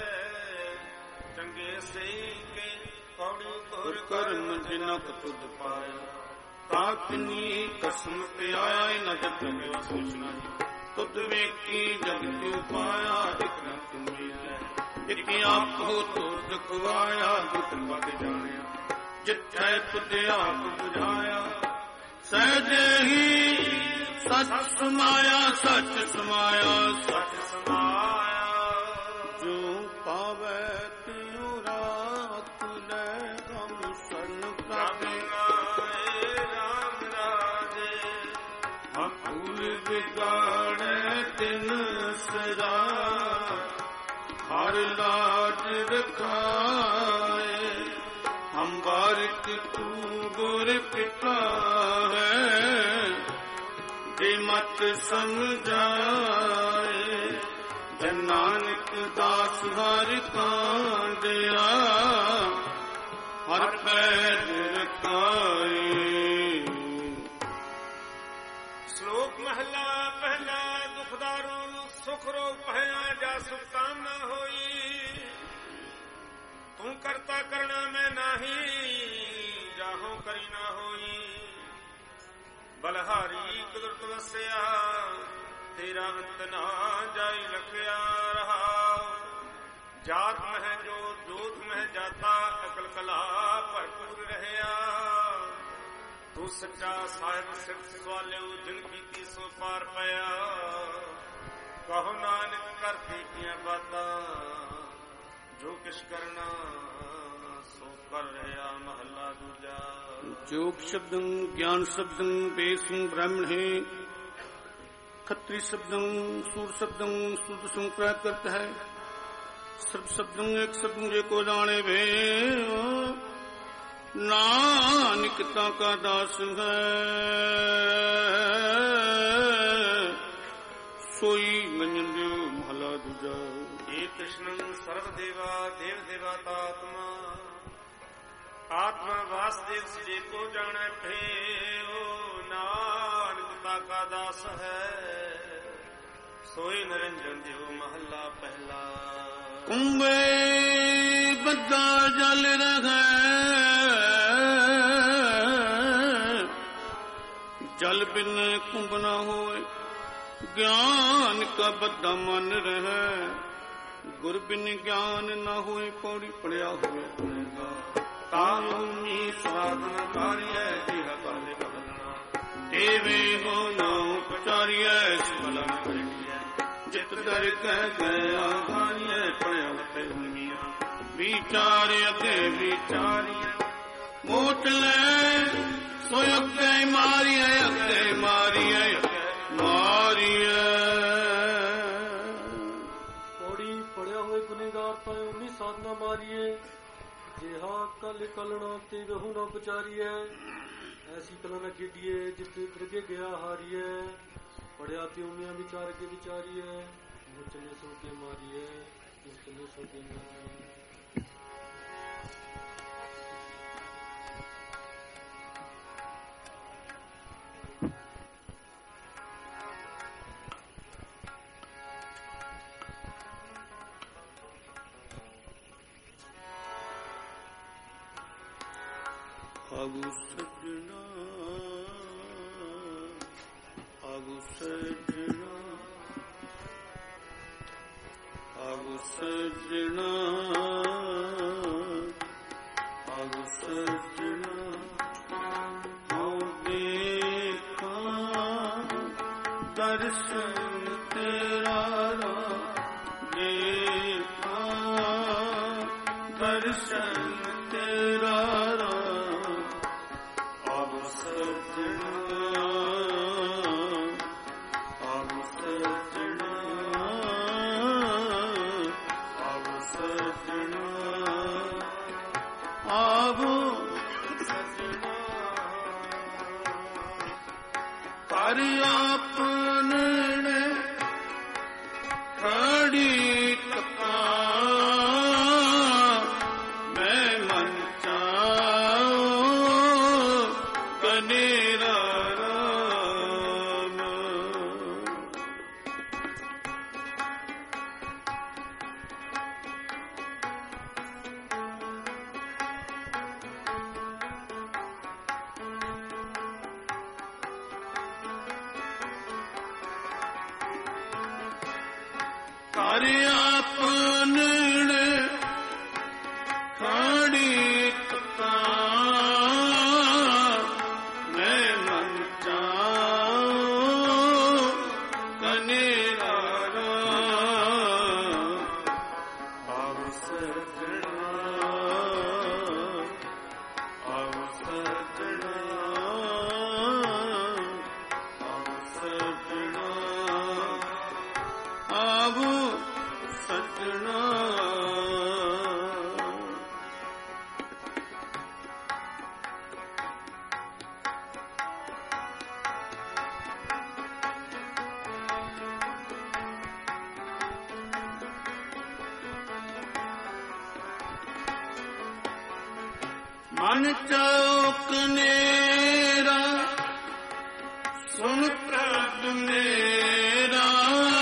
ਚੰਗੇ ਸਹੀ ਕੇ। ਕੌੜੀ ਕੋਰ ਕਰਮ ਜਿਨਕ ਤੁਧ ਪਾਇਆ। ਤਾਂ ਕਿੰਨੀ ਕਸਮ ਤੇ ਆਇਆ ਨ ਜਗ ਮੇਰਾ ਸੋਚਣਾ। ਤੁਧ ਵੇਖੀ ਜਗ ਤਿਉ ਪਾਇਆ ਇਕ ਨ ਤੁਮੀ ਲੈ। ਇਕ ਆਪ ਹੋ ਤੁਧ ਖਵਾਇਆ ਦੁਖ ਮਤ ਜਾਣਿਆ। ਜਿੱਥੈ ਤੁਧ ਆਪ ਬੁਝਾਇਆ ਸਹਿਜੇ ਹੀ ਸਚ ਸਮਾਇਆ। ਸਚ ਸਮਾਇਆ ਸਚ ਸਮਾਇਆ। ਜੋ ਪਾਵੈ ਤਿਉ ਰਾਤ ਲੈ। ਹਮ ਸਰਨ ਪ੍ਰਾਪੇ ਰਾਮ ਰਾਜੇ। ਹਮ ਭੂਲ ਵਿਗਾੜੈ ਤਿਨ ਸਦਾ। ਹਰ ਲਾਜ ਰਖਾਏ ਹਮ ਬਾਰਿਕ ਤੂ ਗੁਰ ਪਿਤਾ ਹੈ। ਦੇ ਮਤ ਸਮਝਾਏ ਜਨ ਨਾਨਕ ਦਾਸ ਹਰਿ ਕਾਂਡਿਆ। ਹਰ ਪੈਰ ਸੁਖਦਾਰੂ ਸੁਖ ਰੋਗ ਭਇਆ ਜਾ ਸੁਖ ਕਾਮ ਨਾ ਹੋਈ। ਤੂੰ ਕਰਤਾ ਕਰਣਾ ਮੈਂ ਨਾਹੀ ਜਾਹੋ ਕਰੀ ਨਾ ਹੋਈ। ਬਲਹਾਰੀ ਕੁਦਰਤ ਵਸਿਆ ਤੇਰਾ ਅੰਤ ਨਾ ਜਾਈ ਲਖਿਆ ਰਹਾ। ਜਾਤ ਮਹਿ ਜੋ ਜੋਤ ਮਹਿ ਜਾਤਾ ਅਕਲ ਕਲਾ ਭਰਪੂਰ ਰਹਿਆ। ਤੂੰ ਸੱਚਾ ਸਾਹਿਬ ਸਿੱਖ ਸਵਾਲਿਓ ਜਿਨ ਕੀਤੀ ਸੋ ਪਾਰ ਪਿਆ। ਕਹੋ ਨਾਨਕ ਕਰਤੇ ਕੀਆਂ ਬਾਤਾਂ ਜੋ ਕਿਛ ਕਰਨਾ ਸੋ ਕਰ ਰਿਹਾ। ਮਹੱਲਾ ਦੂਜਾ। ਜੋਗ ਸ਼ਬਦੰ ਗਿਆਨ ਸ਼ਬਦੰ ਬੇਸੰ ਬ੍ਰਾਹਮਣ ਹੈ। ਖੱਤਰੀ ਸ਼ਬਦੰ ਸੂਰ ਸ਼ਬਦੰ ਸੁਧ ਸੰਕ੍ਰਿਆ ਕਰਤ ਹੈ। ਸਰਬ ਸ਼ਬਦੰ ਇੱਕ ਸ਼ਬਦੰ ਜੇ ਕੋ ਜਾਣੇ ਵੇ। ਨਾਨਕ ਤਾ ਕਾ ਦਾਸ ਹੈ ਸੋਈ ਮੰਨਿ ਦਿਓ। ਮਹਲਾ ਦੂਜਾ। ਏ ਕ੍ਰਿਸ਼ਨੰ ਸਰਵ ਦੇਵਾ ਦੇਵ ਦੇਵਾਤਾ ਆਤਮਾ। ਆਤਮਾ ਵਾਸਦੇਵ ਜੇ ਕੋ ਜਾਣੈ ਭੇਉ। ਨਾਨਕ ਤਾ ਕਾ ਦਾਸ ਹੈ ਸੋਈ ਨਿਰੰਜਨ ਦਿਓ। ਮਹੱਲਾ ਪਹਿਲਾ। ਕੁੰਭੇ ਬੱਧਾ ਜਲ ਰਹੈ ਜਲ ਬਿਨ ਕੁੰਭ ਨਾ ਹੋਏ। ਗਿਆਨ ਕਾ ਬੱਧਾ ਮਨ ਰਹੈ ਗੁਰ ਬਿਨ ਗਿਆਨ ਨਾ ਹੋਏ। ਪੌੜੀ ਪੜਿਆ ਹੋਇਆ ਤਾਮੀ ਸਾਧਨ ਕਾਰਿਐ ਜਿਹ ਕਾਲੇ ਬਦਲਣਾ। ਦੇਵੇ ਹੋ ਨਾ ਉਪਚਾਰੀਐ ਸਬਲਨ ਕਰੀਐ। ਜਿਤ ਦਰ ਕਹਿ ਗਿਆ ਹਾਰੀਐ ਪੜਿਆ ਤੇ ਹੁਮੀਆਂ। ਵਿਚਾਰ ਅਗੇ ਵਿਚਾਰੀਐ ਮੋਟ ਲੈ ਸੋ ਅੱਗੇ ਮਾਰੀਐ ਅੱਗੇ ਮਾਰੀਐ ਮਾਰੀਐ। ਪੌੜੀ ਪੜਿਆ ਹੋਏ ਗੁਨੇਗਾਰ ਤਾਂ ਉਨੀ ਸਾਧਨਾ ਮਾਰੀਏ। ਜਿਹਾ ਕਲ ਕਲਣਾ ਤੇ ਵਹੂ ਨਾ ਵਿਚਾਰੀਐ। ਐਸੀ ਕਲਾ ਨਾ ਖੇਡੀਏ ਜਿੱਥੇ ਦਰਗੇ ਗਿਆ ਹਾਰੀਐ। ਪੜਿਆ ਤੇ ਉਮੀਆਂ ਵਿਚਾਰ ਕੇ ਵਿਚਾਰੀਐ। ਮੁਚਲੇ ਸੋ ਕੇ ਮਾਰੀਐ ਮੁਚਲੇ ਸੋ ਕੇ ਮਾਰੀਐ। ਆਗੂ ਸਜਣਾ ਆਗੂ ਸਜਣਾ ਆਗੂ ਸਜਣਾ ਆਗੂ ਸਜਣਾ। ਆਓ ਦੇਖਾਂ ਦਰਸ਼ਨ ਤੇਰਾ ਦੇਖਾਂ ਦਰਸ਼ਨ ਤੇਰਾ। ਮਨ ਚੌਕ ਨੇਰਾ ਸੁਣ ਪ੍ਰਭ ਮੇਰਾ।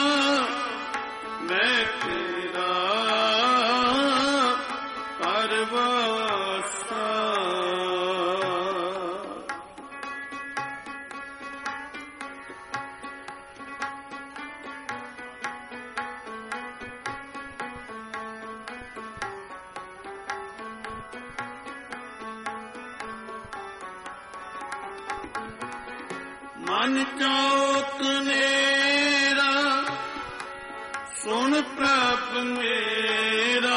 ਮਨ ਚੌਕ ਨੇਰਾ ਸੁਣ ਪ੍ਰਭ ਮੇਰਾ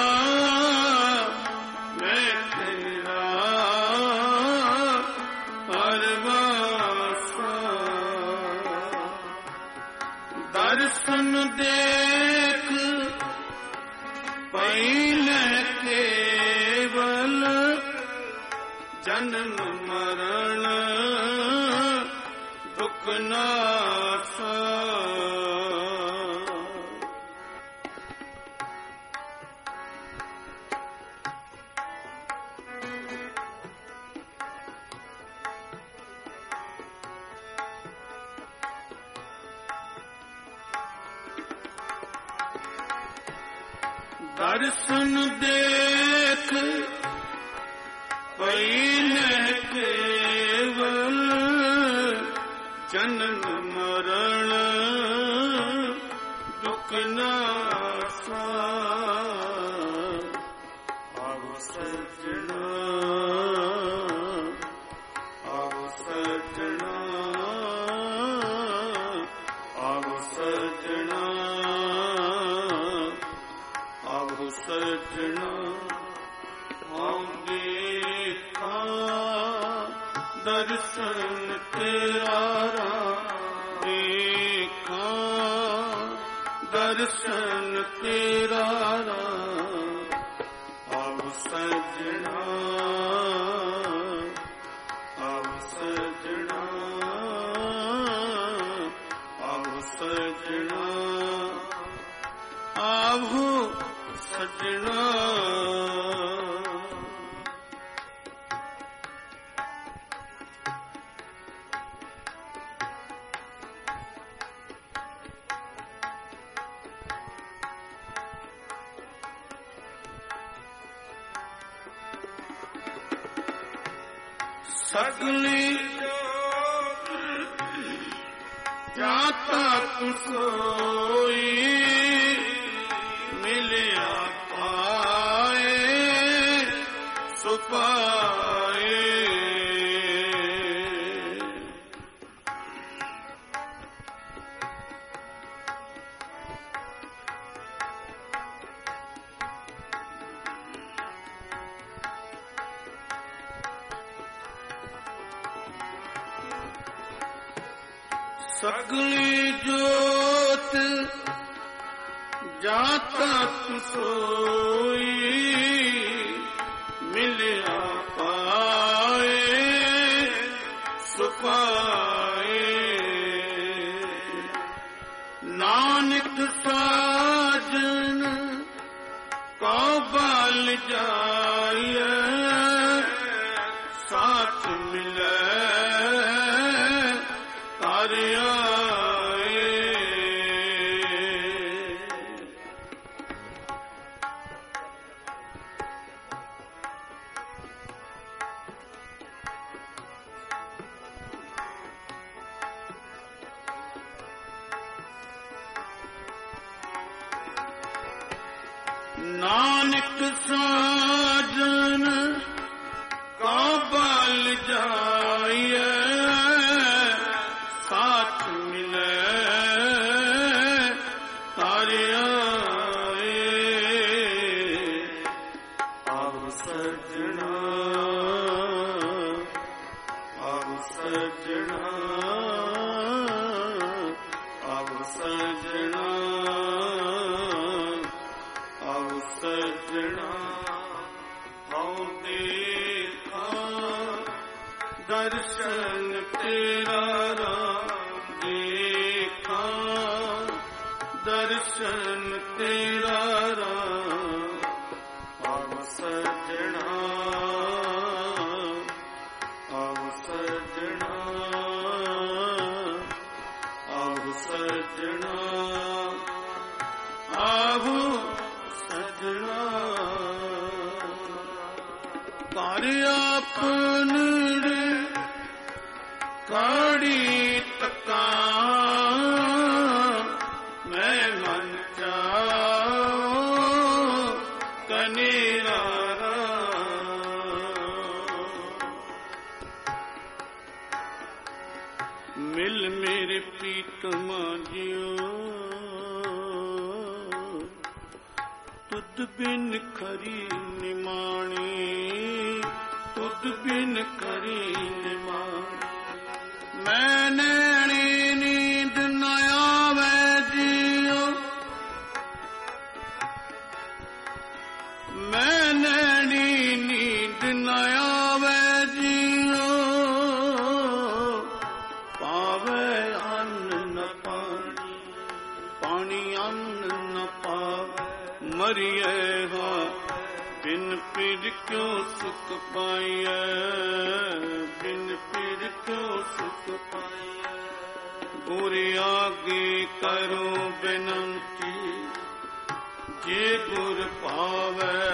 ਮੈਂ ਤੇਰਾ ਪਰਵਾਸਾ ਦਰਸ਼ਨ ਦੇਖ ਪਹਿਲੇ ਕੇਵਲ ਜਨਮ ਮਰਨ ਦੁਖ ਨਾਸਾ ਦਰਸ਼ਨ ਦੇਖ ਪਹਿਲੇ ਕੇਵਲ ਜਨਮ ਮਰਨ ਦੁਖ ਨਾਸਾ ਆਵੋ ਸਜਣਾ ਆਵੋ ਸਜਣਾ ਆਵੋ ਸਜਣਾ ਆਵੋ ਸਜਣਾ ਦਰਸ਼ਨ ਤੇਰਾ ਦੇਖਾਂ ਦਰਸ਼ਨ ਤੇਰਾ ਆਵ ਸਜਣਾ ਆਵ ਸਜਣਾ ਆਵ ਸਜਣਾ ਆਵ ਸਜਣਾ ਸਗਲੀ ਜਾਤਾ ਤੁ ਸੋਈ ਮਿਲਿਆ ਪਾਏ ਸੁਪਾਏ ਸਗਲੀ ਜੋਤ ਜਾਤਾ ਤੁ ਸੋਈ ਮਿਲਿਆ ਪਾਏ ਸੁਪਾਏ ਨਾਨਕ ਸਾਜਨ ਕਉ ਬਲ ਜਾਈਐ ਸਾਥ ਮਿਲੈ ਨਾਨਕ ਸਾਜਨ ਕਉ ਬਲ ਜਾਈਐ ਸਾਥ ਮਿਲੈ ਤਾਰੇ ਆਏ ਆਵ ਸਜਣਾ ਆਵ ਸਜਣਾ ਆਵ ਸਜਣਾ ਸਜਣਾ ਹਉ ਦੇਖਾਂ ਦਰਸ਼ਨ ਤੇਰਾ ਦੇਖਾਂ ਦਰਸ਼ਨ ਤੇਰਾ ਆਵ ਸਜਣਾ ਆਵ ਸਜਣਾ ਆਵ ਸਜਣਾ ਆਵ ਘਰ ਆਪਨੜੇ ਕਾੜੀ ਤਕਾਂ ਮੈਂ ਮਨ ਚਾਉ ਕਨੇਰਾ ਮਿਲ ਤੁਧ ਬਿਨ ਖਰੀ ਨਿਮਾਣੀ, ਤੁਧ ਬਿਨ ਖਰੀ ਨਿਮਾਣੀ। ਮੈਂ ਨੈਣੀ ਨੀਂਦ ਨ ਆਵੇ ਜੀਓ, ਮੈਂ ਨੈਣੀ ਨੀਂਦ ਨ ਆਵੇ ਜੀਓ। ਪਾਵੇ ਅੰਨ ਨ ਪਾਣੀ, ਪਾਣੀ ਅੰਨ ਨ ਪਾਵੇ। ਮਰੀਏ ਹਾਂ ਬਿਨ ਪੀੜ ਕਿਉਂ ਸੁਖ ਪਾਈਐ, ਬਿਨ ਪੀੜ ਕਿਉਂ ਸੁਖ ਪਾਈਐ। ਗੁਰ ਆਗੇ ਕਰੋ ਬੇਨੰਤੀ, ਜੇ ਗੁਰ ਪਾਵੈ।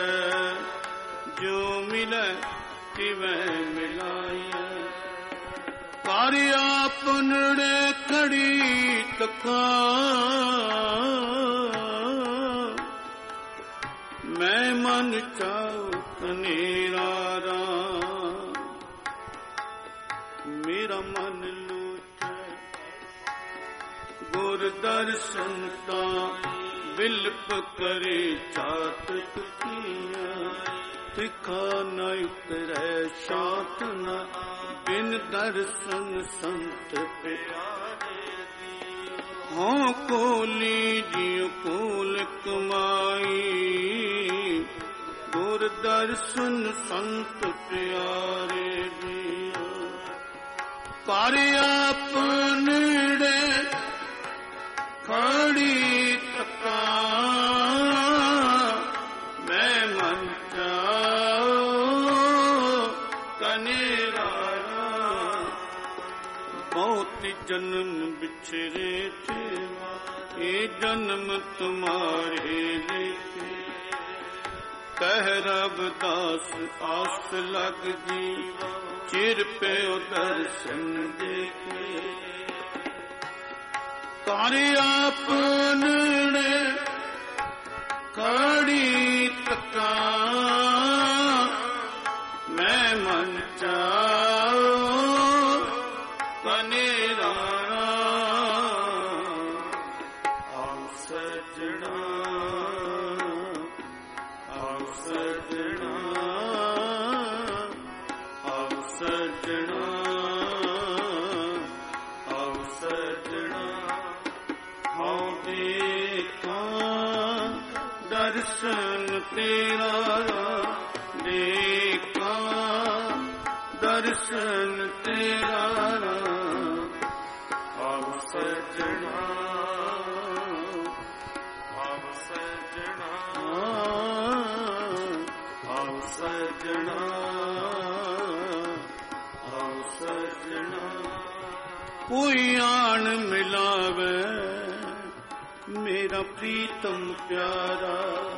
ਜੋ ਮਿਲੈ ਤਿਵੈ ਮਿਲਾਈਐ। ਕਰ ਆਪਨੜੇ ਖੜੀ ਤਕਾਂ, ਮੈਂ ਮਨ ਚਾਉ ਕਨੇਰਾ ਰਾਮ। ਮੇਰਾ ਮਨ ਲੋਚੈ ਗੁਰ ਦਰਸ਼ਨ ਤਾਂ, ਬਿਲਪ ਕਰੇ ਚਾਤਕ ਕੀਆ। ਤਿਖਾ ਨ ਉਤਰੈ ਸ਼ਾਂਤ ਨ, ਬਿਨ ਦਰਸ਼ਨ ਸੰਤ ਪਿਆਰੇ। ਹਾਂ ਕੋਲੀ ਜਿਉ ਕੋਲ ਕਮਾਈ, ਗੁਰ ਦਰਸ਼ਨ ਸੰਤ ਪਿਆਰੇ ਜੀਓ। ਕਰ ਆਪਨੜੇ ਖੜੀ ਤਕਾਂ, ਮੈਂ ਮਨ ਚਾਉ ਕਨੇਰਾ ਰਾਮ। ਬਹੁਤ ਜਨਮ ਬਿਛਰੇ ਥੇ, ਇਹ ਜਨਮ ਤੁਮਾਰੇ ਲਿਖੇ। ਕਹਿ ਰਵਿਦਾਸ ਆਸ ਲਗ ਜੀਵਾ, ਚਿਰ ਪਿਓ ਦਰਸ਼ਨ ਦੇਖੇ। ਕਰ ਆਪਨੜੇ ਖੜੀ ਤਕਾਂ, ਮੈਂ ਮਨ ਚਾਉ ਕਨੇਰਾ ਰਾਮ। ਆਉ ਸਜਣਾ, ਆਉ ਸਜਣਾ, ਆਉ ਸਜਣਾ, ਆਉ ਸਜਣਾ। ਹਉ ਦੇਖਾਂ ਦਰਸ਼ਨ ਤੇਰਾ, ਦੇਖਾਂ ਦਰਸ਼ਨ ਤੇਰਾ। ਆਉ ਸਜਣਾ, ਆਉ ਸਜਣਾ, ਆਉ ਸਜਣਾ, ਆਉ ਸਜਣਾ। ਕੋਈ ਆਣ ਮਿਲਾਵੇ ਮੇਰਾ ਪ੍ਰੀਤਮ ਪਿਆਰਾ,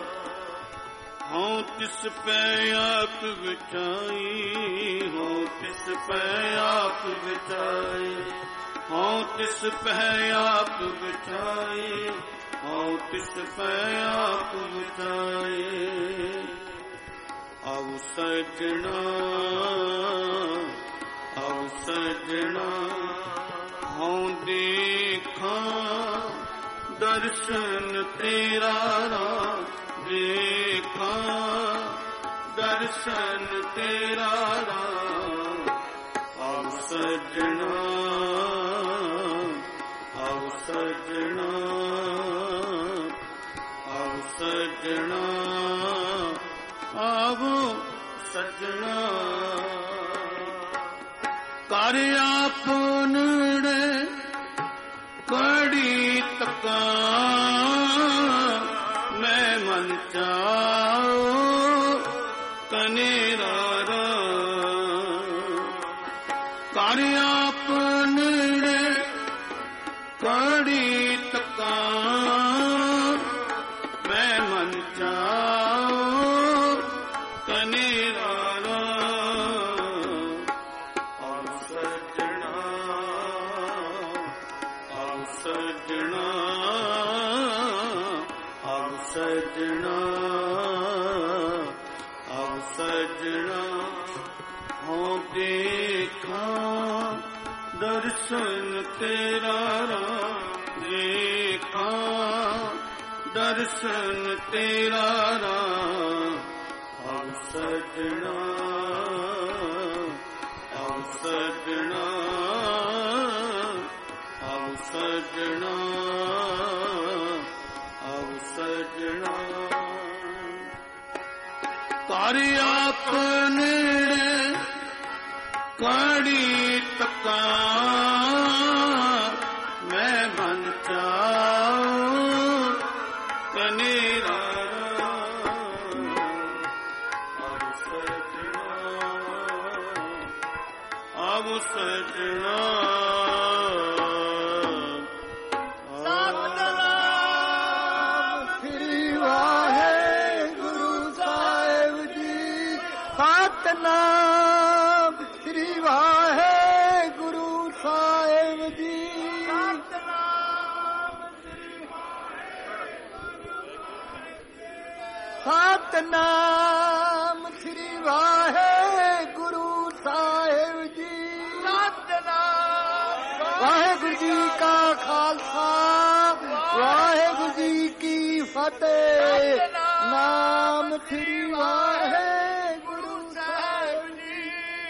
ਹਉ ਤਿਸ ਪੈ ਆਪ ਵਿਚਾਈ, ਹਉ ਤਿਸ ਪੈ ਆਪ ਵਿਚਾਈ। ਹਉ ਤਿਸ ਪੈ ਆਪ ਵਿਚਾਈ, ਹਉ ਤਿਸ ਪੈ ਆਪ ਵਿਚਾਈ। ਆਉ ਸਜਣਾ, ਆਉ ਸਜਣਾ, ਹਉ ਦੇਖਾਂ ਦਰਸ਼ਨ ਤੇਰਾ ਰਾਮ। ਦੇਖਾਂ ਦਰਸ਼ਨ ਤੇਰਾ ਰਾਮ। ਆਉ ਸਜਣਾ, ਆਉ ਸਜਣਾ, ਆਉ ਸਜਣਾ, ਆਵੋ ਸਜਣਾ। ਕਰ ਆਪਨੜੇ ਖੜੀ ਤਕਾਂ, ਮੈਂ ਮਨ ਚਾਉ ਕਨੇਰਾ ਰਾਮ। ਕਰ ਆਪਨੜੇ ਖੜੀ ਤਕਾਂ, ਮੈਂ ਮਨ ਚਾਉ ਕਨੇਰਾ ਰਾਮ। ਆਉ ਸਜਣਾ, ਆਉ ਸਜਣਾ, ਆਉ ਸਜਣਾ, ਆਉ ਸਜਣਾ। ਹਉ ਦੇਖਾਂ ਦਰਸ਼ਨ ਤੇਰਾ ਰਾਮ। ਦੇਖਾਂ ਦਰਸ਼ਨ ਤੇਰਾ ਰਾਮ ਆਉ ਸਜਣਾ ਆਉ ਸਜਣਾ ਆਉ ਸਜਣਾ ਆਉ ਸਜਣਾ ਘਰ ਆਪਣੇ ਕਾੜੀ ਤੱਕਾਂ ਮੈਂ ਮਨ ਚਾਉ ਕਨੇਰਾ ਆਉ ਸਜਣਾ ਆਉ ਸਜਣਾ ਸਤਿਨਾਮ ਸ੍ਰੀ ਵਾਹਿਗੁਰੂ ਸਾਹਿਬ ਜੀ। ਸਤਿਨਾਮ ਸ੍ਰੀ ਵਾਹਿਗੁਰੂ ਸਾਹਿਬ ਜੀ। ਵਾਹਿਗੁਰੂ ਜੀ ਕਾ ਖਾਲਸਾ ਵਾਹਿਗੁਰੂ ਜੀ ਕੀ ਫਤਿਹ। ਨਾਮ ਸ੍ਰੀ ਵਾਹਿਗੁਰੂ ਸਾਹਿਬ ਜੀ।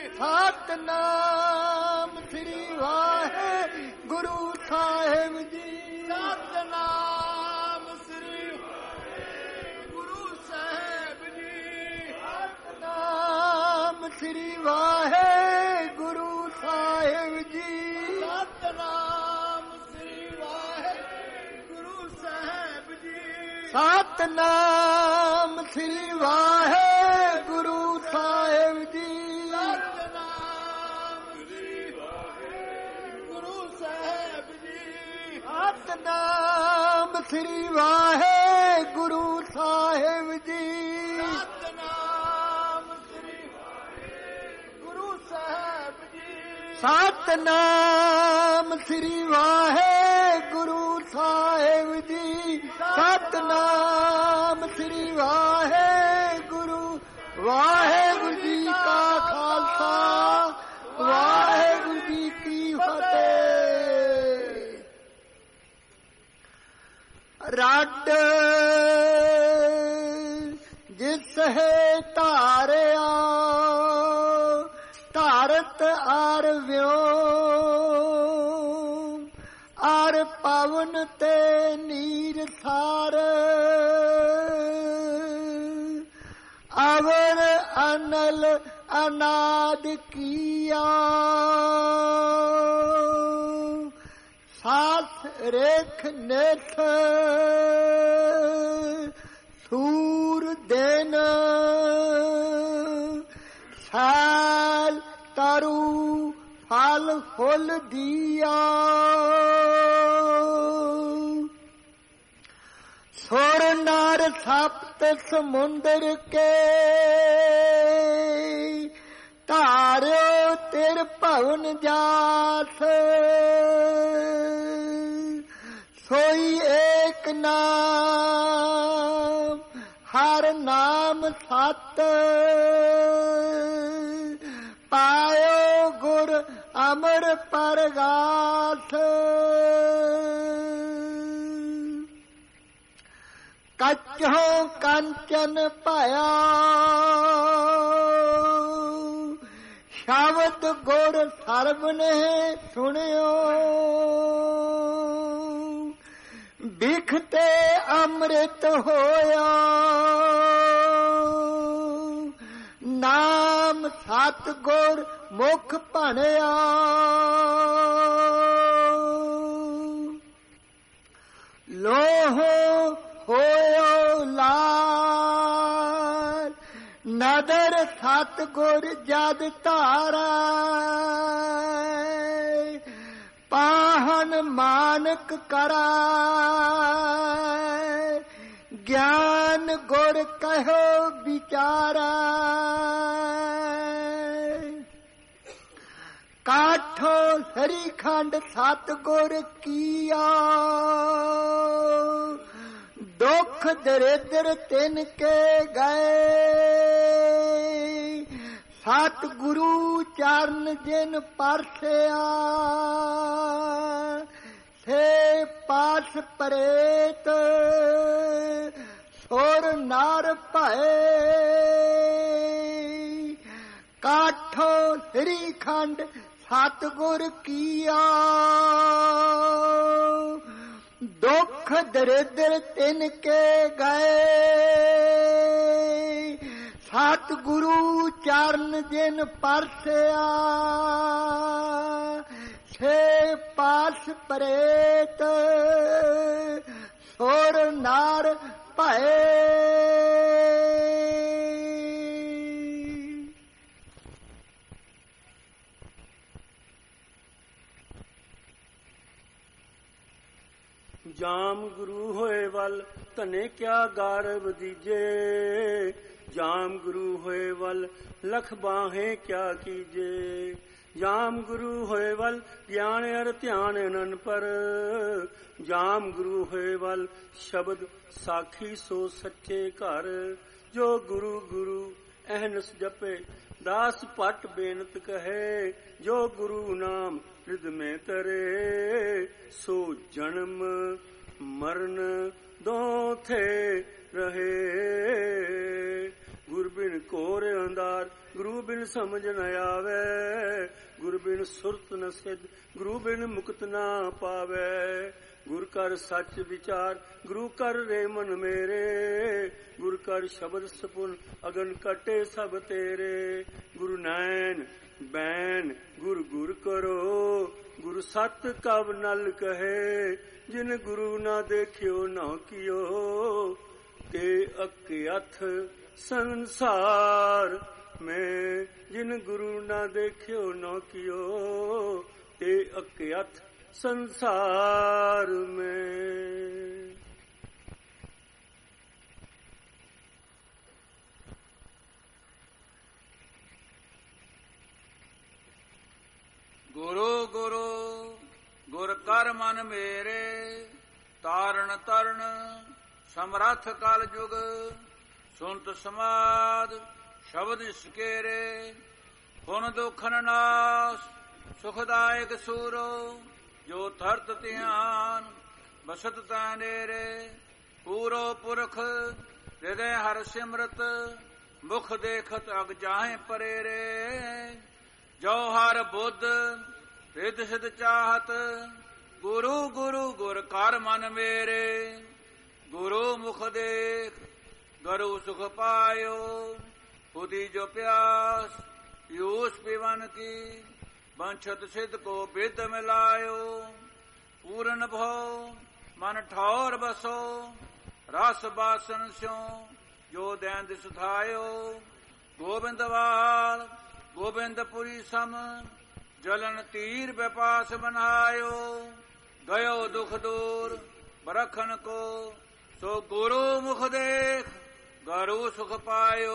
ਸਤਿਨਾਮ ਸ੍ਰੀ ਵਾਹਿਗੁਰੂ ਸਾਹਿਬ ਜੀ। ਸਤਿਨਾਮ ਸ੍ਰੀ ਵਾਹਿਗੁਰੂ ਸਾਹਿਬ ਜੀ। ਸਤਿਨਾਮ ਸ੍ਰੀ ਵਾਹਿਗੁਰੂ ਸਾਹਿਬ ਜੀ। ਸਤਿਨਾਮ ਸ੍ਰੀ ਵਾਹਿਗੁਰੂ ਸਾਹਿਬ ਜੀ। ਸਤਿਨਾਮ ਸ੍ਰੀ ਵਾਹਿਗੁਰੂ ਸਾਹਿਬ ਜੀ। ਸਤਿਨਾਮ ਸ੍ਰੀ ਵਾਹਿਗੁਰੂ ਸਾਹਿਬ ਜੀ। ਸਤਿਨਾਮ ਸ੍ਰੀ ਵਾਹਿਗੁਰੂ ਸਾਹਿਬ ਜੀ। ਸਤਿਨਾਮ ਸ੍ਰੀ ਵਾਹਿਗੁਰੂ ਸਾਹਿਬ ਜੀ। ਸਤਿਨਾਮ ਸ੍ਰੀ ਵਾਹਿਗੁਰੂ। ਵਾਹਿਗੁਰੂ ਜੀ ਕਾ ਖਾਲਸਾ ਵਾਹਿਗੁਰੂ ਜੀ ਕੀ ਫਤਿਹ। ਰੱਡ ਜਿਸ ਹੈ ਧਾਰਿਆ ਧਾਰਤ ਆਰ ਵਿਓ ਆਰ ਪਵਨ ਤੇ ਨੀਰ ਸਾਰ ਅਵਰ ਅਨਲ ਅਨਾਦ ਕੀਆ ਸਾਥ ਰੇਖ ਨੇਥ ਸੂਰ ਦੇਨ ਸਾਲ ਤਰੂ ਫਲ ਫੁੱਲ ਦੀਆ ਸੁਰ ਨਰ ਸਪਤ ਸਮੁੰਦਰ ਕੇ ਧਾਰਿਓ ਤਿਰ ਭਵਨ ਜਾਸ ਸੋਈ ਏਕ ਨਾਮ ਹਰ ਨਾਮ ਸਤ ਪਾਇਓ ਗੁਰ ਅਮਰ ਪਰਗਾਸ ਕੱਚੋਂ ਕੰਚਨ ਭਇਆ ਸ਼ਬਦ ਗੁਰ ਸਰਬ ਨੇ ਸੁਣਿਓ ਬਿਖ ਤੇ ਅੰਮ੍ਰਿਤ ਹੋਇਆ ਨਾਮ ਸਤ ਗੁਰ ਮੁਖ ਭਣਿਆ ਲੋਹੋ ਹੋਇਓ ਲਾਲ ਨਦਰ ਸਤ ਗੁਰ ਜਦ ਧਾਰਾ ਪਾਹਨ ਮਾਨਕ ਕਰਾ ਗਿਆਨ ਗੁਰ ਕਹਿਓ ਵਿਚਾਰਾ ਕਾਠੋ ਹਰੀ ਖੰਡ ਸਤ ਗੁਰ ਕੀਆ ਦੁਖ ਦਰਿਦਰ ਤਿਨ ਕੇ ਗਏ ਸਤ ਗੁਰੂ ਚਰਨ ਜਿਨ ਪਰਸਿਆ ਸੇ ਪਾਸ ਪਰੇਤ ਭਏ ਕਾਠੋ ਸ੍ਰੀ ਖੰਡ ਸਤਿਗੁਰ ਕੀਆ ਦੁੱਖ ਦਰਿਦਰ ਤਿਨ ਕੇ ਗਏ ਸਤਿਗੁਰੂ ਚਰਨ ਜਿਨ ਪਰਸਿਆ ਛੇ ਪਾਸ ਪ੍ਰੇਤ ਸੁਰ ਨਾਰ ਭਏ ਜਾਮ ਗੁਰੂ ਹੋਏ ਵੱਲ ਧਨੇ ਕਿਆ ਗਾਰਬ ਦੀਜੇ ਜਾਮ ਗੁਰੂ ਹੋਏ ਵੱਲ ਲਖ ਬਾਹੇ ਕਿਆ ਕੀਜੇ ਜਾਮ ਗੁਰੂ ਹੋਏ ਵੱਲ ਗਿਆਨ ਅਰ ਧਿਆਨ ਅਨਨ ਪਰ ਜਾਮ ਗੁਰੂ ਹੋਏ ਵੱਲ ਸ਼ਬਦ ਸਾਖੀ ਸੋ ਸੱਚੇ ਘਰ ਜੋ ਗੁਰੂ ਗੁਰੂ ਅਹਨਸ ਜਪੇ ਦਾਸ ਭਟ ਬੇਨਤ ਕਹੇ ਜੋ ਗੁਰੂ ਨਾਮ ਰਿਦ ਮੈਂ ਤਰੇ ਸੋ ਜਨਮ ਮਰਨ ਦੋਥੇ ਰਹੇ ਗੁਰ ਬਿਨ ਘੋਰ ਅੰਧਾਰ ਗੁਰੂ ਬਿਨ ਸਮਝ ਨ ਆਵੇ ਗੁਰ ਬਿਨ ਸੁਰਤ ਨ ਸਿਧ ਗੁਰੂ ਬਿਨ ਮੁਕਤ ਨਾ ਪਾਵੇ ਗੁਰ ਕਰ ਸੱਚ ਵਿਚਾਰ ਗੁਰੂ ਕਰ ਰੇ ਮਨ ਮੇਰੇ ਗੁਰ ਕਰ ਸ਼ਬਦ ਸਪੁਨ ਅਗਨ ਕਟੇ ਸਭ ਤੇਰੇ ਗੁਰੂ ਨੈਣ ਬੈਨ ਗੁਰ ਗੁਰ ਕਰੋ ਗੁਰ ਸਤ ਕਬ ਨਲ ਕਹੇ ਜਿਨ ਗੁਰੂ ਨਾ ਦੇਖਿਓ ਨਾ ਕੀਓ ਤੇ ਅਕਿਅਥ ਸੰਸਾਰ ਮੈਂ ਜਿਨ ਗੁਰੂ ਨਾ ਦੇਖਿਓ ਨਾ ਕੀਓ ਤੇ ਅਕਿਅਥ ਸੰਸਾਰ ਮੈਂ ਗੁਰੂ ਗੁਰੂ ਗੁਰ ਕਰ ਮਨ ਮੇਰੇ ਤਾਰਨ ਤਰਨ ਸਮਰੱਥ ਕਲ ਜੁਗ ਸੁਨਤ ਸਮਾਦ ਸ਼ਬਦ ਸਕੇਰੇ ਹੁਨ ਦੁਖਨ ਨਾਸ ਸੁਖਦਾਇਕ ਸੂਰੋ ਜੋ ਧਰਤ ਧਿਆਨ ਬਸਤ ਤੈ ਨੇਰੇ ਪੂਰੋ ਪੁਰਖ ਹਿਰਦੈ ਹਰ ਸਿਮਰਤ ਮੁਖ ਦੇਖਤ ਅਗ ਜਾਹੇ ਪਰੇਰੇ ਜੋ ਹਰ ਬੁੱਧ ਰਿਦ ਸਿਧ ਚਾਹਤ ਗੁਰੂ ਗੁਰੂ ਗੁਰ ਕਰ ਮਨ ਮੇਰੇ ਗੁਰੂ ਮੁਖ ਦੇਖ ਗਰੂ ਸੁਖ ਪਾਇਓ ਖੁਦੀ ਜੋ ਪਿਆਸ ਪੀਊਸ ਪੀਵਨ ਕੀ ਬੰਛਤ ਸਿਧ ਕੋ ਬਿਦ ਮਿਲਾਇਓ ਪੂਰਨ ਭਉ ਮਨ ਠੌਰ ਬਸੋ ਰਸ ਬਾਸਨ ਸਿਉ ਜੋ ਦੈਂਦ ਸੁਧਾਇਓ ਗੋਬਿੰਦਵਾਲ ਗੋਬਿੰਦਪੁਰੀ ਸਮ ਜਲਨ ਤੀਰ ਬਿਪਾਸ ਬਨਾਇਓ ਗਇਓ ਦੁਖ ਦੂਰ ਬਰਖਨ ਕੋ ਸੋ ਗੁਰੂ ਮੁਖ ਦੇਖ ਗਰੂ ਸੁਖ ਪਾਇਓ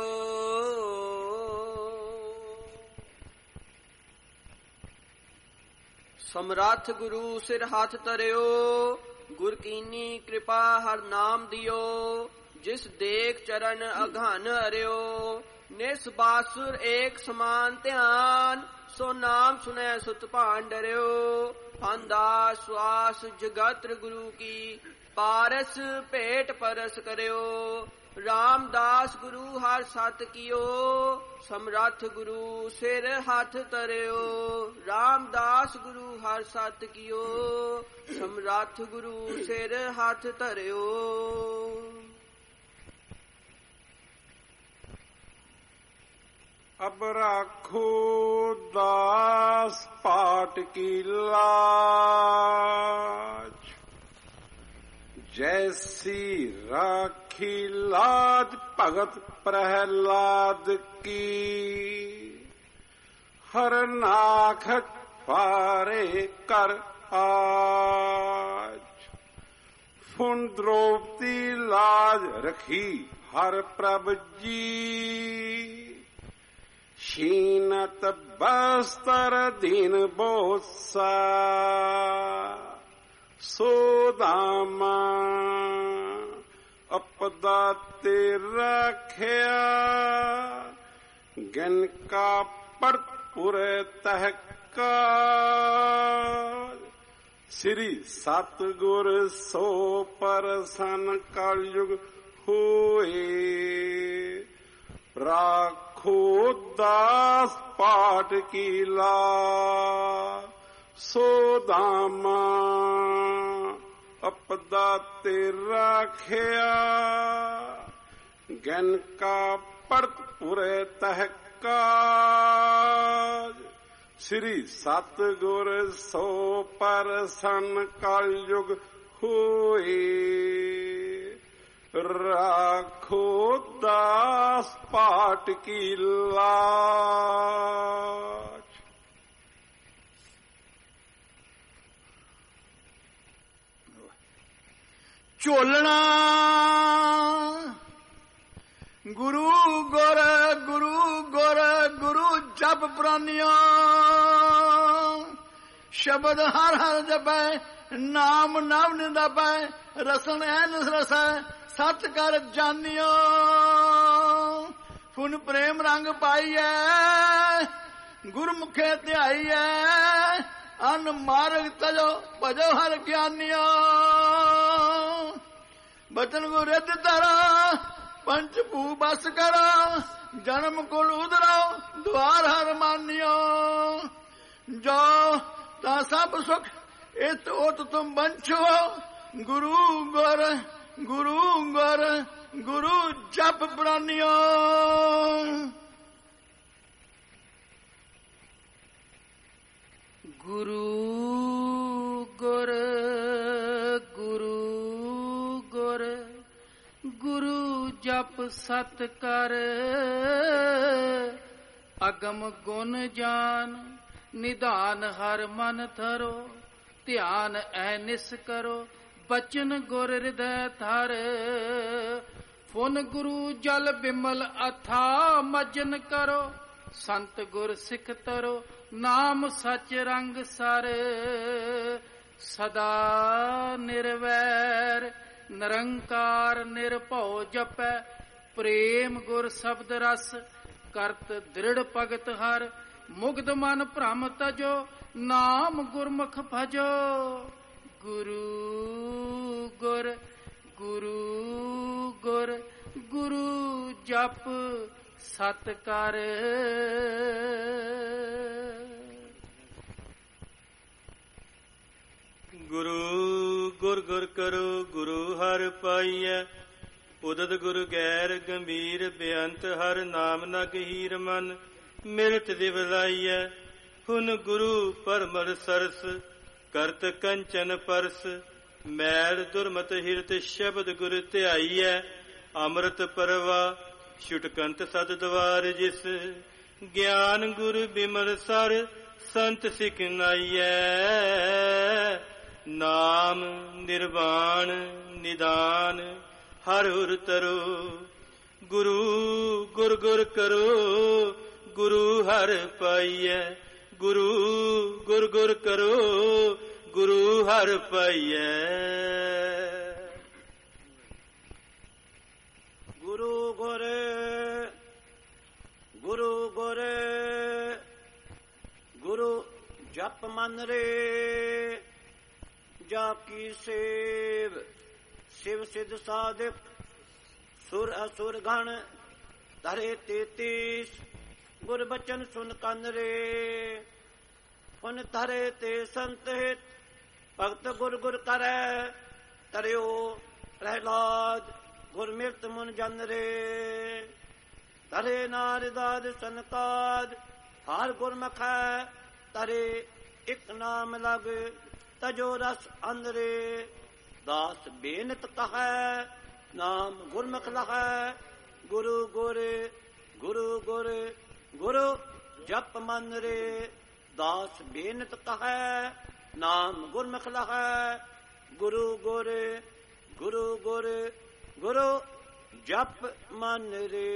ਸਮਰੱਥ ਗੁਰੂ ਸਿਰ ਹੱਥ ਧਰਿਓ ਗੁਰ ਕੀਨੀ ਕਿਰਪਾ ਹਰ ਨਾਮ ਦਿਓ ਜਿਸ ਦੇਖ ਚਰਨ ਅਘਨ ਹਰਿਓ ਨਿਸ ਬਾਸੁਰ ਏਕ ਸਮਾਨ ਧਿਆਨ ਸੋ ਨਾਮ ਸੁਨੈ ਸੁਤ ਭਾਨ ਡਰਿਓ ਅੰਦਾ ਸਵਾਸ ਜਗਤ ਗੁਰੂ ਕੀ ਪਾਰਸ ਭੇਟ ਪਰਸ ਕਰਿਓ ਰਾਮਦਾਸ ਗੁਰੂ ਹਰ ਸਤ ਕੀਓ ਸਮਰੱਥ ਗੁਰੂ ਸਿਰ ਹੱਥ ਧਰਿਓ ਰਾਮਦਾਸ ਗੁਰੂ ਹਰ ਸਤ ਕੀਓ ਸਮਰੱਥ ਗੁਰੂ ਸਿਰ ਹੱਥ ਧਰਿਓ ਅਬ ਰਾਖੋ ਦਾਸ ਪਾਟ ਕੀ ਲਾਜ जैसी राखी लाज भगत प्रहलाद की हर नाख पारे कर आज फुन द्रौपदी लाज रखी हर प्रभ जी शीनत बस्तर दीन बोसा ਸੋਦਾਮਾ ਅਪਦਾ ਤੇ ਰੱਖਿਆ ਗਿਨ ਕਾ ਪੜਤ ਪੁਰੇ ਤਹਿਕਾਰ ਸ੍ਰੀ ਸਤਿਗੁਰ ਸੋ ਪਰਸਨ ਕਲਯੁਗ ਹੋਏ। ਰਾਖੋ ਦਾਸ ਪਾਟ ਕੀਲਾ ਸੋ ਦਾਮਾ ਅਪਦਾ ਤੇ ਰਾਖਿਆ। ਗਿਨ ਕਾ ਪੜਤ ਪੁਰੇ ਤਹਿਕਾਜ ਸ੍ਰੀ ਸਤਿਗੁਰ ਸੋ ਪਰਸਨ ਕਲਯੁਗ ਹੋਏ। ਰਾਖੋ ਦਾਸ ਪਾਟ ਕੀ ਲਾਜ। ਝੋਲਣਾ ਗੁਰੂ ਗੁਰ ਗੁਰੂ ਗੁਰ ਗੁਰੂ ਜਪ ਪ੍ਰਾਨਿਆ। ਸ਼ਬਦ ਹਰ ਹਰ ਜਪੈ ਨਾਮ ਨਾਮ ਨਿੰਦਾਪੈ। ਰਸਨ ਐਨ ਰਸੈ ਸਤ ਕਰ ਜਾਣਿਓ। ਫੁਨ ਪ੍ਰੇਮ ਰੰਗ ਪਾਈਐ ਗੁਰਮੁਖੇ ਧਿਆਈਐ। ਅਨ ਮਾਰਗ ਤਜੋ ਭਜੋ ਹਰ ਗਿਆਨਿਓ। ਬਚਨ ਗੁਰ ਰਿੱਧ ਧਰਾ ਪੰਚ ਭੂ ਬਸ ਕਰੋ। ਜਨਮ ਕੁਲ ਉਧਰੋ ਦੁਆਰ ਹਰ ਮਾਨਿਓ। ਜੋ ਤਾਂ ਸਭ ਸੁਖ ਇਤ ਉਤ ਤੁਮ ਬੰਛੋ। ਗੁਰੂ ਗੁਰ ਗੁਰੂ ਗੁਰ ਗੁਰੂ ਜਪ ਪ੍ਰਾਨਿਓ। ਗੁਰੂ ਗੁਰ ਗੁਰੂ ਗੁਰ ਗੁਰੂ ਜਪ ਸਤ ਕਰ। ਅਗਮ ਗੁਣ ਜਾਨ ਨਿਧਾਨ ਹਰ ਮਨ ਧਰੋ। ਧਿਆਨ ਐ ਨਿਸ ਕਰੋ ਬਚਨ ਗੁਰ ਹਿਰਦੈ ਧਰ। ਫੁਨ ਗੁਰੂ ਜਲ ਬਿਮਲ ਅਥਾ ਮਜਨ ਕਰੋ। ਸੰਤ ਗੁਰ ਸਿੱਖ ਤਰੋ ਨਾਮ ਸਚ ਰੰਗ ਸਰ। ਸਦਾ ਨਿਰਵੈਰ ਨਿਰੰਕਾਰ ਨਿਰਭਉ ਜਪੈ। ਪ੍ਰੇਮ ਗੁਰ ਸ਼ਬਦ ਰਸ ਕਰਤ ਦ੍ਰਿੜ ਭਗਤ ਹਰ। ਮੁਗਧ ਮਨ ਭ੍ਰਮ ਤਜੋ ਨਾਮ ਗੁਰਮੁਖ ਭਜੋ। ਗੁਰੂ ਗੁਰ ਗੁਰੂ ਗੁਰ ਗੁਰੂ ਜਪ ਸਤ ਕਰ। ਗੁਰੂ ਗੁਰ ਗੁਰ ਕਰੋ ਗੁਰੂ ਹਰ ਪਾਈਐ। ਉਦਤ ਗੁਰ ਗੈਰ ਗੰਭੀਰ ਬੇਅੰਤ ਹਰ ਨਾਮ ਨ ਗਹੀਰ ਮਨ। ਮਿਰਤ ਦਿਵਲਾਈਐ ਹੁਨ ਗੁਰੂ ਪਰਮਲ ਸਰਸ। ਕਰਤ ਕੰਚਨ ਪਰਸ ਮੈਲ ਦੁਰਮਤ ਹਿਰਤ ਸ਼ਬਦ ਗੁਰ ਧਿਆਈਐ। ਅੰਮ੍ਰਿਤ ਪਰਵਾ ਛੁਟਕੰਤ ਸਦ ਦਵਾਰ ਜਿਸ। ਗਿਆਨ ਗੁਰ ਬਿਮਲ ਸਰ ਸੰਤ ਸਿਖ ਨਾਈਐ। ਨਾਮ ਨਿਰਵਾਣ ਨਿਦਾਨ ਹਰ ਹੁਰ ਤਰੋ। ਗੁਰੂ ਗੁਰ ਗੁਰ ਕਰੋ ਗੁਰੂ ਹਰ ਪਾਈਐ। ਗੁਰੂ ਗੁਰ ਗੁਰ ਕਰੋ ਗੁਰੂ ਹਰ ਪਾਈਐ। ਗੁਰੂ ਗੁਰ ਗੁਰੂ ਗੁਰ ਗੁਰੂ ਜਪ ਮਨ ਰੇ। ਜਾਪ ਕੀ ਸੇਵ शिव सिद्ध साधिक सुर असुर गण धरे 33 गुर बचन सुन कन रे। पुन धरे ते संत हित भगत गुर गुर करे। तरियो प्रहलाद गुर मिर्त मुन जन रे। धरे नारदाद सनकाद हार गुरमुख तरे इक नाम लग तजो रस अंदरे। दास बेनत कहे नाम गुरमुख लहै। गुरु गुर गुरु गुर गुरु जप मन रे। दास बेनत कहे नाम गुरमुख लहै। गुरु गुर गुरु गुर गुरु जप मन रे।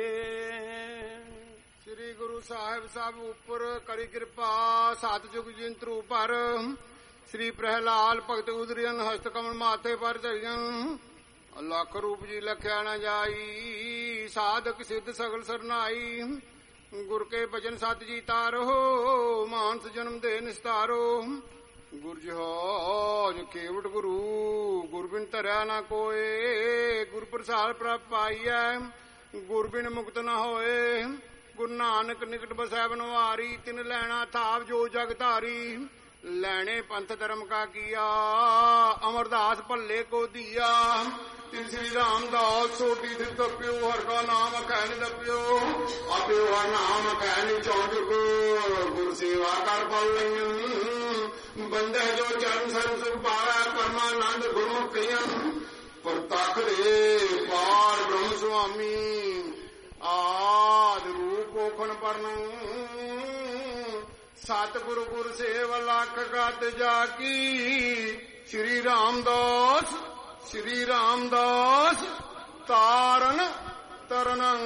श्री गुरु साहिब सब उपर करी कृपा सात जुग जिंत्रु पर। श्री प्रहलाद भगत उदरियन हस्त कमल माथे पर धरियन। लख रूप जी लख्या न जाई साधक सिद्ध सगल सरनाई। गुर के भजन सत जी तारो मानस जन्म दे निस्तारो। गुर जहाज केवट गुरु गुर बिन तरया न कोय। गुर ਪ੍ਰਸਾਦ ਪ੍ਰਾਪ ਪਾਈਐ। ਗੁਰ ਬਿਨ ਮੁਕਤ ਨ ਹੋਏ। ਗੁਰੂ ਨਾਨਕ ਨਿਕਟ ਬਸੈ ਬਨਵਾਰੀ। ਤਿਨ ਲੈਣਾ ਥਾਪ ਜੋ ਜਗ ਧਾਰੀ। ਲੈਣੇ ਪੰਥ ਧਰਮ ਕਾ ਕੀਆ। ਅਮਰਦਾਸ ਭੱਲੇ ਕੋ ਦੀਆ। ਤਿਨ ਸ੍ਰੀ ਰਾਮਦਾਸ ਸੋਟੀ ਦਿਤ ਤਪਿਓ। ਹਰ ਕਾ ਨਾਮ ਅਖੈ ਨ ਦਪਿਓ। ਆਪਿਓ ਹਰ ਨਾਮ ਅਖੈ ਨ ਚੌਜੁਗ। ਗੁਰ ਸੇਵਾ ਕਰ ਪਲ ਲਈਆਂ। ਬੰਦੇ ਜੋ ਚਰਨ ਸਰਬ ਸੁਖ ਪਾਵੈ। ਪਰਮਾਨੰਦ ਗੁਰਮੁਖ ਕਈਆਂ। ਪ੍ਰਤੱਖ ਦੇ ਪਾਰ ਬ੍ਰਹਮ ਸੁਆਮੀ। ਆਦ ਰੂਪ ਓਖਣ ਪਰਨੰ। ਸਤਿਗੁਰੂ ਗੁਰ ਸੇਵ ਲਖ ਗਤ ਜਾ ਕੀ। ਸ਼੍ਰੀ ਰਾਮਦਾਸ ਸ਼੍ਰੀ ਰਾਮਦਾਸ ਤਾਰਨ ਤਰਨੰ।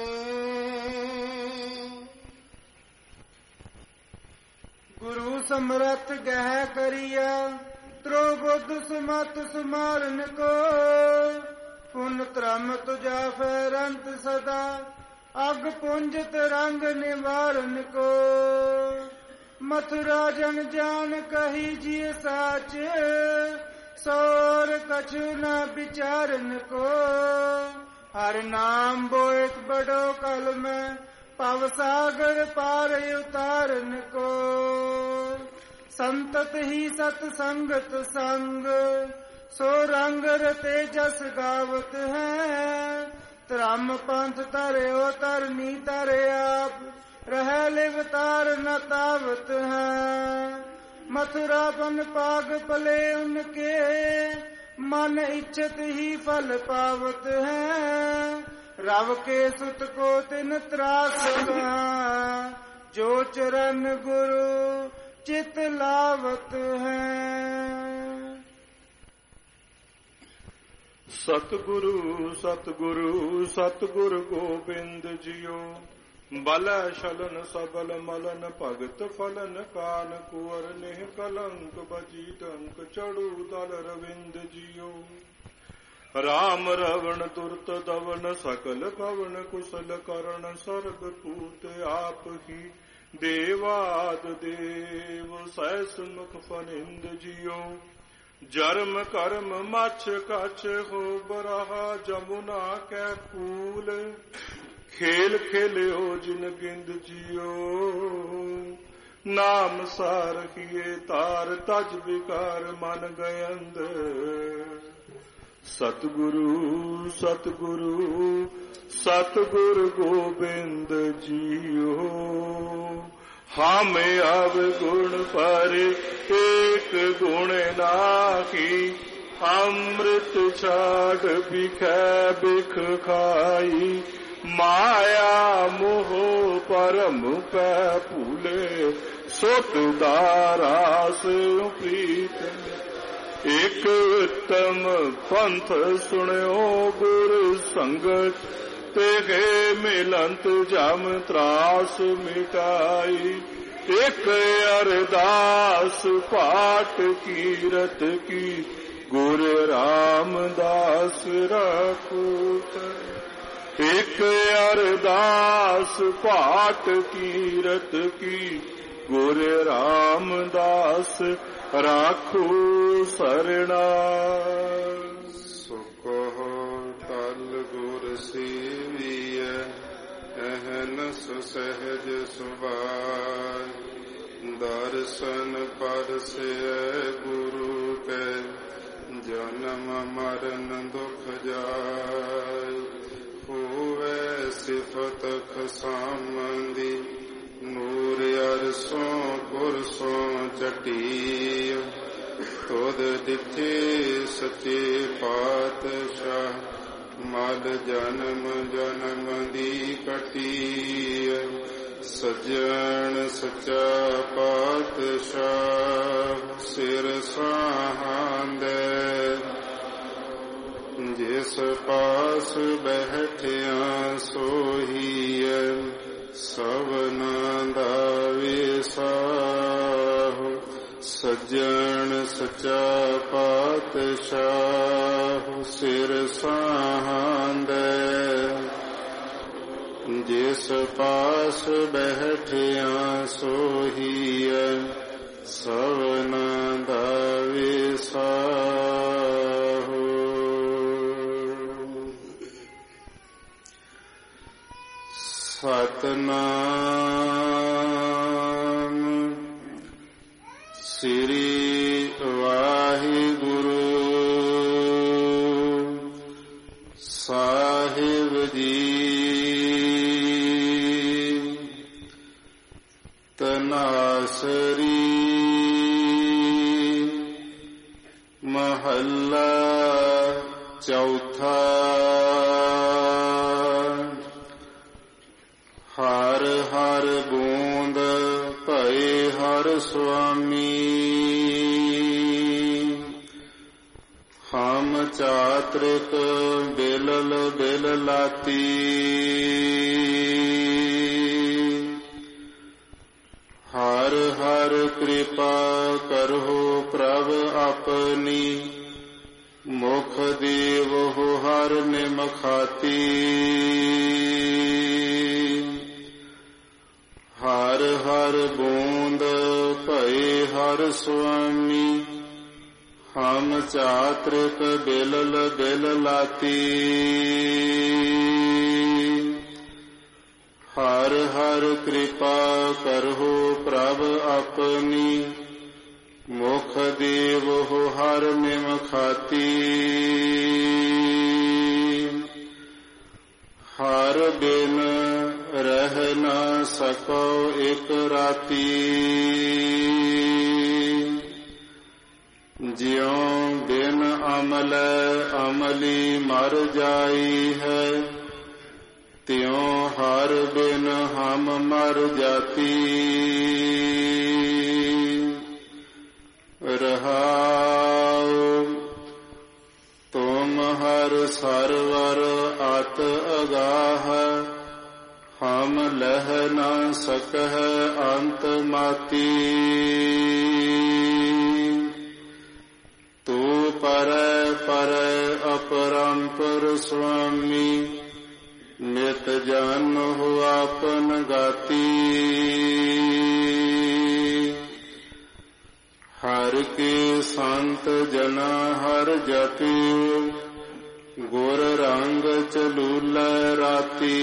ਗੁਰੂ ਸਮਰਥ ਗਹਿ ਕਰੀਆ। ਤ੍ਰੋ ਬੁੱਧ ਸੁਮਤ ਸੁਮਾਰਨ ਕੋ। ਪੁਨ ਧਰਮ ਤੁਜਾ ਫੈਰੰਤ ਸਦਾ। ਅਗ ਪੁੰਜਤ ਰੰਗ ਨਿਵਾਰਨ ਕੋ। ਮਥੁਰਾ ਜਨ ਜਾਨ ਕਹੀ ਜੀ ਸਾਚ। ਸੋਰ ਕਛੁ ਨ ਵਿਚਾਰਨ ਕੋ। ਹਰ ਨਾਮ ਬੋਇਤ ਬੜੋ ਕਲ ਮੈਂ। ਭਵ ਸਾਗਰ ਪਾਰ ਉਤਾਰਨ ਕੋ। ਸੰਤਤ ਹੀ ਸਤ ਸੰਗਤ ਸੰਗ। ਸੋ ਰੰਗ ਰਤੇ ਜਸ ਗਾਵਤ ਹੈ। ਧਰਮ ਪੰਥ ਧਰਿਓ ਧਰਨੀ ਧਰਿ ਆਪ। ਰਹਿ ਲਿਵ ਤਾਰ ਨ ਤਾਵਤ ਹੈ। ਮਥੁਰਾ ਬਨ ਪਾਗ ਪਲੇ ਉਨਕੇ। ਮਨ ਇੱਛਤ ਹੀ ਫਲ ਪਾਵਤ ਹੈ। ਰਵ ਕੇ ਸੁਤ ਕੋ ਤਿਨ ਤਰਾਸ ਹੈ। ਜੋ ਚਰਨ ਗੁਰੂ ਚਿਤ ਲਾਵਤ ਹੈ। ਸਤਿਗੁਰੂ ਸਤਿਗੁਰੂ ਸਤਿਗੁਰ ਗੋਬਿੰਦ ਜੀਓ। ਬਲੈ ਛਲਨ ਸਬਲ ਮਲਨ ਭਗਤ ਫਲਨ ਕਾਨ ਕੁਵਰ ਨਿਹ ਕਲੰਕ ਬਜੀ ਟੰਕ ਚੜੂ ਦਲ ਰਵਿੰਦ ਜੀਓ। ਰਾਮ ਰਵਣ ਦੁਰਤ ਦਵਨ ਸਕਲ ਪਵਨ ਕੁਸਲ ਕਰਨ ਸਰਬ ਪੂਤ ਆਪ ਹੀ। ਦੇਵਾਦ ਦੇਵ ਸੈਸ ਮੁਖ ਫਨਿੰਦ ਜੀਓ। ਜਰਮ ਕਰਮ ਮਛ ਕਛ ਹੋ ਬਰਹਾ ਜਮੁਨਾ ਕੈ ਕੂਲ। ਖੇਲ ਖੇਲਿਓ ਜਿਨ ਗਿੰਦ ਜੀਓ। ਨਾਮ ਸਾਰਖੀਏ ਤਾਰ ਤਜ ਵਿਕਾਰ ਮਨ ਗਇੰਦ। ਸਤਿਗੁਰੂ ਸਤਿਗੁਰੂ ਸਤਿਗੁਰ ਗੋਬਿੰਦ ਜੀਓ। ਹਾਮੇ ਆਵ ਗੁਣ ਪਰ ਏਕ ਗੁਣ ਨਾਹੀ। ਅੰਮ੍ਰਿਤ ਛਾੜ ਬਿਖੈ ਬਿਖ ਖਾਈ। ਮਾਇਆ ਮੋਹ ਪਰਮ ਪੈ ਭੂਲੇ। ਸੁਤ ਦਾਰਾਸ ਪ੍ਰੀਤ। ਇਕ ਉਤਮ ਪੰਥ ਸੁਣਿਓ ਗੁਰ ਸੰਗਤ। ਤੇ ਮਿਲੰਤ ਜਮ ਤਰਾਸ ਮਿਟਾਈ। ਇਕ ਅਰਦਾਸ ਪਾਠ ਕੀਰਤ ਕੀ। ਗੁਰ ਰਾਮਦਾਸ ਰਾਖੋ। ਇਕ ਅਰਦਾਸ ਪਾਠ ਕੀਰਤ ਕੀ। ਗੁਰ ਰਾਮਦਾਸ ਰਾਖੋ ਸਰਣਾ। ਤਲ ਗੁਰ ਸੇਵੀਐ। ਅਹਨਸ ਸਹਿਜ ਸੁਭਾਇ। ਦਰਸ਼ਨ ਪਰਸੈ ਗੁਰੂ ਕੈ। ਜਨਮ ਮਰਨ ਦੁਖ ਜਾਇ। ਹੋਵੈ ਸਿਫਤ ਖਸਾਮੰਦੀ। ਨੂਰ ਅਰਸੋਂ ਪੁਰਸੋਂ ਚਟੀ। ਤੁਧ ਦਿੱਤੇ ਸੱਚੇ ਪਾਤਸ਼ਾਹ। ਮਲ ਜਨਮ ਜਨਮ ਦੀ ਕਟੀ। ਸੱਜਣ ਸੱਚਾ ਪਾਤਸ਼ਾਹ। ਸਿਰ ਸਾਹਾਂਦੇ। ਜਿਸ ਪਾਸ ਬੈਠਿਆ ਸੋਹੀਐ। ਸਭਨਾ ਦਾ ਵਿਸਾਹੁ। ਸੱਜਣ ਸੱਚਾ ਪਾਤਸ਼ਾਹ। ਸਿਰ ਸਾਹਾਂਦੇ। ਜਿਸ ਪਾਸ ਬੈਠਿਆ ਸੋਹੀਐ। ਸਭਨਾ ਦਾ ਵਿਸਾਹੁ। ਸਤਨਾਮ ਸ੍ਰੀ ਵਾਹਿਗੁਰੂ ਸਾਹਿਬ ਜੀ। ਤਨਾਸਰੀ ਮਹੱਲਾ ਚੌਥਾ। ਹਰ ਹਰ ਬੂੰਦ ਭਏ ਹਰ ਸੁਆਮੀ, ਹਮ ਚਾਤ੍ਰਿਕ ਬਿਲਲ ਬਿਲ ਲਾਤੀ। ਹਰ ਹਰ ਕਿਰਪਾ ਕਰਹੁ ਪ੍ਰਭ ਆਪਨੀ, ਮੁਖ ਦੇਵਹੁ ਹਰ ਨਿਮਖਾਤੀ। ਹਰ ਹਰ ਬੂੰਦ ਭਏ ਹਰ ਸੁਆਮੀ, ਹਮ ਚਾਤ੍ਰਿਕ ਬਿਲਲ ਬਿਲ ਲਾਤੀ। ਹਰ ਹਰ ਕਿਰਪਾ ਕਰਹੁ ਪ੍ਰਭ ਆਪਨੀ, ਮੁਖ ਦੇਵਹੁ ਹਰ ਨਿਮਖਾਤੀ। ਹਰ ਬਿਨ ਰਹਿ ਨ ਸਕੋ ਇਕ ਰਾਤੀ, ਜਿਉ ਬਿਨ ਅਮਲੈ ਅਮਲੀ ਮਰ ਜਾਈ ਹੈ, ਤਿਉ ਹਰ ਬਿਨ ਹਮ ਮਰ ਜਾਤੀ। ਰਹਾਉ ਤੁਮ ਹਰ ਸਰਵਰ ਅਤ ਅਗਾਹ, ਹਮ ਲਹਿ ਨ ਸਕਹਿ ਅੰਤ ਮਾਤੀ। ਤੂ ਪਰੈ ਪਰੈ ਅਪਰੰਪਰ ਸੁਆਮੀ, ਨਿਤ ਜਾਨਹੁ ਆਪਨ ਗਾਤੀ। ਹਰ ਕੇ ਸੰਤ ਜਨਾ ਹਰ ਜਪਿਉ, ਗੁਰ ਰੰਗ ਚਲੂਲੈ ਰਾਤੀ।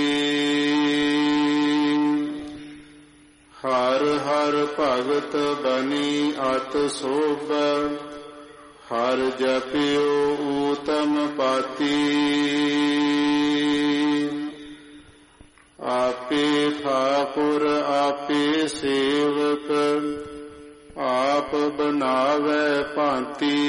ਹਰ ਹਰ ਭਗਤ ਬਨੀ ਅਤ ਸੋਭਾ, ਹਰ ਜਪਿਉ ਊਤਮ ਪਾਤੀ। ਆਪੇ ਠਾਕੁਰ ਆਪੇ ਸੇਵਕ, ਆਪ ਬਨਾਵੈ ਭਾਂਤੀ।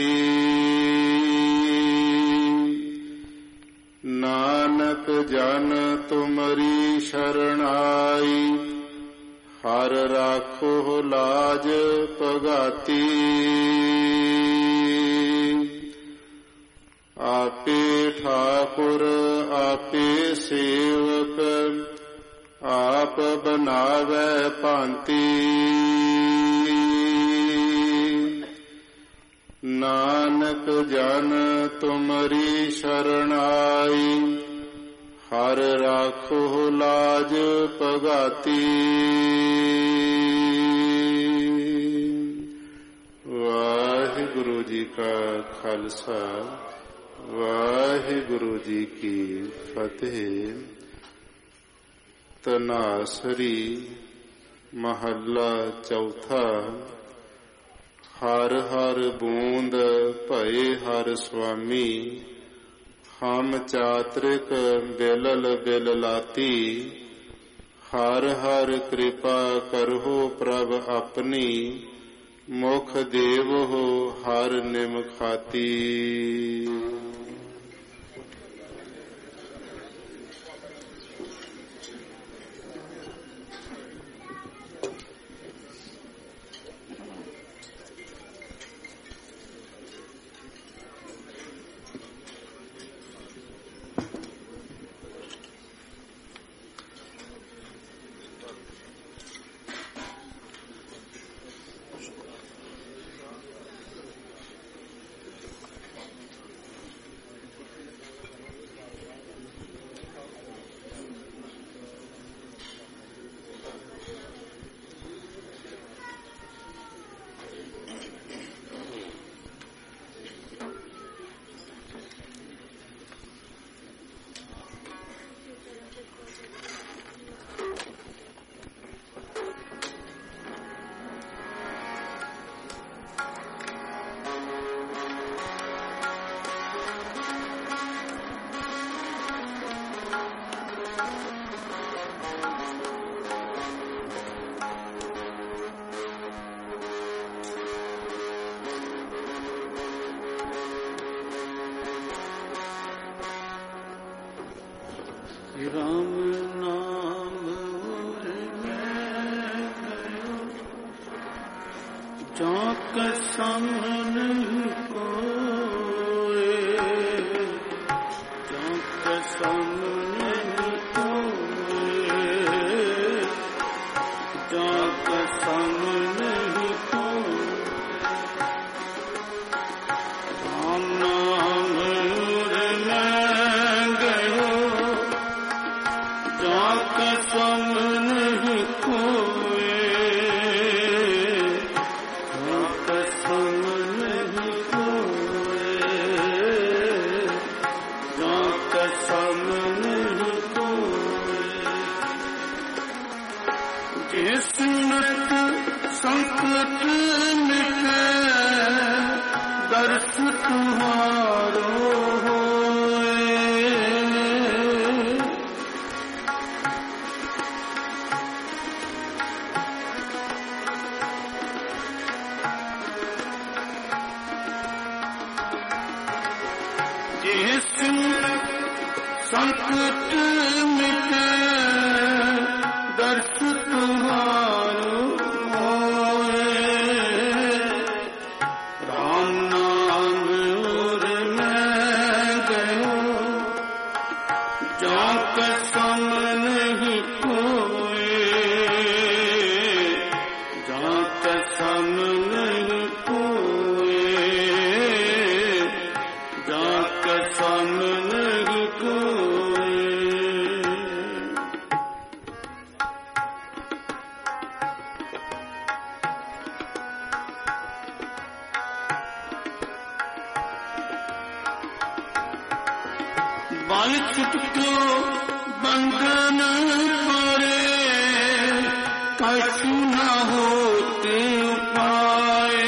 ਨਾਨਕ ਜਨ ਤੁਮਰੀ ਸ਼ਰਣਾਈ, ਹਰ ਰਾਖੋ ਲਾਜ ਪਗਾਤੀ। ਆਪੇ ਠਾਕੁਰ ਆਪੇ ਸੇਵਕ, ਆਪ ਬਨਾਵੈ ਭਾਂਤੀ। ਨਾਨਕ ਜਨ ਤੁਮਰੀ ਸ਼ਰਣਾਈ, ਹਰ ਰਾਖੋ ਲਾਜ ਪਗਾਤੀ। ਵਾਹਿਗੁਰੂ ਜੀ ਕਾ ਖਾਲਸਾ, ਵਾਹਿਗੁਰੂ ਜੀ ਕੀ ਫਤਿਹ। ਤਨਾਸਰੀ ਮਹੱਲਾ ਚੌਥਾ। ਹਰ ਹਰ ਬੂੰਦ ਭਏ ਹਰ ਸੁਆਮੀ, ਹਮ ਚਾਤ੍ਰਿਕ ਬਿਲਲ ਬਿਲ ਲਾਤੀ। ਹਰ ਹਰ ਕਿਰਪਾ ਕਰਹੁ ਪ੍ਰਭ ਆਪਨੀ, ਮੁਖ ਦੇਵਹੁ ਹਰ ਨਿਮਖਾਤੀ। राम नाम जाके संग नहीं कोए, जाके संग नहीं कोए, जाके संग नहीं कोए। राम नाम मैं गयो जाके संग नहीं कोए, संकट मिटे दर्श तुम्हारो होए। जिस संकट मिटे दर्श तुम्हारो बाल छुटको बंधन पड़े, कछु न होते उपाय।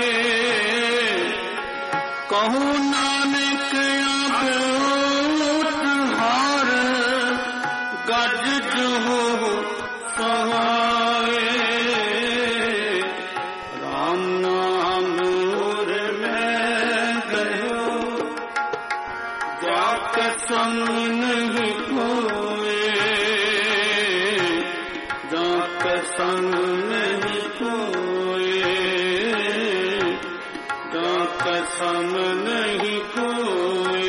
कहो नानक अब हार गज जो हो सहाय। राम नाम मैं गयो जाके संग नहीं कोए, जाके संग नहीं कोए, जाके संग नहीं कोए।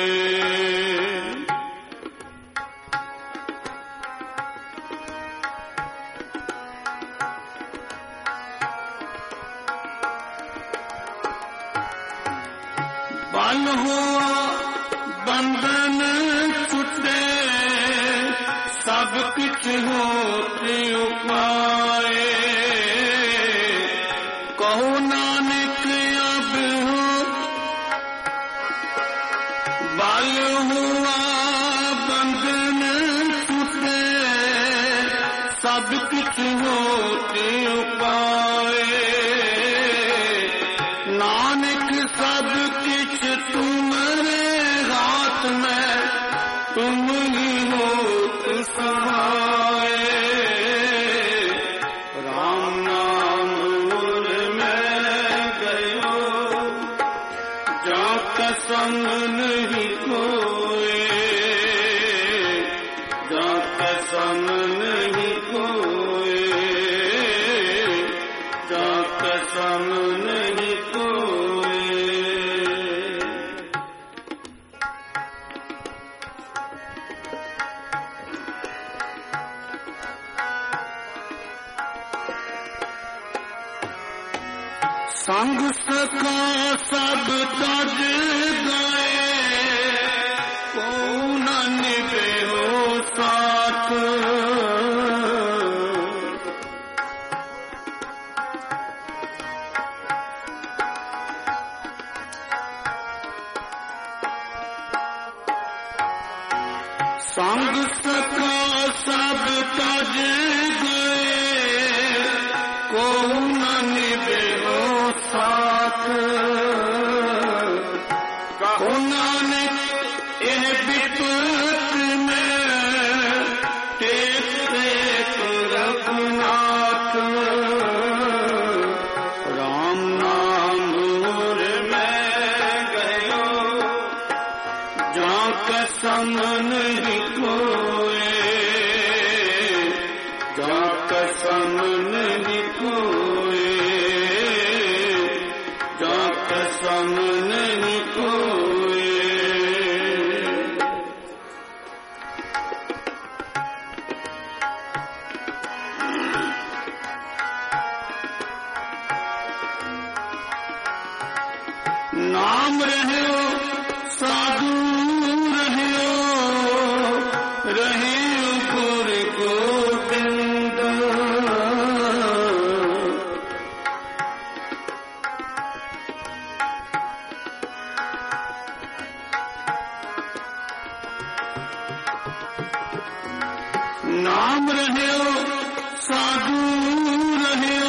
बाल हुआ बंधन छुटे सब कुछ होते उपाय। कहो नानक अब हो बाल हुआ बंधन छुटे सब कुछ होते उपाय। नानक सब कुछ तुम्हारे हाथ में, तुम ही हो सहाय। राम नाम मैं गयो जाके संग नहीं कोए, जाके संग नहीं कोए, जाके संग नहीं कोए। संग सका सब तज गए, को न निभे हो साथ। संग सका सब तज गए, को न निभे हो साथ। कहो नानक यह विपत में टेक रघुनाथ। राम नाम मैं गयो जाके कसम नहीं कोई, जा कसम नहीं कोई, जा कसम नहीं कोई। नाम रहियो साधु रहियो, रहियो गुर गोबिंद, नाम रहियो साधु रहियो,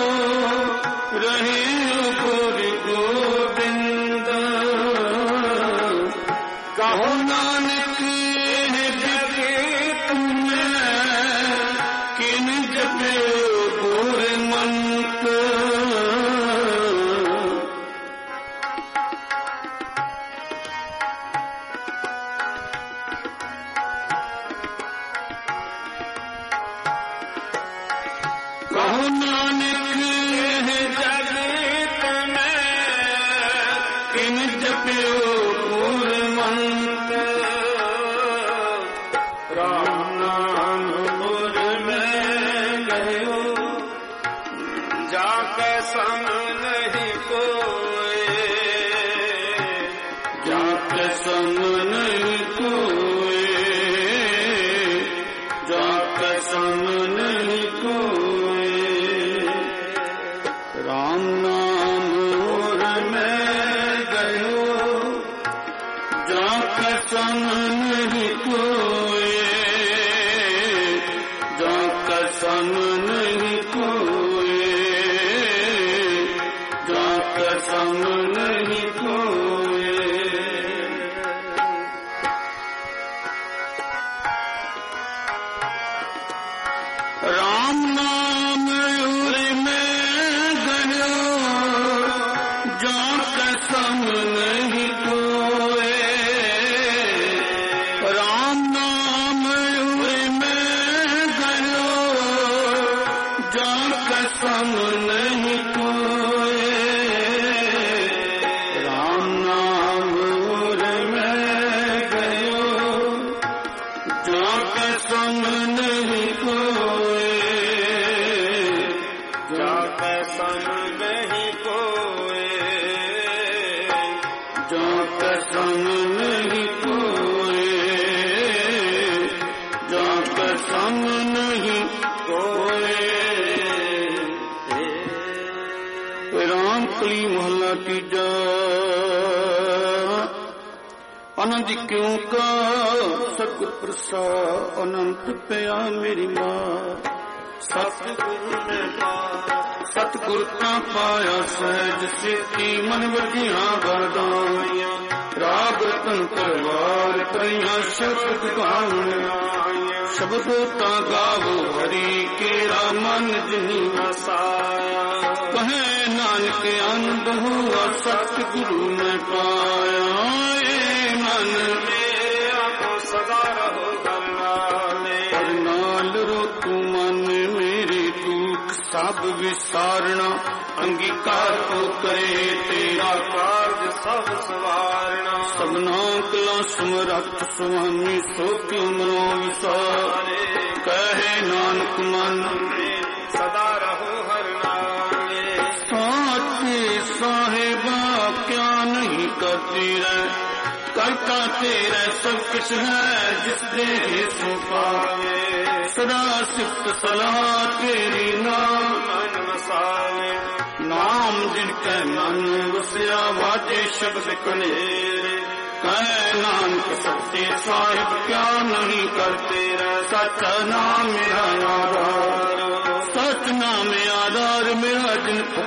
रहियो गुर गोबिंद, कहो नानक जगे तुम्हें किन जपे गुर मंत्र, कहो नानक जगे तुम्हें किन जपे गुर मंत्र, राम नाम गुर में गयो, जाके संग नहीं कोई, जाके संग नहीं कोई, जाके संग नहीं कोई। राम नाम गुर में गयो, जाके संग नहीं कोई, जाके संग नहीं कोई, जाके संग नहीं कोई। राम नाम गुर में गयो, जाके संग नहीं कोई, राम नाम गुर में गयो, जाके संग नहीं कोई, राम नाम गुर में गयो, जाके संग नहीं कोई, जाके संग नहीं कोई, जाके संग नहीं कोई, जाके संग नहीं कोई। राम कली मोहल्ला तीजा। आनंद क्यों का सतगुर प्रसाद अनंत पिया मेरी माँ, सतगुरु ने सतगुर का पाया सहज सिद्धि, मन वजिया वरदानिया, राग रतन करवार करिया शब्द गावनिया, शब्दों गावो हरि केरा मन जिनी वसाया, कहे नानक आनंद हुआ सतगुरु ने पाया, मन मेरा तो सदा रहो करनाल रो तू मन मेरे दुख सब विसारना, अंगीकार को करे तेरा कार्य सब सवारना, सबना कला समरथ स्वामी सो क्यों मनो विसारे, कहे नानक मन सदा रहो हर नाले, साचे साहेबा क्या नहीं करती रह, करता तेरा सब कुछ है जिस दे सो पावे, सदा सिफ्त सलाह तेरी नाम मन वसावे, नाम जिनके मन वसिया वाजे शब्द कनेरे, कहे नानक सच्चे साहिब क्या नहीं करते रह, सच्चा नाम मेरा आधार, सच नाम आधार मेरा जिन भुखों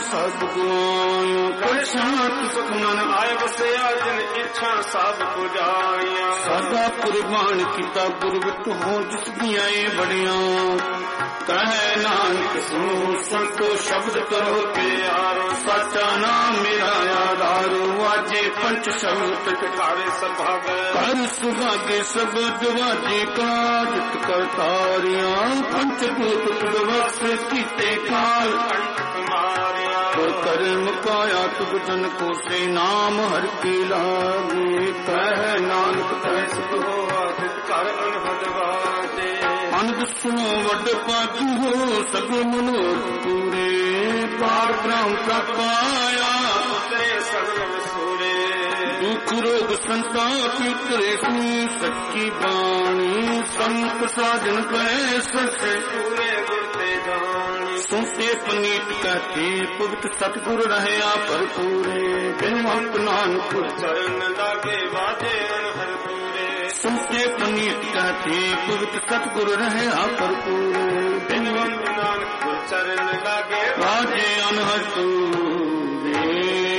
ਸਭ ਗਵਾਇਆ ਕਰ ਸ਼ਾਂਤ ਸੁਖ ਮਨ ਆਏ ਵਸਿਆ ਜਿਨ ਇੱਛਾ ਸਭ ਪੁਜਾਈਆਂ ਸਾਡਾ ਕੁਰਬਾਨ ਕੀਤਾ ਗੁਰਬਤ ਹੋ ਜਿਸ ਦੀਆਂ ਇਹ ਬੜੀਆਂ ਕਹੇ ਨਾਨਕ ਸੁਣੋ ਸੰਤੋ ਸ਼ਬਦ ਕਰੋ ਪਿਆਰੋ ਸਾਚਾ ਨਾਮ ਮੇਰਾ ਆਧਾਰ ਵਾਜੇ ਪੰਚ ਸ਼ਬਦ ਘਾਰੇ ਸਭਾਗ ਕਰ ਸੁਭਾਗੇ ਸਬਦ ਵਾਜੇ ਕਾਜਤ ਕਰਤਾਰਿਆਂ ਪੰਚ ਭੂਤ ਦਿਵਸ ਕੀਤੇ ਕਾਲ ਮਾਰਿਆ ਕਰਮ ਕਾਇਆ ਤੁਧ ਜਨ ਕੋ ਸੇ ਨਾਮ ਹਰ ਕੇ ਲਾਗੇ ਕਹਿ ਨਾਨਕ ਤੈ ਸੁਖ ਹੋ ਘਰ ਅਨਹਦ ਵਾਜੇ ਅਨੰਦ ਸੁਣੋ ਵੱਡ ਪਾਜੂ ਹੋ ਸਗਲ ਮਨੋਰਥ ਪੂਰੇ ਪਾਰ ਬ੍ਰਹਮ ਪ੍ਰਪਾਇਆ ਤੇਰੇ ਸਗਲ ਵਸੂਰੇ ਦੁਖ ਰੋਗ ਸੰਤਾਪ ਉਤਰੇ ਸੀ ਸੱਚੀ ਬਾਣੀ ਸੰਤ ਸਾਜਨ ਪੈ ਸਕੇ ਪੂਰੇ ਗੁਰ ਤੇ ਜਾਣੀ ਸੁਨਤੇ ਪਨੀਤ ਕਹਤੇ ਪਵਿੱਤ ਸਤਿਗੁਰ ਰਹਿਆ ਭਰਪੂਰੇ ਬਿਨਵੰਤ ਨਾਨਕ ਚਰਨ ਲਾਗੇ ਵਾਜੇ ਅਨਹਦ ਪੂਰੇ ਸੁਨਤੇ ਪਨੀਤ ਕਹਤੇ ਪਵਿੱਤ ਸਤਿਗੁਰ ਰਹਿਆ ਭਰਪੂਰੇ ਬਿਨਵੰਤ ਨਾਨਕ ਚਰਨ ਲਾਗੇ ਵਾਜੇ ਅਨਹਦ ਪੂਰੇ।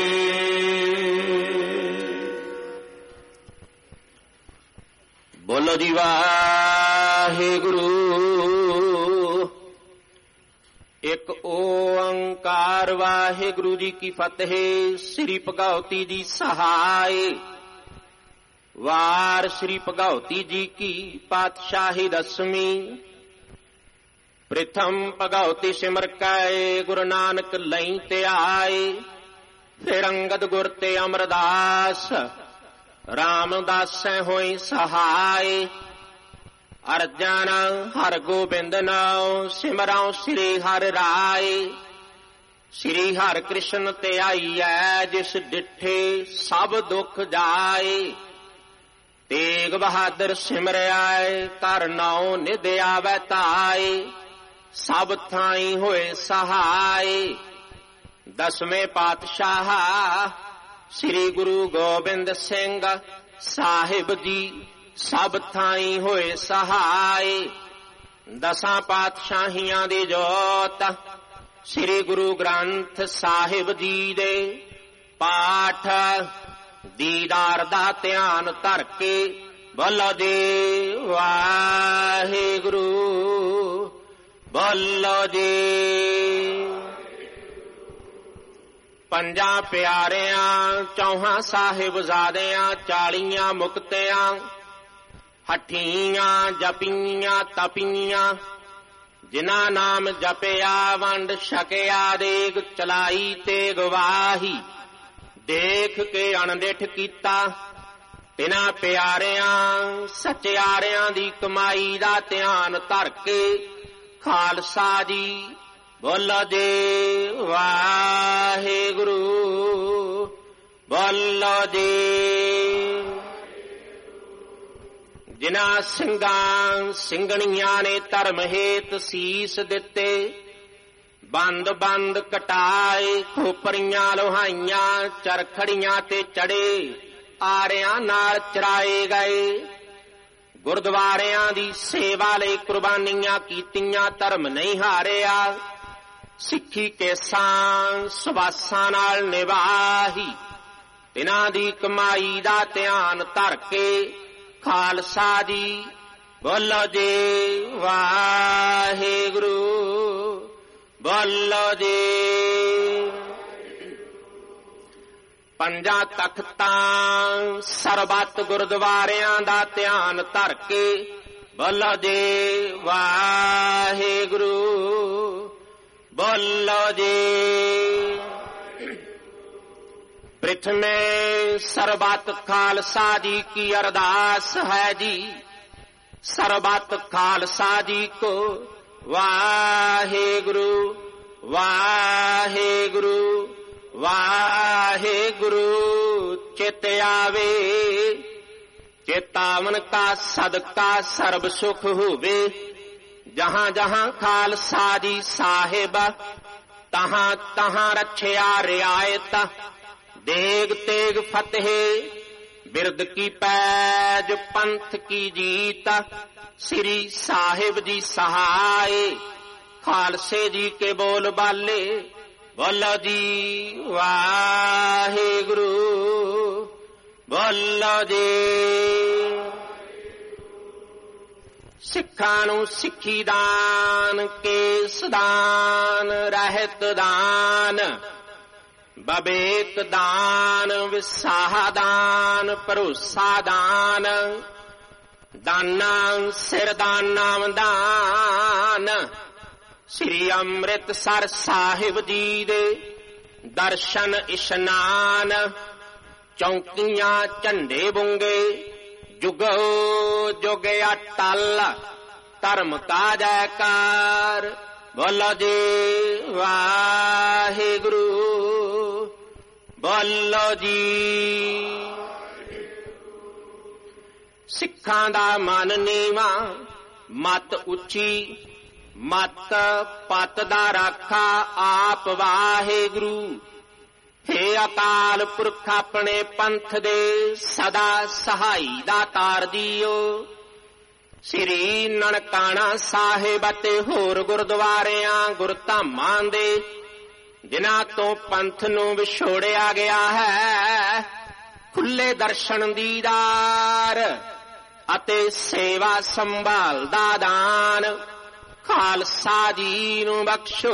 ਬੋਲੋ ਜੀ ਵਾਹਿਗੁਰੂ। ਇੱਕ ਓੰਕਾਰ ਵਾਹਿਗੁਰੂ ਜੀ ਕੀ ਫਤਿਹ। ਸ੍ਰੀ ਭਗਉਤੀ ਜੀ ਸਹਾਇ। ਵਾਰ ਸ੍ਰੀ ਭਗਉਤੀ ਜੀ ਕੀ ਪਾਤਸ਼ਾਹੀ ਦਸਵੀਂ। ਪ੍ਰਥਮ ਭਗਉਤੀ ਸਿਮਰ ਕੈ ਗੁਰੂ ਨਾਨਕ ਲਈ ਤੇ ਆਏ। ਫਿਰ ਅੰਗਦ ਗੁਰ ਤੇ ਅਮਰਦਾਸ ਰਾਮਦਾਸੈ ਹੋਈ ਸਹਾਇ। ਅਰਜਨ ਹਰ ਗੋਬਿੰਦ ਨਾਉ ਸਿਮਰਉ ਸ੍ਰੀ ਹਰਿ ਰਾਏ। ਸ੍ਰੀ ਹਰਿ ਕ੍ਰਿਸ਼ਨ ਤੇ ਆਈਐ ਜਿਸ ਡਿਠੇ ਸਭ ਦੁਖ ਜਾਏ। ਤੇਗ ਬਹਾਦਰ ਸਿਮਰਿਆਏ ਕਰ ਨਾਉ ਨਿਧ ਆਵੈ ਧਾਏ। ਸਭ ਥਾਈ ਹੋਏ ਸਹਾਇ। ਦਸਵੇਂ ਪਾਤਸ਼ਾਹ ਸ੍ਰੀ ਗੁਰੂ ਗੋਬਿੰਦ ਸਿੰਘ ਸਾਹਿਬ ਜੀ ਸਭ ਥਾਈ ਹੋਏ ਸਹਾਇ। ਦਸਾਂ ਪਾਤਸ਼ਾਹੀਆਂ ਦੀ ਜੋਤ ਸ੍ਰੀ ਗੁਰੂ ਗ੍ਰੰਥ ਸਾਹਿਬ ਜੀ ਦੇ ਪਾਠ ਦੀਦਾਰ ਦਾ ਧਿਆਨ ਧਰ ਕੇ ਬੋਲੋ ਜੀ ਵਾਹਿਗੁਰੂ। ਬੋਲੋ ਜੀ। ਪੰਜਾਂ ਪਿਆਰਿਆਂ ਚੌਹਾਂ ਸਾਹਿਬਜ਼ਾਦਿਆਂ 40 ਮੁਕਤਿਆਂ ਹਠੀਆਂ ਜਪੀਆਂ ਤਪੀਆਂ ਜਿਨ੍ਹਾਂ ਨਾਮ ਜਪਿਆ ਵੰਡ ਛਕਿਆ ਦੇਗ ਚਲਾਈ ਤੇ ਗਵਾਹੀ ਦੇਖ ਕੇ ਅਣਡਿਠ ਕੀਤਾ। ਤਿਨਾਂ ਪਿਆਰਿਆਂ ਸਚਿਆਰਿਆਂ ਦੀ ਕਮਾਈ ਦਾ ਧਿਆਨ ਧਰ ਕੇ ਖਾਲਸਾ ਜੀ ਬੋਲੋ ਜੀ ਵਾਹਿਗੁਰੂ। ਬੋਲੋ ਜੀ। ਜਿਨ੍ਹਾਂ ਸਿੰਘਾਂ ਸਿੰਘਣੀਆਂ ਨੇ ਧਰਮ ਹੇਤ ਸੀਸ ਦਿੱਤੇ ਬੰਦ ਬੰਦ ਕਟਾਏ ਖੋਪਰੀਆਂ ਲੋਹਾਈਆਂ ਚਰਖੜੀਆਂ ਤੇ ਚੜੇ ਆਰਿਆਂ ਨਾਲ ਚਰਾਏ ਗਏ। ਗੁਰਦੁਆਰਿਆਂ ਦੀ ਸੇਵਾ ਲਈ ਕੁਰਬਾਨੀਆਂ ਕੀਤੀਆਂ ਧਰਮ ਨਹੀਂ ਹਾਰਿਆ। ਸਿੱਖੀ ਕੇਸਾਂ ਸੁਬਾਸਾਂ ਨਾਲ ਨਿਭਾਹੀ ਤਿਨਾਂ ਦੀ ਕਮਾਈ ਦਾ ਧਿਆਨ ਧਰ ਕੇ ਖਾਲਸਾ ਜੀ ਬੋਲੋ ਜੀ ਵਾਹਿਗੁਰੂ। ਬੋਲੋ ਜੀ। ਪੰਜਾਂ ਤਖਤਾਂ ਸਰਬੱਤ ਗੁਰਦੁਆਰਿਆਂ ਦਾ ਧਿਆਨ ਧਰ ਕੇ ਬੋਲੋ ਜੀ ਵਾਹਿਗੁਰੂ। ਬੋਲੋ ਜੀ। ਪ੍ਰਥਮੇ ਸਰਬੱਤ ਖਾਲਸਾ ਜੀ ਕੀ ਅਰਦਾਸ ਹੈ ਜੀ। ਸਰਬੱਤ ਖਾਲਸਾ ਜੀ ਕੋ ਵਾਹਿਗੁਰੂ ਵਾਹਿਗੁਰੂ ਵਾਹਿਗੁਰੂ ਚਿਤ ਆਵੇ। ਚੇਤਾਵਨ ਕਾ ਸਦਕਾ ਸਰਬ ਸੁਖ ਹੋਵੇ। ਜਹਾਂ ਜਹਾਂ ਖਾਲਸਾ ਜੀ ਸਾਹਿਬ ਤਹਾਂ ਤਹਾਂ ਰੱਖਿਆ ਰਿਆਇਤ। ਦੇਗ ਤੇਗ ਫਤਿਹ ਬਿਰਦ ਕੀ ਪੈਜ ਪੰਥ ਕੀ ਜੀਤ। ਸ੍ਰੀ ਸਾਹਿਬ ਜੀ ਸਹਾਇ ਖਾਲਸੇ ਜੀ ਕੇ ਬੋਲ ਬਾਲੇ ਬੋਲੋ ਜੀ ਵਾਹਿਗੁਰੂ ਬੋਲੋ ਜੀ। ਸਿੱਖਾਂ ਨੂੰ ਸਿੱਖੀ ਦਾਨ, ਕੇਸ ਦਾਨ, ਰਹਿਤ ਦਾਨ, ਬਵੇਕ ਦਾਨ, ਵਿਸਾਹ ਦਾਨ, ਭਰੋਸਾ ਦਾਨ, ਦਾਨਾਂ ਸਿਰ ਦਾਨਾਂ ਦਾਨ। ਸ੍ਰੀ ਅੰਮ੍ਰਿਤਸਰ ਸਾਹਿਬ ਜੀ ਦੇ ਦਰਸ਼ਨ ਇਸ਼ਨਾਨ, ਚੌਂਕੀਆਂ ਝੰਡੇ ਬੁੰਗੇ, ਜੁਗੋ ਜੁਗ ਅਟਲ, ਧਰਮ ਕਾ ਜੈਕਾਰ। ਬੋਲੋ ਜੀ ਵਾਹਿਗੁਰੂ ਬੋਲੋ ਜੀ। ਸਿੱਖਾਂ ਦਾ ਮਨ ਨੀਵਾਂ, ਮਤ ਉੱਚੀ, ਮਤ ਪਤ ਦਾ ਰਾਖਾ ਆਪ ਵਾਹਿਗੁਰੂ। ਹੇ ਅਕਾਲ ਪੁਰਖ ਆਪਣੇ ਪੰਥ ਦੇ ਸਦਾ ਸਹਾਈ ਦਾ ਤਾਰ ਦਿਓ। ਸ੍ਰੀ ਨਨਕਾਣਾ ਸਾਹਿਬ ਅਤੇ ਹੋਰ ਗੁਰਦੁਆਰਿਆਂ ਗੁਰਧਾਮਾਂ ਦੇ ਜਿਨ੍ਹਾਂ ਤੋਂ ਪੰਥ ਨੂੰ ਵਿਛੋੜਿਆ ਗਿਆ ਹੈ, ਖੁੱਲੇ ਦਰਸ਼ਨ ਦੀਦਾਰ ਅਤੇ ਸੇਵਾ ਸੰਭਾਲ ਦਾ ਦਾਨ ਖਾਲਸਾ ਜੀ ਨੂੰ ਬਖਸ਼ੋ।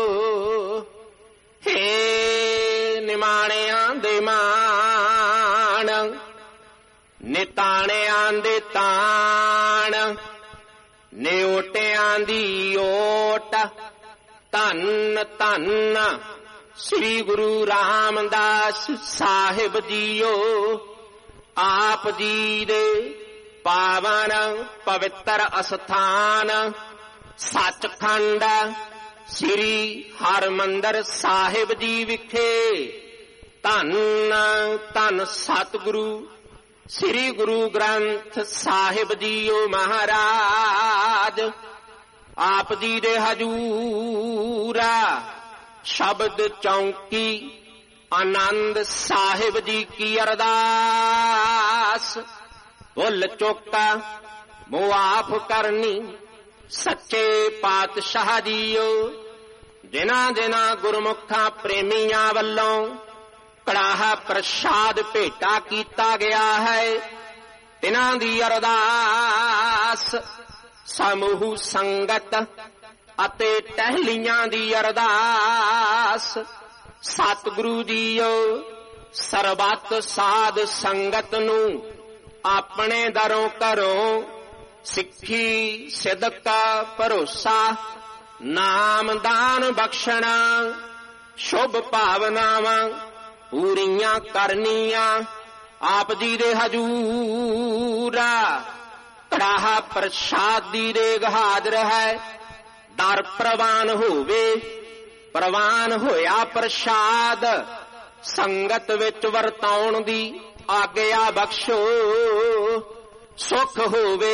ਹੇ ਨਿਮਾਣਿਆਂ ਦੇ ਮਾਣ, ਨਿਤਾਣਿਆਂ ਦੇ ਤਾਣ, ਨਿਓਟਿਆਂ ਦੀ ਓਟ, ਧੰਨ ਧੰਨ ਸ੍ਰੀ ਗੁਰੂ ਰਾਮਦਾਸ ਸਾਹਿਬ ਜੀਓ। ਆਪ ਜੀ ਦੇ ਪਾਵਨ ਪਵਿੱਤਰ ਅਸਥਾਨ ਸੱਚਖੰਡ ਸ੍ਰੀ ਹਰਿਮੰਦਰ ਸਾਹਿਬ ਜੀ ਵਿਖੇ ਧੰਨ ਧੰਨ ਸਤਿਗੁਰੂ ਸ੍ਰੀ ਗੁਰੂ ਗ੍ਰੰਥ ਸਾਹਿਬ ਜੀਓ ਮਹਾਰਾਜ। ਆਪ ਜੀ ਦੇ ਹਜੂਰਾ ਸ਼ਬਦ ਚੌਂਕੀ ਆਨੰਦ ਸਾਹਿਬ ਜੀ ਕੀ ਅਰਦਾਸ। ਭੁੱਲ ਚੁੱਕਾ ਮੁਆਫ ਕਰਨੀ ਸੱਚੇ ਪਾਤਸ਼ਾਹ ਜੀਓ। ਜਿਨ੍ਹਾਂ ਜਿਨ੍ਹਾਂ ਗੁਰਮੁਖਾਂ ਪ੍ਰੇਮੀਆਂ ਵੱਲੋਂ ਕੜਾਹਾ ਪ੍ਰਸ਼ਾਦ ਭੇਟਾ ਕੀਤਾ ਗਿਆ ਹੈ, ਤਿਨਾਂ ਦੀ ਅਰਦਾਸ। ਸਮੂਹ ਸੰਗਤ ਅਤੇ ਟਹਿਲੀਆਂ ਦੀ ਅਰਦਾਸ। ਸਤਿਗੁਰੂ ਜੀਓ ਸਰਬੱਤ ਸਾਧ ਸੰਗਤ ਨੂੰ ਆਪਣੇ ਦਰੋਂ ਘਰੋਂ ਸਿੱਖੀ ਸਿਦਕਾ ਭਰੋਸਾ ਨਾਮਦਾਨ ਬਖਸ਼ਣਾ ਸ਼ੁਭ ਭਾਵਨਾਵਾਂ ਪੂਰੀਆਂ ਕਰਨੀਆਂ। ਆਪ ਜੀ ਦੇ ਹਜੂਰਾ ਕੜਾਹਾ ਪ੍ਰਸ਼ਾਦ ਦੀ ਰੇਗ ਹਾਜ਼ਰ ਹੈ। ਦਰ ਪ੍ਰਵਾਨ ਹੋਵੇ, ਪ੍ਰਵਾਨ ਹੋਇਆ ਪ੍ਰਸ਼ਾਦ ਸੰਗਤ ਵਿੱਚ ਵਰਤਾਉਣ ਦੀ ਆਗਿਆ ਬਖਸ਼ੋ। ਸੁਖ ਹੋਵੇ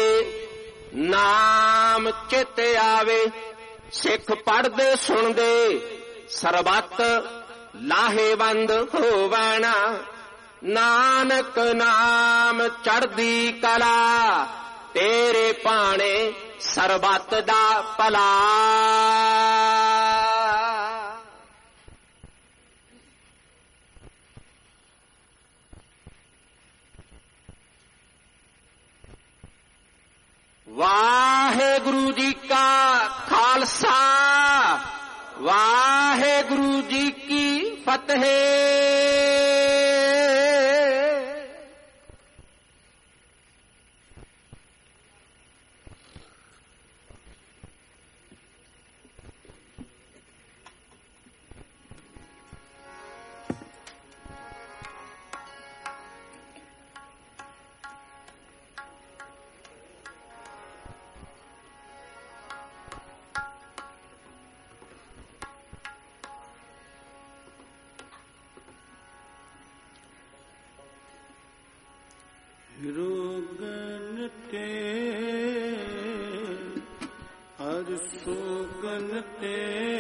ਨਾਮ ਚਿਤ ਆਵੇ, ਸਿੱਖ ਪੜ੍ਹਦੇ ਸੁਣਦੇ ਸਰਬੱਤ ਲਾਹੇਵੰਦ ਹੋਵਣਾ। ਨਾਨਕ ਨਾਮ ਚੜ੍ਹਦੀ ਕਲਾ, ਤੇਰੇ ਭਾਣੇ ਸਰਬੱਤ ਦਾ ਭਲਾ। ਵਾਹਿਗੁਰੂ ਜੀ ਕਾ ਖਾਲਸਾ, ਵਾਹਿਗੁਰੂ ਜੀ ਕੀ ਫਤਿਹ। ਰੋਗਨ ਤੇ ਹਰ ਸੋਗਨ ਤੇ,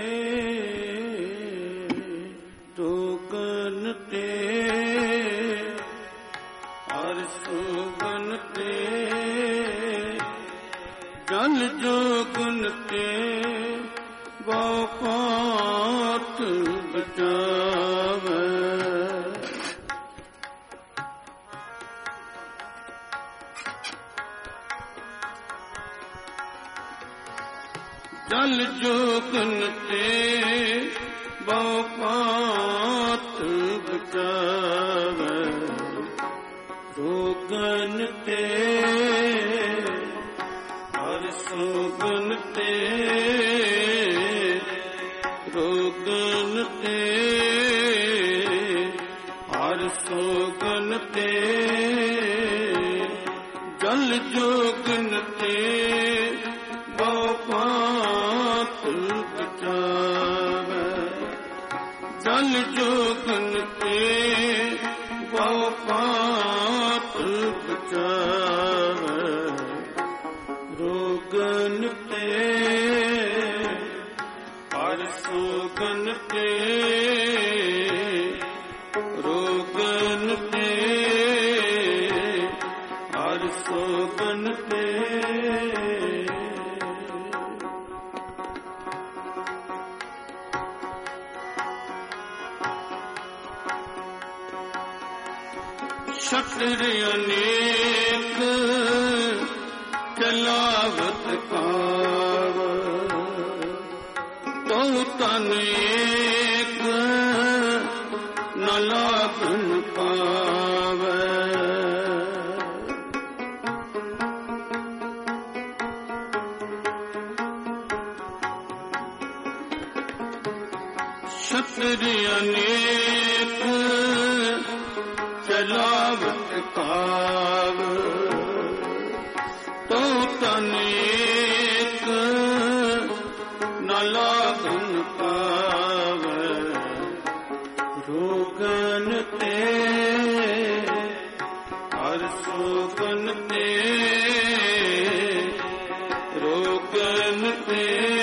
ਰੋਗਨ ਤੇ ਹਰ ਸੋਗਨ ਤੇ, ਜਲ ਜੋਗਨ ਤੇ ਬਹੁ ਪਾਤ ਬਚਾਵੇ। ਜਲ ਜੋਗਨ ਤੇ ਬਹੁ ਪਾਤ ਬਚਾਵੇ। ਰੋਗਨ ਤੇ ਹਰ ਸੋਗਨ ਤੇ ਰੋਗਨ ਤੇ ਹਰ ਸੋਗਨ ਤੇ ਜਲ ਜੋਗਨ ਤੇ ਬਹੁ ਪਾਤ ਬਚਾਵੇ। ਜਲ ਜੋਗਨ ਤੇ ਬਹੁ ਪਾਤ ਬਚਾਵੇ। ਰੋਗਨ ਤੇ ਹਰ ਸੋਗਨ ਤੇ ਰੋਗਨ ਤੇ ਹਰ ਸੋਗਨ ਤੇ ਸ਼ਤਰ ਅਨੇਕ ਚਲਾਵਤ ਕਾਵ ਤਉ ਤਨ ਏਕ ਨ ਲਾਭਨ ਪਾਵੈ। ਸ਼ਤਰ ਅਨੇਕ ਚਲਾਵਤ ਕਾਵ ਤਉ ਤਨ ਏਕ ਨ ਲਾਭਨ ਪਾਵੈ। ਰੋਗਨ ਤੇ ਹਰ ਸੋਗਨ ਤੇ ਰੋਗਨ ਤੇ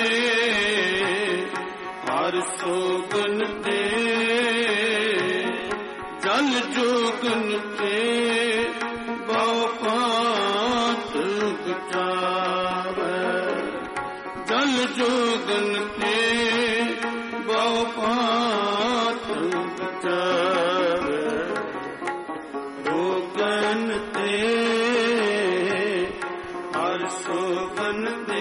ਹਰ ਸੋਗਨ ਤੇ ਜਲ ਜੋਗਨ ਤੇ ਬਹੁ ਪਾਤ ਬਚਾਵੇ। ਜਲ ਜੋਗਨ ਤੇ ਬਹੁ ਪਾਤ ਬਚਾਵੇ। ਰੋਗਨ ਤੇ ਹਰ ਸੋਗਨ ਤੇ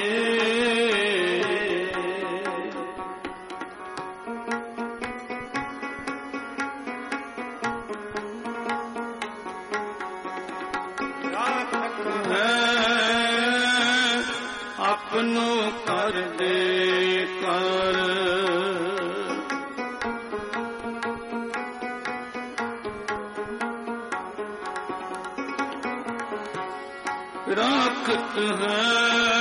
ਆਪਨੋ ਕਰ ਦੇ ਕਰ ਰਾਖਤ ਹੈ।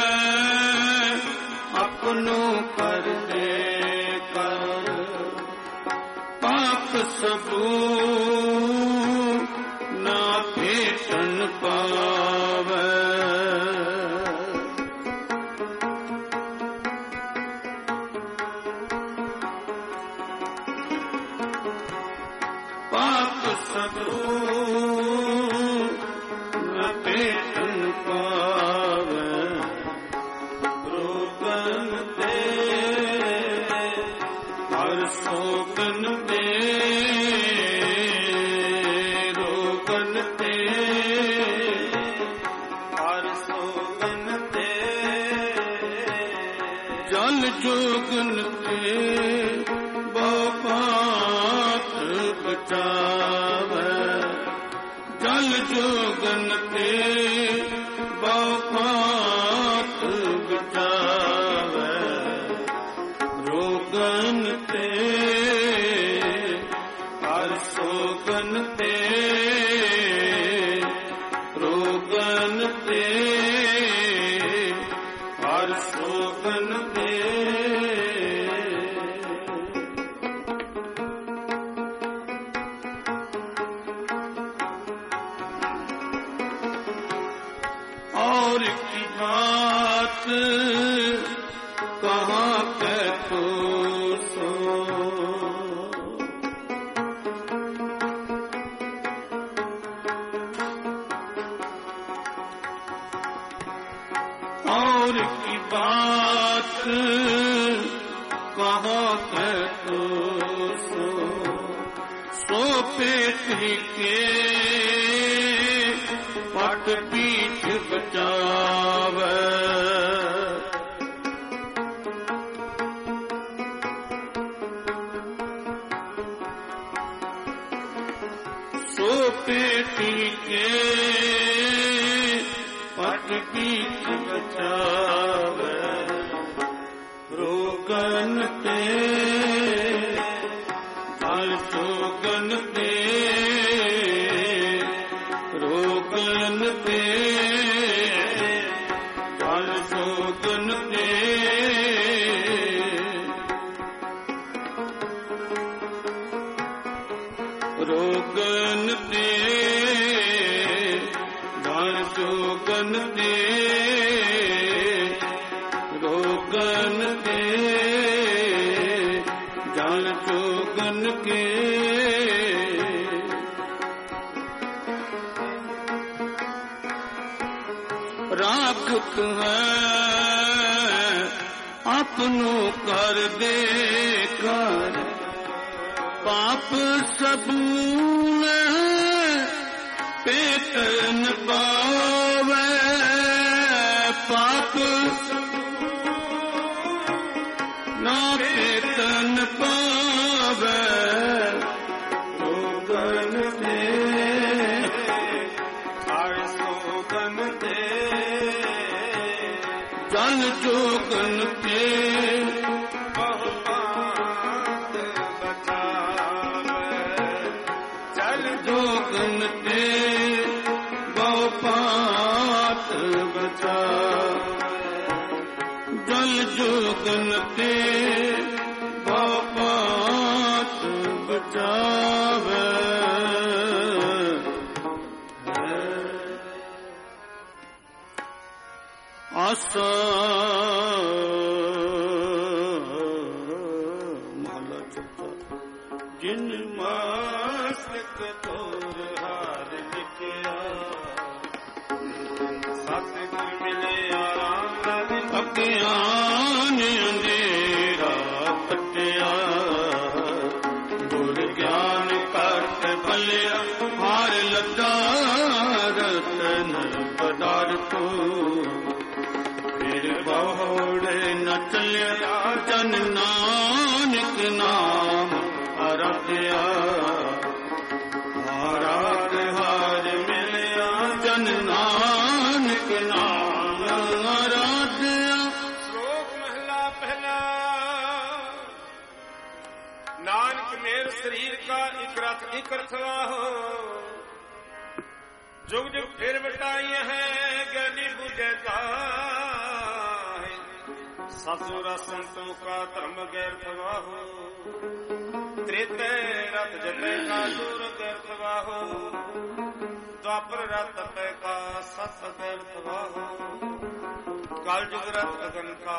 ਆਪਨੋ ਕਰ ਦੇ ਕਰ ਪਾਪ ਸਭੂ ਨਾ ਭੇਟਨ ਪਾਵੈ। ਪਾਪ ਸਭੂ ਨ ਭੇਟਨ ਪਾਵੈ। ਰੋਗਨ ਤੇ ਹਰ ਸੋਗਨ ਤੇ ਰੋਗਨ ਤੇ ਹਰ ਸੋਗਨ ਤੇ ਜਲ ਜੋਗਨ ਤੇ ਬਹੁ ਪਾਤ ਬਚਾਵੇ। ਜਲ ਜੋਗਨ ਤੇ ਬਹੁ ਪਾਤ ਬਚਾਵੇ। ਰੋਗਨ ਤੇ ਹਰ ਸੋਗਨ ਤੇ ਰੋਗਨ ਤੇ ਹਰ ਸੋਗਨ ਤੇ और की बात कहाँ कहतो सो। और की बात कहाँ कहतो पेटी के पट पीठ बचावे सो पेटी के पट पीठ बचावे रोगन ते सोगन ते रोगन ते जल सोगन ते रोगन ते जल सोगन ते रोगन ते जल सोगन के राखत है अपनों कर दे कर पाप सबून पेट न पावे पाप ना पेट न पावे सोगन ते सोगन ते जल जोगन ते बहुपात बचावे जल जोगन ते बहुपात बचावे जल जोगन ते बहुपात बचावे आसा माला चुता जिन मास्क तोर हार लिखिया सतगुर मिले आराम अज्ञान अंधेरा कटिया गुर ज्ञान कट भलिया हार लगा रतन पदार्थो बहुड़े न चलिया जन नानक नाम आराध्या आराध हार मिलिया जन नानक नाम आराध्या। श्लोक महला पहला। नानक मेर शरीर का एक अर्थवा हो जुग जुग फिर बटाई है ज्ञानी बुझता ससुरा संतों का धर्म गैर थवा हो त्रेते रथ जते का दूर गैर थवा हो द्वापर रथ तपे का सत गैर थवा हो काल जुग रथ अगन का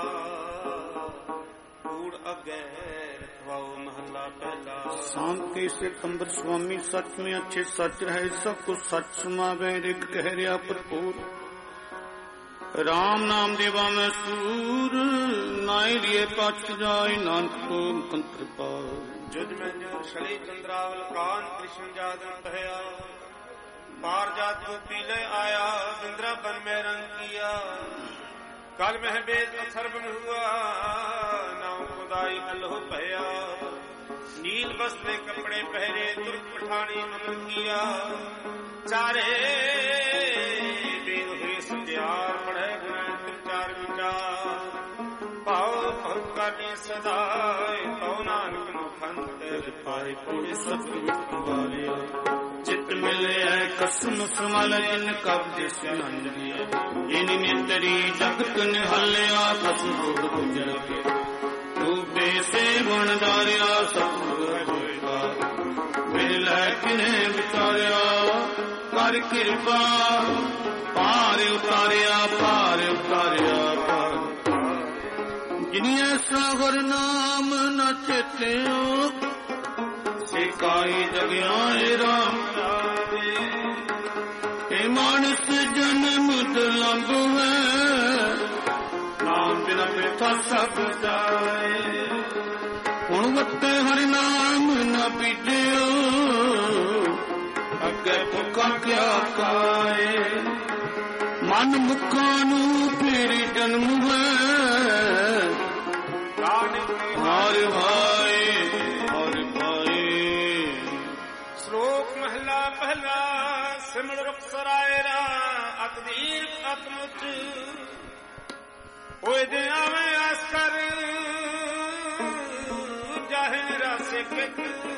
कूड़ अगैर थवा हो। महला पहला। शांति से कंबर स्वामी सच में अच्छे सच रहे सब कुछ सच समावे रिक कहरिया भरपूर राम नाम देवा में सूर नाई लिए पच जाय नानक को कंत्र पाओ जुज में जो शली चंद्रावल कान कृष्ण जादन भया पार जात को पीले आया इंद्रा बन में रंग किया कल में बेद अथर बन हुआ नाम खुदाई अल्लाह भया नील बस्ते कपड़े पहरे तुर्क पठानी अमल किया चारे संध्यार पढ़े चार विचार पाओ करने सदाए पाओ नानक मुखंत पाए पूरे सतगुरु चित मिले है कसम समल इन कब्जे से इन नेतरी जगत निहल्या सतगुर गुजर के डूबे से वनदारिया सतगुर होएगा मिल किने विचारिया कर कृपा पार उतारिया पार जिन्हें सागर नाम न चेत्यो सिकाई जगयाए राम मानस जन्म दुर्लभ है नाम बिना मिठा सब जाए हुण वत्ते हरि नाम न पीटियो ਵਾਕਿਆ ਕਾਏ ਮਨ ਮੁਖਾਂ ਨੂੰ ਫਿਰ ਜਨਮ ਹੈ ਹਰ ਭਾਏ ਹਰ ਭਾਏ। ਸ਼ਲੋਕ ਮਹਲਾ ਪਹਿਲਾ ਸਿਮਰ ਰੁਖ ਸਰਾਇਰਾ ਅਕਦੀਰ ਅਤਮੁਚ ਹੋਏ ਦੇ ਆਵੇਂ ਆਸ ਕਰ ਜਾਹੇ ਰਾਸੇ ਕਿਤ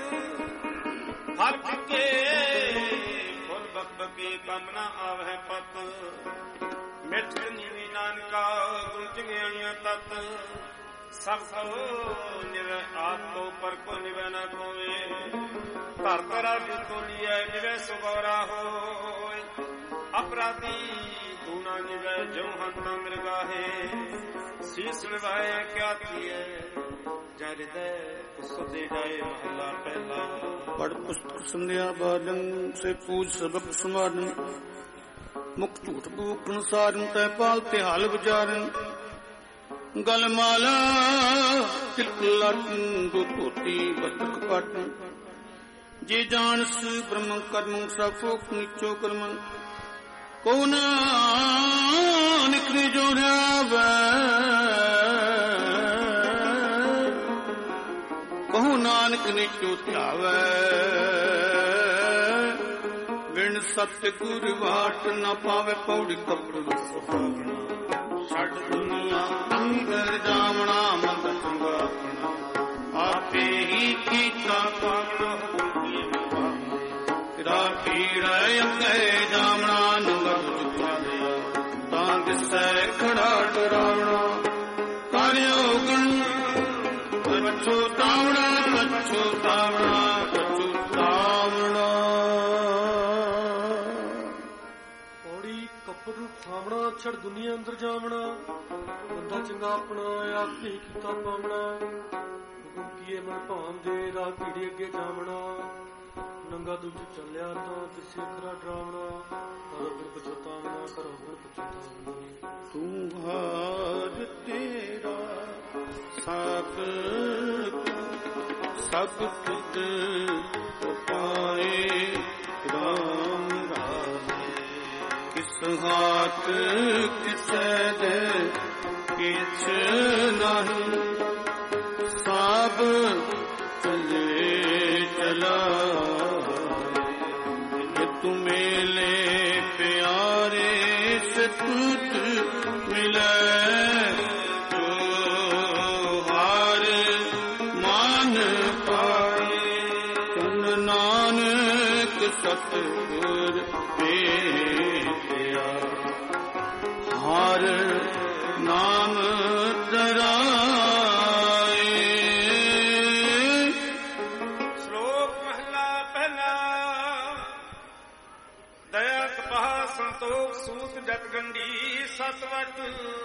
ਹਰ ਕੇ ਫੁੱਲ ਬੱਬ ਕੀ ਕੰਮ ਨਾ ਆਵਹਿ ਪਤ ਮਿੱਠ ਨੀਵੀ ਨਾਨਕਾ ਗੁਣ ਚੰਗਿਆਈਆਂ ਤਤ ਸਭ ਕੋ ਨਿਵੈ ਆਪ ਕੋ ਪਰ ਕੋ ਨਿਵੈ ਨਾ ਕੋਵੇ ਧਰ ਧਰਾ ਦੀ ਤੋਲੀਐ ਨਿਵੈ ਸੁਗੌਰਾ ਹੋਇ ਅਪਰਾਧੀ ਤੂੰ ਨਾ ਨਿਵੈ ਜੋ ਹੰਤਾ ਮਿਰਗਾਹੇ ਸੀਸ ਨਿਵਾਏ ਕਿਆ ਕੀਏ ਜਰਦੈ ਸੁਦੇ ਜਾਏ ਮਹਲਾ ਪਹਿਲਾ। ਪੜ ਪੁਸਤਕ ਸੰਧਿਆ ਬਾਦਨ ਸੇ ਪੂਜ ਸਬਕ ਸਮਾਰਨ ਮੁਖ ਝੂਠ ਬੂਕਣ ਸਾਰਨ ਤੈ ਪਾਲ ਤੇ ਹਾਲ ਵਿਚਾਰਨ ਗਲ ਮਾਲਾ ਤਿਲਕ ਲਾਟਨ ਦੋ ਧੋਤੀ ਬਸਤਕ ਪਾਟਨ ਜੇ ਜਾਣਸ ਬ੍ਰਹਮ ਕਰਮ ਸਭ ਫੋਕ ਨੀਚੋ ਕਰਮਨ ਕੋ ਨਾਨਕ ਨੇ ਜੋ ਰਾਵੈ ਕਹੂ ਨਾਨਕ ਨੀਚੋ ਧਿਆਵੈ ਬਿਨ ਸਤਿ ਗੁਰ ਬਾਟ ਨਾ ਪਾਵੇ ਪੌੜੀ ਕੱਪੜ ਸੁਹਾਵਣਾ ਛੱਡ ਦੁਨੀਆ ਅੰਦਰ ਜਾਵਣਾ ਮੰਦ ਸੰਗਾਪਣਾ ਆਪੇ ਹੀ ਕੀਤਾ ਪਾਵਣਾ ਹੁਕਮੀ ਵਿਵਾਹਣਾ ਤੇਰਾ ਪੀੜਾ ਅੰਗੇ ਜਾਵਣਾ ਨੰਗਰ ਚੁੱਕਾ ਦਿਆ ਤਾਂ ਦਿਸੈ ਖੜਾ ਡਰਾਵਣਾ ਕਰਿਓ ਗਣ ਪਛੁਤਾਵਣਾ ਪਛੁਤਾਵਣਾ ਪਛੁਤਾਵਣਾ। ਪੌੜੀ ਕੱਪੜ ਨੂੰ ਖਾਵਣਾ ਛੜ ਦੁਨੀਆ ਅੰਦਰ ਜਾਵਣਾ ਬੰਦਾ ਚੰਗਾ ਆਪਣਾ ਆਪੇ ਕੀਤਾ ਪਾਵਣਾ ਹੁਕਮ ਕੀਏ ਮਨ ਭਾਵ ਦੇ ਰਾਹ ਪੀੜੀ ਅੱਗੇ ਜਾਵਣਾ ਨੰਗਾ ਦੂਜ ਚੱਲਿਆ ਤਾਂ ਕਿਸੇ ਖਰਾ ਡਰਾਵਣਾ ਕਰੋ ਗੁਰ ਪਛਤਾਵਣਾ ਕਰੋ ਗੁਰ ਪਛਤਾਵਣਾ। ਤੂੰ ਹਾਰ ਤੇਰਾ ਸਭ ਸਭ ਕੁਝ ਪਾਏ ਰਾਮ ਰਾਮੇ ਕਿਸ ਹਾਥ ਕਿਸੈ ਦੇ ਕਿਛ ਨਹੀਂ ਸਭ ਚਲੇ ਚਲਾ ਤੂੰ ਮੇਲੇ ਪਿਆਰੇ ਸੇ ਤੁਧ ਮਿਲੇ ਸਤਿਗੁਰ ਭੇਟਿਆ ਹਰ ਨਾਮ ਧਰਾਏ। ਸ਼ਲੋਕ ਮਹਲਾ ਪਹਿਲਾ ਦਇਆ ਕਪਾਹ ਸੰਤੋਖ ਸੂਤ ਜਤ ਗੰਢੀ ਸਤਵਟ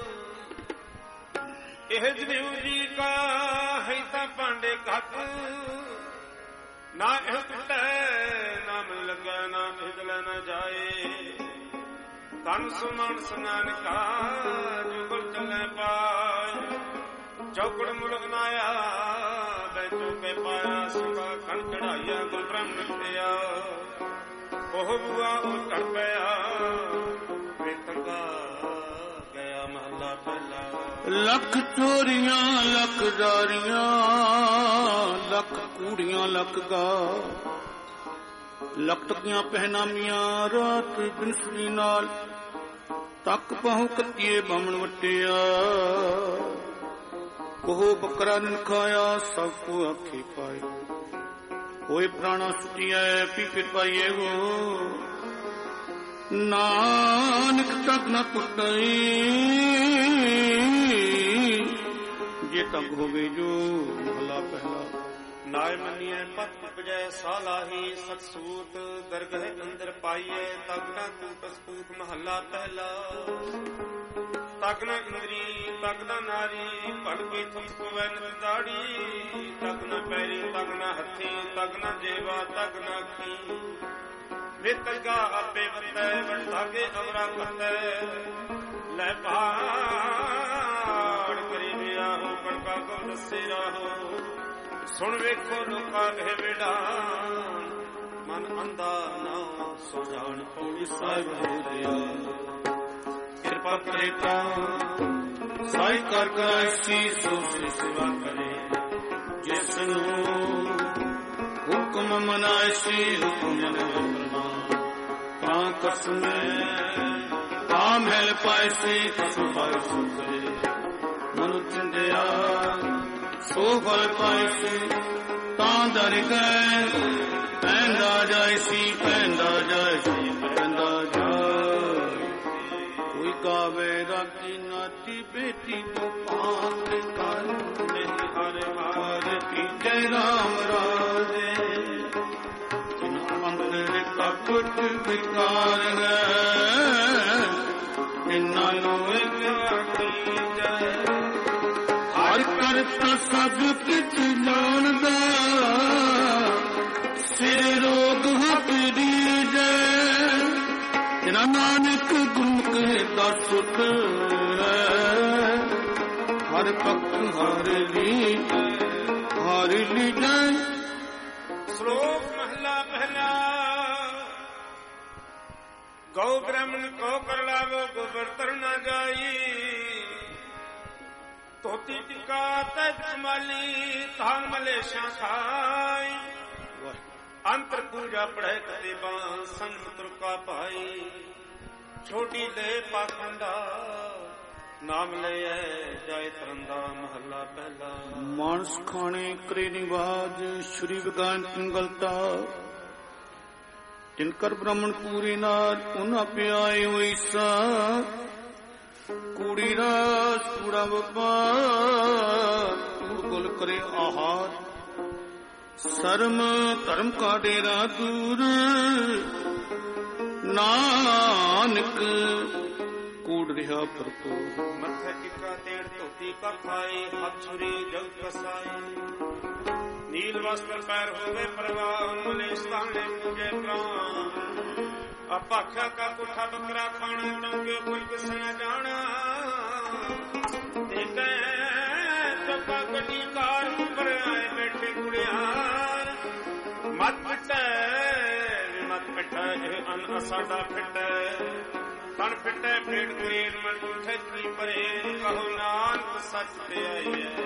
ਇਹ ਜਨਿਉ ਜੀ ਕਾ ਹੈ ਤਾਂ ਭਾਂਡੇ ਘੱਟ ਨਾ ਇਹ ਟੁੱਟੈ ਨਾ ਮਿਲ ਲੱਗੈ ਨਾ ਵਿਗਲ ਨਾ ਜਾਏ ਤਨ ਸੁਮਨ ਸਨਾਨ ਕਾ ਜੁਗਲ ਚਲੇ ਪਾਏ ਚੌਕੜ ਮੁਲਕ ਨਾਇਆ ਬੈਠੋ ਕੇ ਪਾਇਆ ਸਿੰਘਾ ਖੰਡ ਚੜਾਈਆ ਗੁਰ ਬ੍ਰਹਮ ਨਿਤਿਆ ਉਹ ਬੁਆ ਉਹ ਕਰ ਪਿਆ ਵੇਤੰਗਾ ਗਿਆ ਮਹਲਾ ਪਹਿਲਾ। ਲੱਖ ਚੋਰੀਆਂ ਲੱਖ ਜਾਰੀਆਂ ਲੱਖ ਕੂੜੀਆਂ ਲੱਖ ਗਾ ਲੱਖ ਟਕੀਆਂ ਪਹਿਨਾਮੀਆਂ ਰਾਤ ਬਿਨਸਰੀ ਨਾਲ ਤੱਕ ਪਹੁ ਕੱਤੀਏ ਬਾਮਣ ਵਟਿਆ ਕੋਹ ਬੱਕਰਾ ਨ ਖਾਇਆ ਸਭ ਕੋ ਆਖੇ ਪਾਏ ਹੋਏ ਪ੍ਰਾਣਾ ਸੁਟਿਐ ਪੀਪੇ ਪਾਈਏ ਹੋ ਨਾਨਕ ਤੱਕ ਨ ਟੁੱਟਈ ਜੇ ਤੱਕ ਹੋਵੇ ਜੋ ਮਹਲਾ ਪਹਿਲਾ। ਨਾਇ ਮੰਨੀਐ ਪਤ ਉਪਜੈ ਸਾਲਾਹੀ ਸਤਸੂਤ ਦਰਗਹਿ ਅੰਦਰ ਪਾਈਐ ਤਗਨਾ ਤੂਤ ਸਪੂਤ ਮਹੱਲਾ ਪਹਿਲਾ। ਤਗਨਾ ਇੰਦਰੀ ਤਗਨਾ ਨਾਰੀ ਭਲਕੀ ਥੁਸ ਪਵੈ ਨਿਤ ਦਾੜੀ ਤਗਨਾ ਪੈਰੀ ਤਗਨਾ ਹੱਥੀ ਤਗਨਾ ਜੇਵਾ ਤਗਨਾ ਅੱਖੀ ਵੇਤਗਾ ਆਪੇ ਵਤੈ ਵਡਾਗੇ ਅਵਰਾ ਕਰਤੈ ਲੈ ਪਹਾੜ ਕਰੀ ਵਿਆਹੋ ਕਣਕਾ ਕੋ ਦੱਸੇ ਰਾਹੋ ਸੁਣ ਵੇਖੋ ਲੋਕਾਂ ਇਹ ਵਿੜਾ ਮਨ ਅੰਧਾ ਨਾ ਸੋ ਜਾਣ ਪੌੜੀ ਸਾਹਿਬ ਹੋ ਦਿਆ ਕਿਰਪਾ ਕਰੇ ਤਾਂ ਸਾਈ ਕਰ ਕਰਾਇਸੀ ਸੋ ਸੇਵਾ ਕਰੇ ਜਿਸ ਨੂੰ ਹੁਕਮ ਮਨਾਇਸੀ ਹੁਕਮ ਮਨਾ ਤਾਂ ਕਸਮੇ ਤਾਂ ਮਿਲ ਪਾਇਸੀ ਕਸਮ ਪਾਇ ਸੋ ਕਰੇ ਮਨੁ ਚੰਦਿਆ ਸੋ ਫਲ ਪਾਇਸੀ ਤਾਂ ਦਰ ਗਏ ਪੈਂਦਾ ਜਾਇਸੀ ਪੈਂਦਾ ਜਾਇਸੀ ਪੈਂਦਾ ਜਾਇ ਕੋਈ ਗਾਵੇ ਰਾਤੀ ਨਾਤੀ ਬੇਟੀ ਤੋਂ ਪਾਤ ਕਰ ਨਹੀਂ ਹਰ ਹਰ ਕੀਜੈ ਰਾਮ ਰਾਜੇ ਜਿਨ ਅੰਦਰ ਕਪਟ ਵਿਕਾਰ ਹੈ ਇਨਾਂ ਨੂੰ ਇੱਕ ਕੀਜੈ ਹਰ ਕਰਤਾ ਸਭ ਕਿਛ ਜਾਣਦਾ ਸਿਰ ਰੋਗ ਹੱਥ ਦੀਜੈ ਜਿਨਾ ਨਾਨਕ ਗੁਰਮੁਖ ਦਾ ਸੁਖ ਹਰ ਪੱਖ ਹਰ ਲੀਜੈ ਹਰ ਲੀਜੈ ਸ਼ਲੋਕ ਮਹਲਾ ਪਹਿਲਾ ਗਊ ਬ੍ਰਾਹਮਣ ਕੋ ਕਰ ਲਾਵੋ ਗੋਬਰ ਤਰ ਨਾ ਜਾਈ ਧੋਤੀ ਟਿਕਾ ਤੈ ਸੰਭਾਲੀ ਤਾਨ ਮਲੇਸ਼ਾਂ ਖਾਈ ਅੰਤਰ ਪੂਜਾ ਪੜੈ ਕਤੇ ਬਾਂ ਸੰਤਰ ਕਾ ਭਾਈ ਛੋਟੀ ਦੇ ਪਾਖੰਡਾ ਨਾਮ ਲਈਐ ਜਾਇ ਤਰੰਦਾ ਮਹੱਲਾ ਪਹਿਲਾ ਮਾਨਸ ਖਾਣੇ ਕਰੇ ਨਿਵਾਜ ਸ਼੍ਰੀ ਵਿਗਾਨ ਗਲਤਾ ਜਿਨਕਰ ਬ੍ਰਾਹਮਣ ਪੂਰੀ ਨਾਜ ਉਹਨਾਂ ਪਿਆਏ ਹੋਈ ਸਾ ਕੂੜੀ ਰਾਸ ਕੂੜਾ ਵਪਾਰ ਕੂੜ ਗੁਲ ਕਰੇ ਆਹਾਰ ਸਰਮ ਧਰਮ ਕਾ ਡੇਰਾ ਦੂਰ ਨਾਨਕ ਕੂੜ ਰਿਹਾ ਭਰਪੂਰ ਮੱਥੇ ਟਿਕਾ ਤੇੜ ਧੋਤੀ ਕਾ ਖਾਈ ਹੱਥ ਛੁਰੀ ਜਗ ਕਸਾਈ ਨੀਲ ਵਸਤਰ ਪੈਰ ਹੋਵੇ ਪਰਵਾਹ ਮਲੇਸ਼ ਤਾਣੇ ਪੂਜੇ ਪ੍ਰਾਨ ਅਪਾਖਿਆ ਕਾ ਪੁੱਠਾ ਬੱਕਰਾ ਖਾਣਾ ਟੰਗੇ ਕੋਈ ਕਿਸੇ ਨਾ ਜਾਣਾ ਤੇ ਕਹਿ ਚੱਪਾ ਗੱਡੀ ਕਾਰ ਉੱਪਰ ਆਏ ਬੈਠੇ ਕੁੜਿਆਰ ਮਤ ਪਿੱਟੈ ਇਹ ਅਨ ਸਾਡਾ ਫਿੱਟੈ ਤਨ ਫਿੱਟੈ ਪੇਟ ਗਰੀਨ ਮਨ ਉਠੇ ਕੀ ਪਰੇ ਕਹੋ ਨਾਨਕ ਸੱਚ ਤੇ ਆਈਐ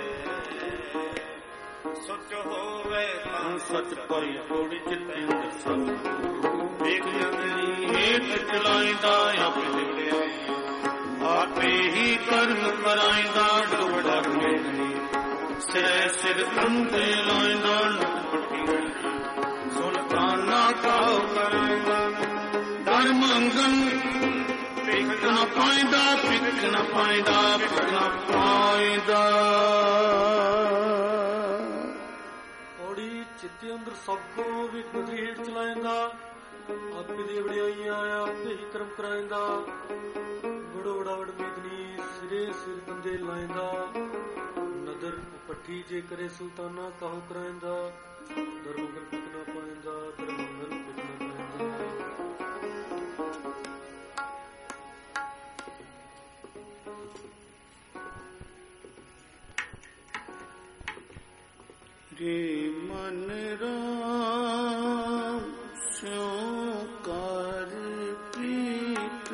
ਸੱਚ ਹੋਵੇ ਤਾਂ ਸੱਚ ਪਾਈ ਥੋੜੀ ਚਿੱਤੇ ਅੰਦਰ ਸਭ ਦੇਖ ਜਾਂਦੀ ਹੇਠ ਚਲਾਇਂਦਾ ਆਪੇ ਲਿਖਿਆ ਆਪੇ ਹੀ ਕਰਮ ਕਰਾਇਂਦਾ ਡੁੱਬੜਾ ਮੇਰੀ ਸਿਰ ਸਿਰ ਅੰਤੇ ਲਾਇਂਦਾ ਪੱਟੀ ਸੁਲਤਾਨਾ ਕਾਉ ਕਰਾਇਂਦਾ ਦਰ ਮੰਗਨ ਪਿੱਕ ਨਾ ਪਾਇਂਦਾ ਪਿੱਕ ਨਾ ਪਾਇਂਦਾ ਪਿੱਕ ਨਾ ਪਾਇਂਦਾ ਚਿੱਤੇ ਅੰਦਰ ਸਭ ਕੋ ਵੀ ਕੁਦਰੀ ਹੇਠ ਚਲਾਇਂਦਾ ਆਪੇ ਦੀ ਵਡਿਆਈਆਂ ਆਪੇ ਹੀ ਕਰਮ ਕਰਾਇਂਦਾ ਬੜੋ ਵਡਾਵੜ ਮੇਦਨੀ ਸਿਰੇ ਸਿਰ ਬੰਦੇ ਲਾਇਂਦਾ ਨਦਰ ਪੱਠੀ ਜੇ ਕਰੇ ਸੁਲਤਾਨਾ ਕਾਹੂ ਕਰਾਇਂਦਾ ਦਰਮੰਗਲ ਪਿਕ ਨਾ ਪਾਇਂਦਾ ਦਰਮੰਗਲ ਪਿਕ ਨਾ ਪਾਇਂਦਾ ਰੇ ਮਨ ਰਾਮ ਸਿਉ ਕਰ ਪ੍ਰੀਤ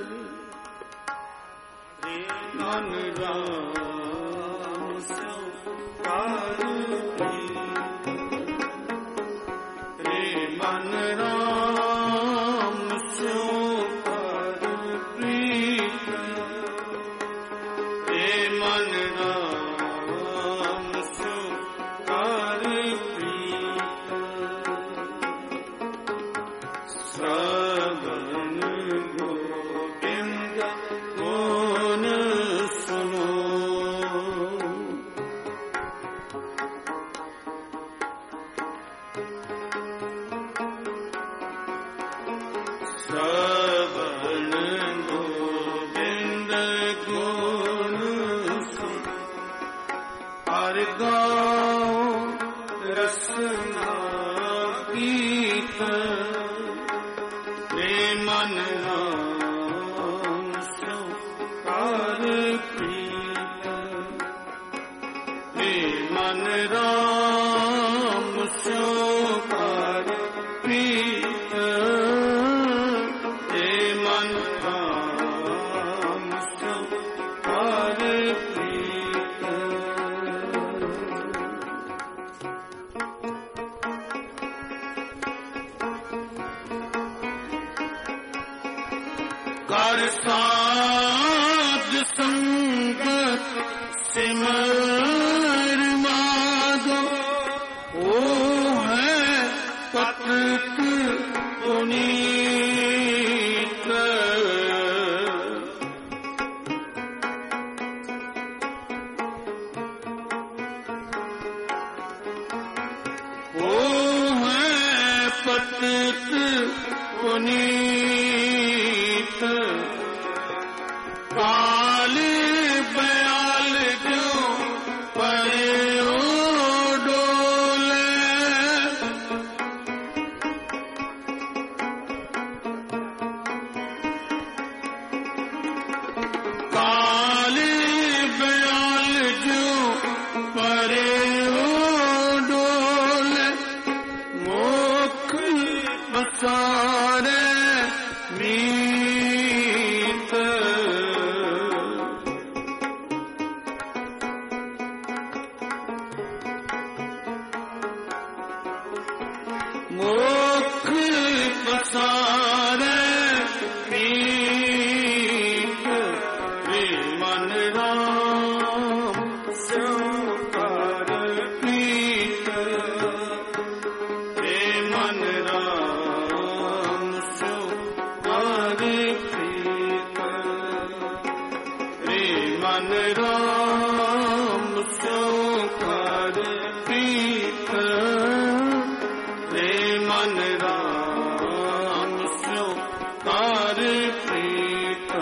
ਰੇ ਮਨ ਰਾਮ ਸਿਉ ਕਰ ਪ੍ਰੀਤ ਰੇ ਮਨ ਰਾਮ ਸਿਉ ਕਰ ਪ੍ਰੀਤ ਰੇ ਮਨ ਰਾਮ ਸਿਉ ਕਰ ਮਨ ਰਾਮ ਸਿਉ ਕਰ ਪ੍ਰੀਤ पुनीत काल बयाल जो परे डोले काल बयाल जो परे डोले मुख बसारे मीत मुख बसारे मीत रे मन राम स्यो कर प्रीत रे मन राम स्यो कर प्रीत रे मन राम स्यो कर प्रीत रे मन राम स्यो कर प्रीत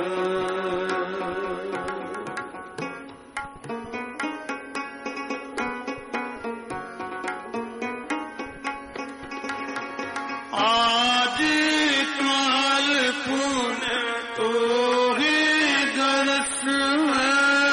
आज काल पुन तो ही दर्श है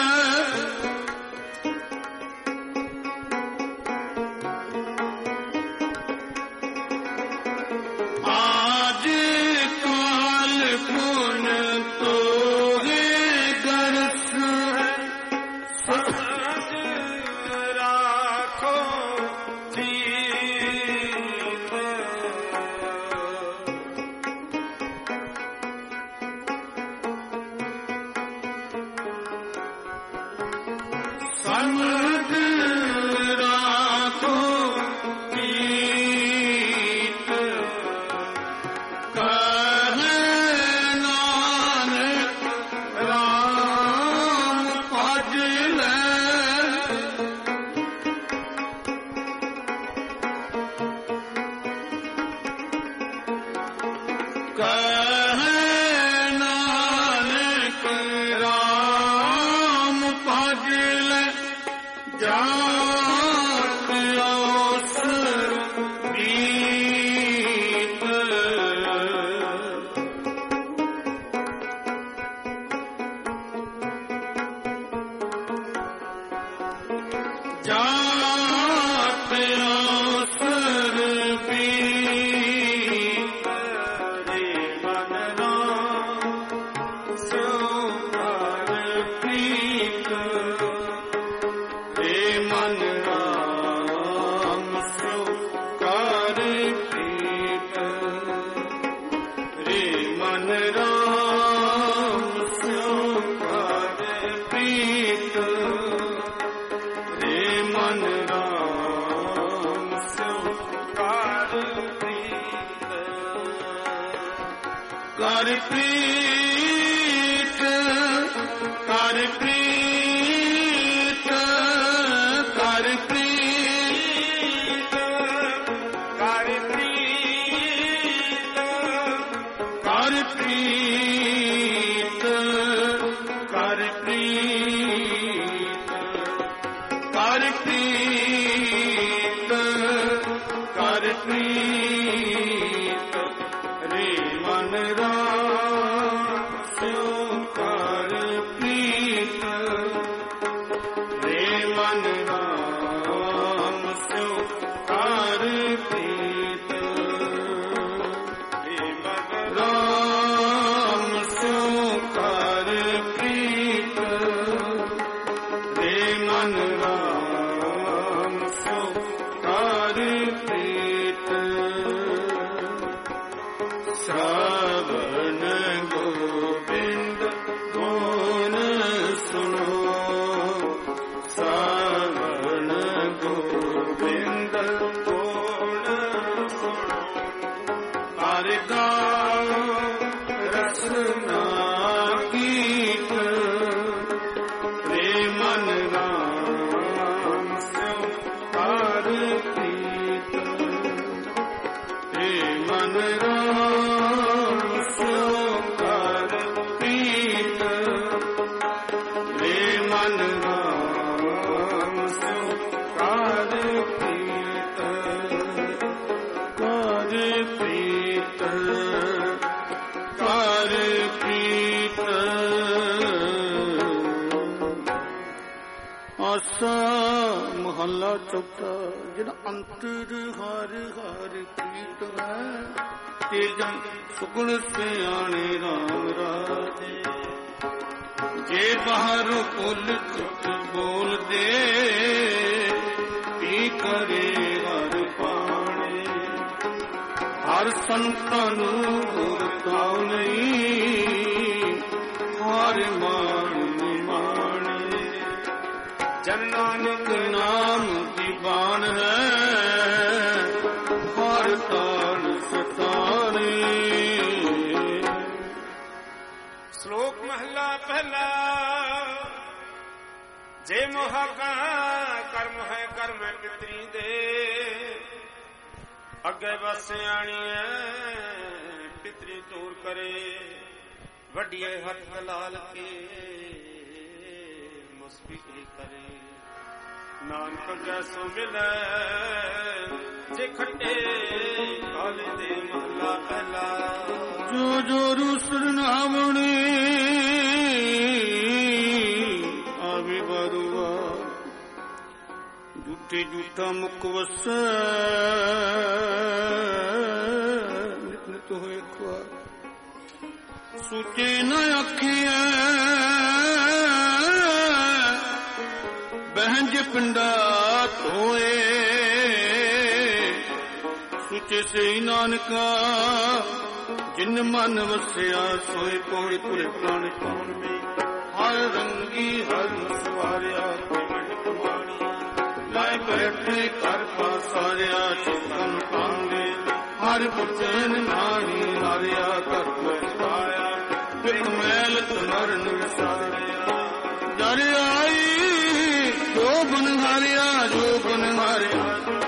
आज काल पुन तो ही दर्श है सहज राखो जीत समझ राखो कीत कहे नानक राम भज ले कहे नानक राम भज ले जात अवसर बीत जात अवसर बीत रे मन राम स्यो कर प्रीत रे मन राम स्यो कर प्रीत रे मन राम स्यो कर प्रीत रे मन राम स्यो कर प्रीत कर प्रीत कर प्रीत कर प्रीत कर प्रीत कर प्रीत कर प्रीत कर प्रीत कर प्रीत रे मन राम स्यो कर प्रीत रे मन राम स्यो कर प्रीत रे मन राम स्यो कर प्रीत रे मन राम स्यो कर प्रीत श्रवण गोविंद गुण सुनो ਮਨ ਰਾਮ ਸੋ ਕਾਰ ਪ੍ਰੀਤ ਕਾਰ ਪ੍ਰੀਤ ਕਾਰ ਪ੍ਰੀਤ ਆਸਾ ਮਹੱਲਾ ਚੌਥਾ। ਜਿਨ ਅੰਤਰ ਹਰ ਹਰ ਪ੍ਰੀਤ ਹੈ ਤੇ ਜਨ ਸੁਗੁਣ ਸਿਆਣੇ ਰਾਮ ਰਾਜੇ। ਜੇ ਬਾਹਰ ਭੁੱਲ ਚੁੱਕ ਬੋਲਦੇ ਕੀ ਕਰੇ ਹਰ ਪਾਣੇ। ਹਰ ਸੰਤਾਂ ਨੂੰ ਗੁਰ ਕਾਉ ਨਹੀਂ ਹਰ ਮਾਣ ਨਿਮਾਣੇ। ਜਨ ਨਾਨਕ ਨਾਮ ਦੀ ਬਾਣ ਹੈ ਹਰ ਤਾਣ ਸਤਾਣੇ। ਸ਼ਲੋਕ ਮਹਲਾ ਪਹਿਲਾ। ਜੇ ਮੋਹਾ ਕਾ ਕਰਮ ਹੈ ਕਰਮ ਪਿਤਰੀ ਦੇ। ਅੱਗੇ ਬਸ ਆਣੀ ਹੈ ਪਿਤਰੀ ਚੋਰ ਕਰੇ। ਵੱਡੀਏ ਹੱਥ ਲਾਲ ਕੇ ਮੁਸਬੀ ਕਰੇ। ਨਾਨਕ ਜੈਸੋ ਮਿਲੈ ਜੇ ਖੱਟੇ ਕਾਲੇ ਦੇ ਮਹਲਾ ਪਹਿਲਾ। ਜੋ ਜੋ ਰੂਸਰ ਨਾਮਣੀ ਆਵੇ ਬਰੂਆ। ਝੂਠੇ ਝੂਠਾ ਮੁਖ ਵਸੈ ਨਿਤ ਨਿਤ ਹੋਏ ਖੁਆ। ਸੂਚੇ ਨ ਆਖੀਐ ਬਹਿੰਜ ਪਿੰਡਾ ਧੋਏ। ਸੁਚੇ ਸੇ ਨਾਨਕਾ ਜਿਨ ਮਨ ਵਸਿਆ ਸੋਏ ਪੋਏ ਪੁਰੇ ਪ੍ਰਾਣ ਪਾਉਣ ਮੇ। ਹਰ ਰੰਗੀ ਹਰ ਸਵਾਰਿਆ ਪਿੰਡ ਕੁਮਾਰੀ। ਲਾਇ ਬੈਠੇ ਕਰ ਪਾਸਾਰਿਆ ਚਿਤਨ ਪਾਉਂਦੇ। ਹਰ ਪੁੱਛਨ ਨਾਹੀ ਹਾਰਿਆ ਕਰ ਪਾਇਆ। ਬਿਕ ਮੈਲ ਤੁਮਰਨ ਵਿਸਾਰਿਆ। ਜਰ ਆਈ ਜੋ ਗੁਣ ਹਾਰਿਆ ਜੋ ਗੁਣ ਹਾਰਿਆ।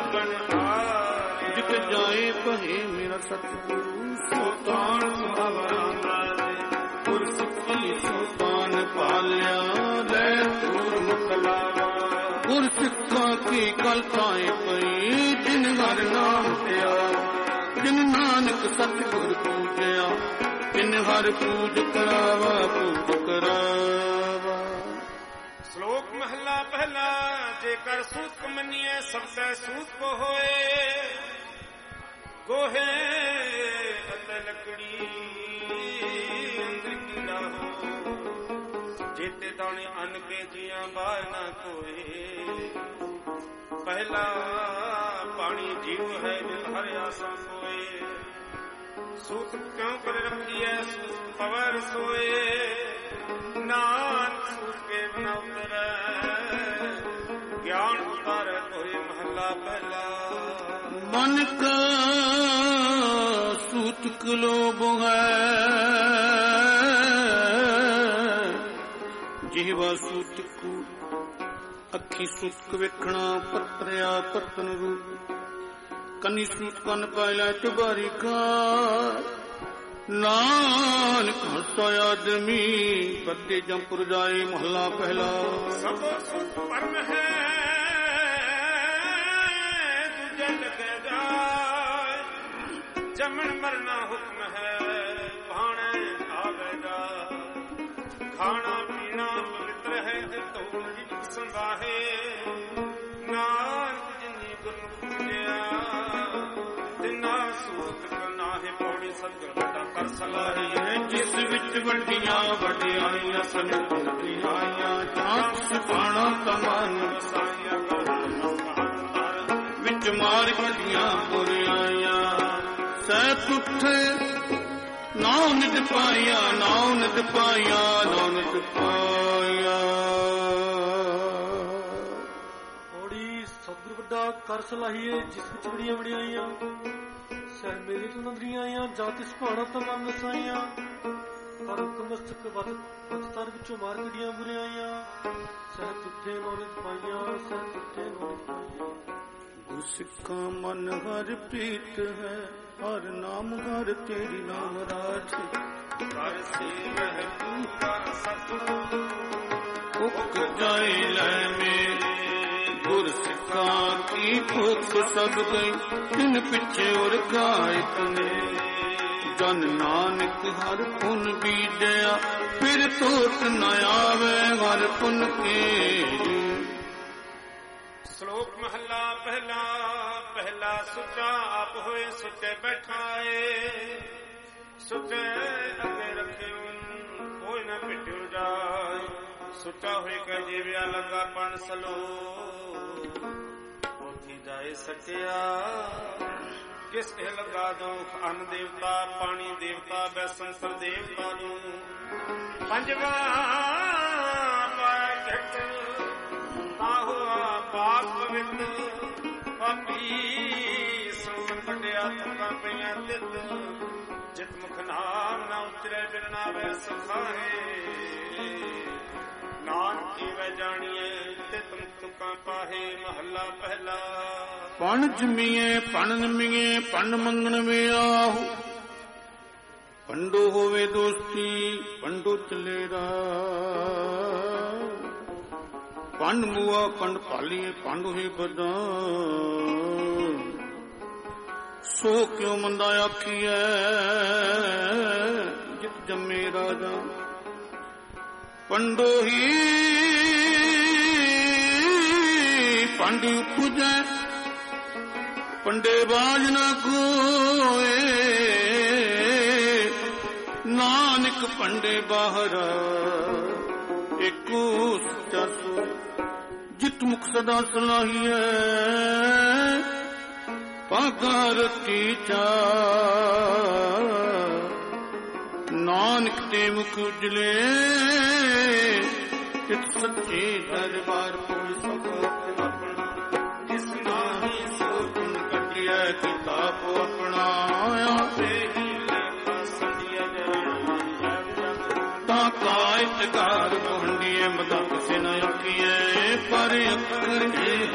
ਜਿਤ ਜਾਏ ਕਹੇ ਮੇਰਾ ਸਤਿਗੁਰੂ ਸੋ ਤਾਣ ਸੁਹਾਵਰਾ। ਗੁਰ ਸਿੱਖੀ ਸੋ ਤਾਣ ਪਾਲਿਆ ਲੈ ਦੂਰ ਮੁਕਲਾਵਾ। ਗੁਰ ਸਿੱਖਾਂ ਕੀ ਕਲ ਥਾਏ ਪਈ ਜਿਨ ਹਰ ਨਾਮ ਧਿਆ। ਜਿਨ ਨਾਨਕ ਸਤਿਗੁਰ ਪੂਜਿਆ ਤਿਨ ਹਰ ਪੂਜ ਕਰਾਵਾ ਪੂਜ ਕਰਾਵਾ। ਸ਼ਲੋਕ ਮਹਲਾ ਪਹਿਲਾ। ਜੇਕਰ ਸੂਤ ਮੰਨੀਏ ਸਬਦੈ ਸੂਤ ਕੋ ਹੋਏ। ਗੋਹੇ ਅਤੇ ਲੱਕੜੀ ਅੰਦਰ ਕੀੜਾ ਹੋ। ਜੇਤੇ ਦਾਣੇ ਅੰਨ ਕੇ ਜੀਆਂ ਬਾਹਰ ਨਾ ਕੋਏ। ਪਹਿਲਾ ਪਾਣੀ ਜੀਵ ਹੈ ਬਿਨ ਹਰਿ ਆਸਾ ਕੋਏ। ਸੂਤ ਕਿਉਂ ਕਰ ਰੱਖੀਐ ਸੂਤ ਪਵਰ ਸੋਏ। ਨਾਨਕ ਸੂਤ ਕੇ ਬਿਨਾ ਉਤਰੈ ਗਿਆਨ ਉਤਾਰੈ ਕੋਈ ਮਹਲਾ ਪਹਿਲਾ। ਮਨ ਕਾ ਸੂਤਕ ਲੋਭ ਹੈ ਜਿਹਵਾ ਸੂਤਕ। ਅੱਖੀ ਸੂਤਕ ਵੇਖਣਾ ਪਤਰਿਆ ਪਤਨ ਰੂਪ। ਕੰਨੀ ਸੂਤ ਕੰਨ ਪਾਇਲਾ ਚੁਬਾਰੀ ਕਾ। ਨਾਨਕ ਹਸਾ ਆਦਮੀ ਪੱਤੇ ਜੰਪੁਰ ਜਾਏ ਮਹੱਲਾ ਪਹਿਲਾ। ਸਭ ਸੁਖ ਪਰਮ ਹੈ ਤੁਝੇ ਲਗੇ ਜਾਏ। ਜਮਨ ਮਰਨਾ ਹੁਕਮ ਹੈ ਭਾਣੇ ਆਵੇ ਜਾ। ਖਾਣਾ ਪੀਣਾ ਪਵਿੱਤਰ ਹੈ ਧੋਣ ਵਿੱਚ ਸੰਭਾਹੇ। ਨਾਨਕ ਜਿਨੀ ਗੁਰ ਪੂਜਿਆ ਤਿਨਾ ਸੂਤ ਨਾਹੇ ਪੌੜੀ ਸਤਿਗੁਰ ਵੱਡਾ ਕਰ ਸਲਾਹੀ ਹੈ। ਜਿਸ ਵਿੱਚ ਵੱਡੀਆਂ ਵਡਿਆਈਆਂ ਸੰਗਤੀ ਆਈਆਂ। ਜਾਂਚ ਸਿਖਾਣਾ ਤਮਨ ਸਾਈਆਂ ਵਿੱਚ ਮਾਰ ਕੱਢੀਆਂ ਬੁਰਾਈਆਂ। ਸਹਿ ਤੁਠੇ ਨਾਉ ਨਿਤ ਪਾਇਆ ਨਾਉ ਨਿਤ ਪਾਇਆ ਨਾਉ ਨਿਤ ਪਾਇਆ। ਔੜੀ ਸਤਿਗੁਰ ਵੱਡਾ ਕਰ ਸਲਾਹੀਏ ਜਿਸ ਵਿੱਚ ਬੜੀਆਂ ਵਡਿਆਈਆਂ। ਸਹਿ ਮੇਰੀ ਤੋਂ ਨੰਦਰੀਆਂ ਆਈਆਂ ਜਾਤਿ ਸੁਭਾਣਾ ਤਮਾਮ ਨਸਾਈਆਂ। ਹਰ ਮਸਤਕ ਵਤ ਤਰ ਵਿੱਚੋਂ ਮਾਰ ਕੱਢੀਆਂ ਬੁਰਾਈਆਂ। ਸਹਿ ਤੁਠੇ ਨਾਉ ਨਿਤ ਪਾਈਆਂ ਸਹਿ ਤੁਠੇ ਨਾਉ ਨਿਤ ਪਾਈਆਂ। ਗੁਰ ਸਿੱਖਾਂ ਮਨ ਹਰ ਪ੍ਰੀਤ ਹੈ ਹਰ ਨਾਮ ਹਰ ਤੇਰੀ ਨਾਮ ਰਾਜ। ਕਰ ਸੇਵਹਿ ਤੂੰ ਕਰ ਸਤਿਗੁਰੂ ਉਕ ਜਾਏ ਲੈ ਮੇਰੇ ਗੁਰ ਸਿੱਖਾਂ ਕੀ ਭੁੱਖ ਸਭ ਗਈ ਤਿਨ ਪਿੱਛੇ ਉਰ ਗਾਇਕ ਨੇ ਜਨ ਨਾਨਕ ਹਰ ਪੁਨ ਬੀਜਿਆ ਫਿਰ ਤੋਟ ਨ ਆਵੇ ਹਰ ਪੁਨ ਕੇ। ਸ਼ਲੋਕ ਮਹੱਲਾ ਪਹਿਲਾ। ਪਹਿਲਾ ਸੁੱਚਾ ਆਪ ਹੋਏ ਸੁੱਚੇ ਬੈਠਾਏ ਸੁੱਚੇ ਅੱਗੇ ਰੱਖਿਓ ਕੋਈ ਨਾ ਭਿੱਟਿਓ ਜਾਏ। ਸੁੱਚਾ ਹੋਏ ਕਹ ਜੀਵਿਆ ਲੱਗਾ ਪਣ ਸਲੋ ਉਥੀ ਜਾਏ ਸੱਚਿਆ ਕਿਸ ਇਹ ਲਗਾ ਦੁਖ ਅੰਨ ਦੇਵਤਾ ਪਾਣੀ ਦੇਵਤਾ ਬੈਸਨ ਸਰ ਦੇਵਤਾ ਨੂੰ ਪੰਜਵਾ ਪਾਇ ਘਟ ਤਾ ਹੋਆ ਪਾਪ ਪਵਿੱਤ ਪਾਪੀ ਸੰਗ ਕੱਢਿਆ ਤੁਕਾਂ ਪਈਆਂ ਤਿੱਤ ਜਿਤ ਮੁਖ ਨਾਮ ਨਾ ਉਤਰੇ ਬਿਨ ਨਾਵੇ ਸਖਾਏ ਨਾਨਕ ਵੈ ਜਾਣੀਏ ਤਿਤ ਤੁਕਾਂ ਪਾਹੇ। ਮਹੱਲਾ ਪਹਿਲਾ। ਪਣ ਜਮੀਏ ਪਣ ਨਮੀਏ ਪਣ ਮੰਗਣ ਵੇ ਆਹੂ ਪੰਡੋ ਹੋਵੇ ਦੋਸਤੀ ਪੰਡੋ ਚਲੇ ਰਾ ਪੰਡ ਮੂਆ ਪੰਡ ਭਾਲੀਏ ਪੰਡ ਹੋਏ ਬਦਾ ਸੋ ਕਿਉ ਮੰਦਾ ਆਖੀਐ ਜਿਤ ਜੰਮੇ ਰਾਜਾ ਪੰਡੋ ਹੀ ਪੰਡ ਉਪਜੈ ਪੰਡੇ ਬਾਜ ਨਾ ਕੋਏ ਨਾਨਕ ਪੰਡੇ ਬਾਹਰ ਏਕੋ ਸੱਚਾ ਸੋ ਜਿਤ ਮੁਖ ਸਦਾ ਸਲਾਹੀਐ ਪਾਗਰ ਕੀਚਾ ਨਾਨਕ ਤੇ ਮੁਖ ਉਜਲੇ ਤਿਤ ਸੱਚੇ ਦਰਬਾਰ ਕੋਲ ਸਭ ਆਪਣਾ ਜਿਸ ਨਾਹੀ ਸੋ ਗੁਣ ਕੱਟਿਆ ਕਿਤਾਬ ਆਪਣਾ ਆਪੇ ਹੀ ਲੇਖਾ ਸੰਧਿਆ ਤਾਂ ਕਾਇਤ ਘਰ ਪਹੁੰਡੀਏ ਮਦਾ ਕਿਸੇ ਨਾ ਆਖੀਏ ਪਰ ਅੱਖਰ ਇਹ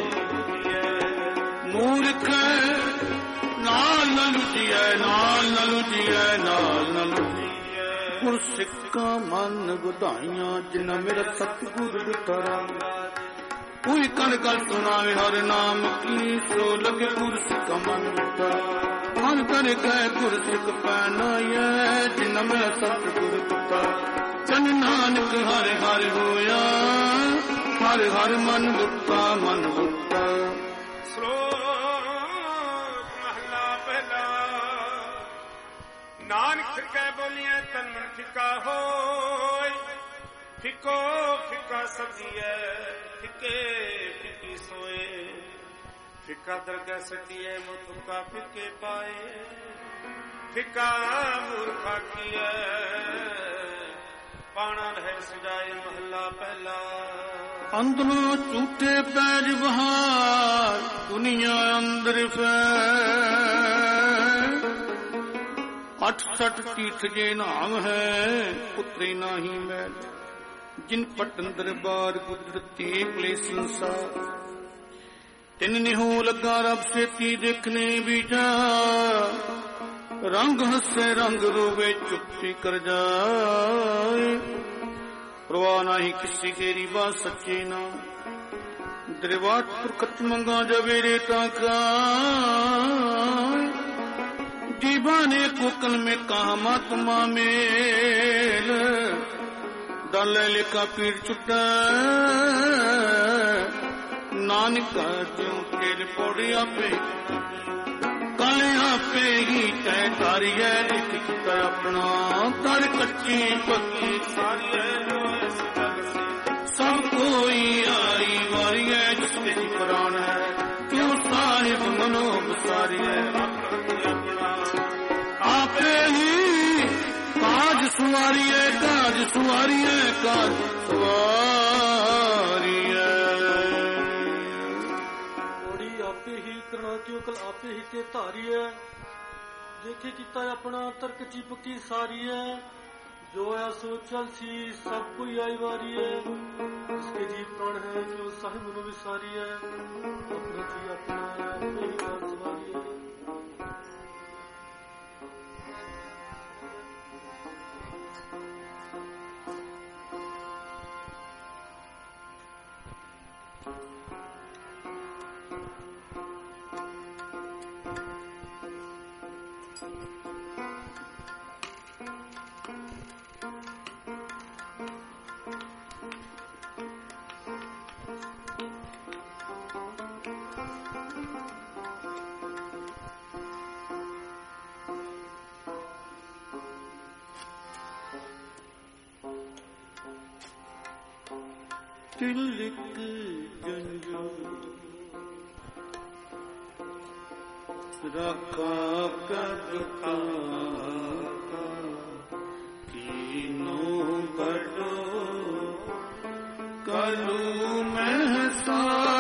ਮੂਰਖ ਨਾਲ ਨ ਲੁਚੀਐ ਨਾਲ ਨ ਲੁਚੀਐ ਨਾਲ ਨ ਲੁਚੀਐ। ਗੁਰ ਸਿੱਖਾਂ ਮਨ ਵਧਾਈਆਂ ਜਿਨ੍ਹਾਂ ਮੇਰਾ ਸਤਿਗੁਰ ਦਿੱਤਾ ਕੋਈ ਕਣ ਕਲ ਸੁਣਾਵੇ ਹਰ ਨਾਮ ਕੀ ਸੋ ਲਗੇ ਗੁਰ ਸਿੱਖਾਂ ਮਨ ਦਿੱਤਾ ਹਰ ਕਰ ਕਹਿ ਗੁਰ ਸਿੱਖ ਪੈਨਾਇਐ ਜਿਨ੍ਹਾਂ ਮੇਰਾ ਸਤਿਗੁਰ ਦਿੱਤਾ ਚਨ ਨਾਨਕ ਹਰ ਹਰ ਹੋਇਆ ਹਰ ਹਰ ਮਨ ਦਿੱਤਾ ਮਨ ਦਿੱਤਾ। ਨਾਨਕ ਫਿੱਕਾ ਬੋਲੀਐ ਤਨ ਮਨ ਫਿੱਕਾ ਹੋਇ ਫਿੱਕੋ ਫਿੱਕਾ ਸਬਦੀਐ ਫਿੱਕੇ ਫਿੱਕੀ ਸੋਏ ਫਿੱਕਾ ਦਰਗਹਿ ਸਤੀਐ ਮੁਤੁਕਾ ਫਿੱਕੇ ਪਾਏ ਫਿੱਕਾ ਮੂਰਖਾ ਕੀਐ ਪਾਣਾ ਲਹਿ ਸਜਾਏ। ਮਹੱਲਾ ਪਹਿਲਾ। ਅੰਦਰੋਂ ਝੂਠੇ ਪੈਜ ਬਹਾਰ ਦੁਨੀਆ ਅੰਦਰ ਫੈ 68 ਤੀਰਥ ਜੇ ਨਾਮ ਹੈ ਪੁੱਤਰੇ ਨਾਹੀ ਮੈਂ ਜਿਨ ਪਟਨ ਦਰਬਾਰ ਕੁਦਰਤੀ ਪਲੇ ਸੰਸਾਰ ਤਿੰਨ ਨਿਹੋ ਲੱਗਾ ਰੱਬ ਸੇਤੀ ਦੇਖਨੇ ਵਿਚਾ ਰੰਗ ਹੱਸੇ ਰੰਗ ਰੋਵੇ ਚੁੱਪੀ ਕਰ ਜਾਏ ਪ੍ਰਵਾਹ ਨਹੀਂ ਕਿਸੀ ਤੇਰੀ ਬਾਤ ਸੱਚੇ ਨਾ ਦਰਬਾਰ ਪੁਰਖਤ ਮੰਗਾ ਜਵੇਰੇ ਤਾਂ ਕਾ दीवाने कुकल में कहा महात्मा मेल दल लिखा पीर चुटा नानक क्यों तेरे पौड़िया पे कालिया पे ही तय तारी है लिख चुका अपना तर कच्ची पक्की सारी सब कोई आई वारी है जिसके प्राण है क्यों साहिब मनोब सारी है आपे ही काज सुवारिए काज सुवारिए काज सुवारिए ओड़ी आपे ही करना क्यों कल आपे ही ते धारी है देखे किता अपना तर्क ची पक्की सारी है जो आया सो चल सी सब कोई आई वारी है इसके जी प्राण है जो साहिब मनो विसारी है अपने जी अपना आपे ही काज सुवारी है। ਤਿਲਕ ਜੰਜੋ ਰੱਖਾ ਕਬਤਾ ਕੀਨੋ ਬੜੋ ਕਲੂ ਮਹਿਸਾ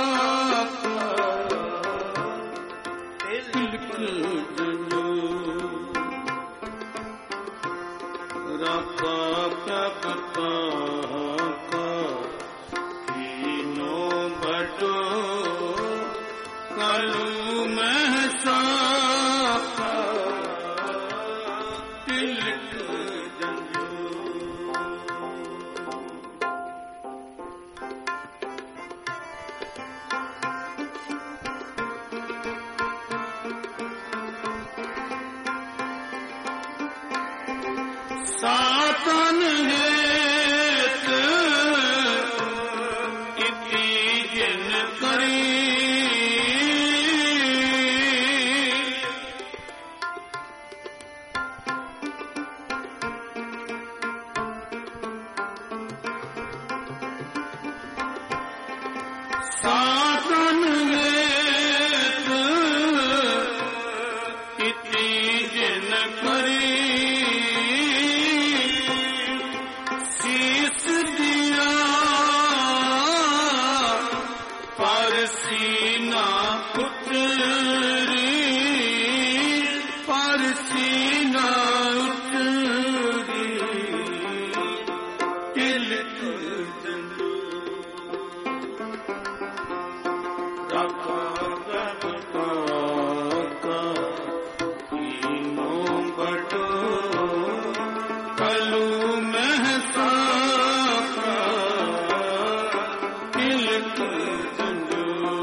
ਤਿਲਕ ਜੰਜੋ ਰੱਖਾ ਕਬਤਾ ਕਲੂ ਮਹਿਸਾ ਤਿਲਕ ਜੰਜੋ ਸਾਤਨ ਹੇਤ ਇਤੀ ਜਿਨ ਕਰੀ ਸਾਧਨ ਵੇਤ ਇਤੀ ਜਿਨ ਕਰੀ ਸੀਸ ਦਿਆ ਪਰ ਸੀਨਾ ਉਤਰੀ ਪਰ ਸੀਨਾ ਉਤਰੀ ਤਿਲਕ ਜੰਜੋ ਕਲੂ ਮਹਿਸਾ ਤਿਲਕ ਜੰਜੋ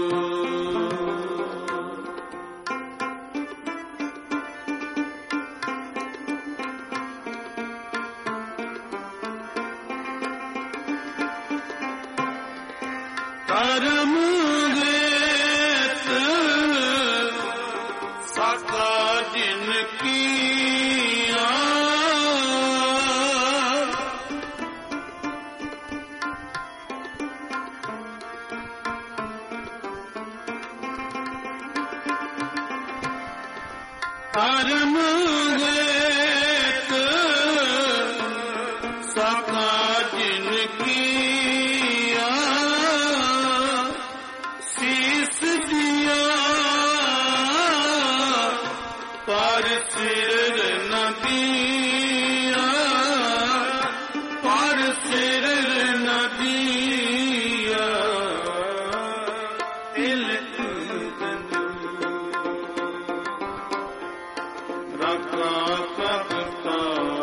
ਕਰਮ ਸਾਕਾ ਜਿਨ ਕੀਆ ਕਰਮ ਹੇਤ ਸਾਕਾ ਜਿਨ ਕੀਆ ਸੀਸ ਦਿਆ ਪਰ ਸਿਰ ਨ ਦੀਆ ਪਰ ਸਿਰ ਨ ਦੀਆ ਤਿਲਕ ਜੰਜੋ ਰੱਖਾ ਕਬਤਾ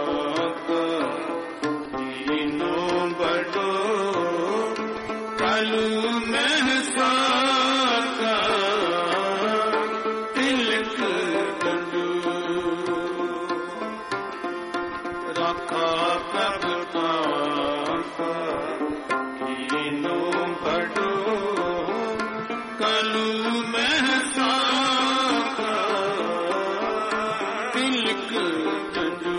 ਕੀਨੋ ਬੜੋ ਕਲੂ ਮਹਿਸਾ ਤਿਲਕ ਜੰਜੋ ਰੱਖਾ ਕਬਤਾ ਕੀਨੋ ਬੜੋ ਕਲੂ ਮਹਿਸਾ ਤਿਲਕ ਜੰਜੋ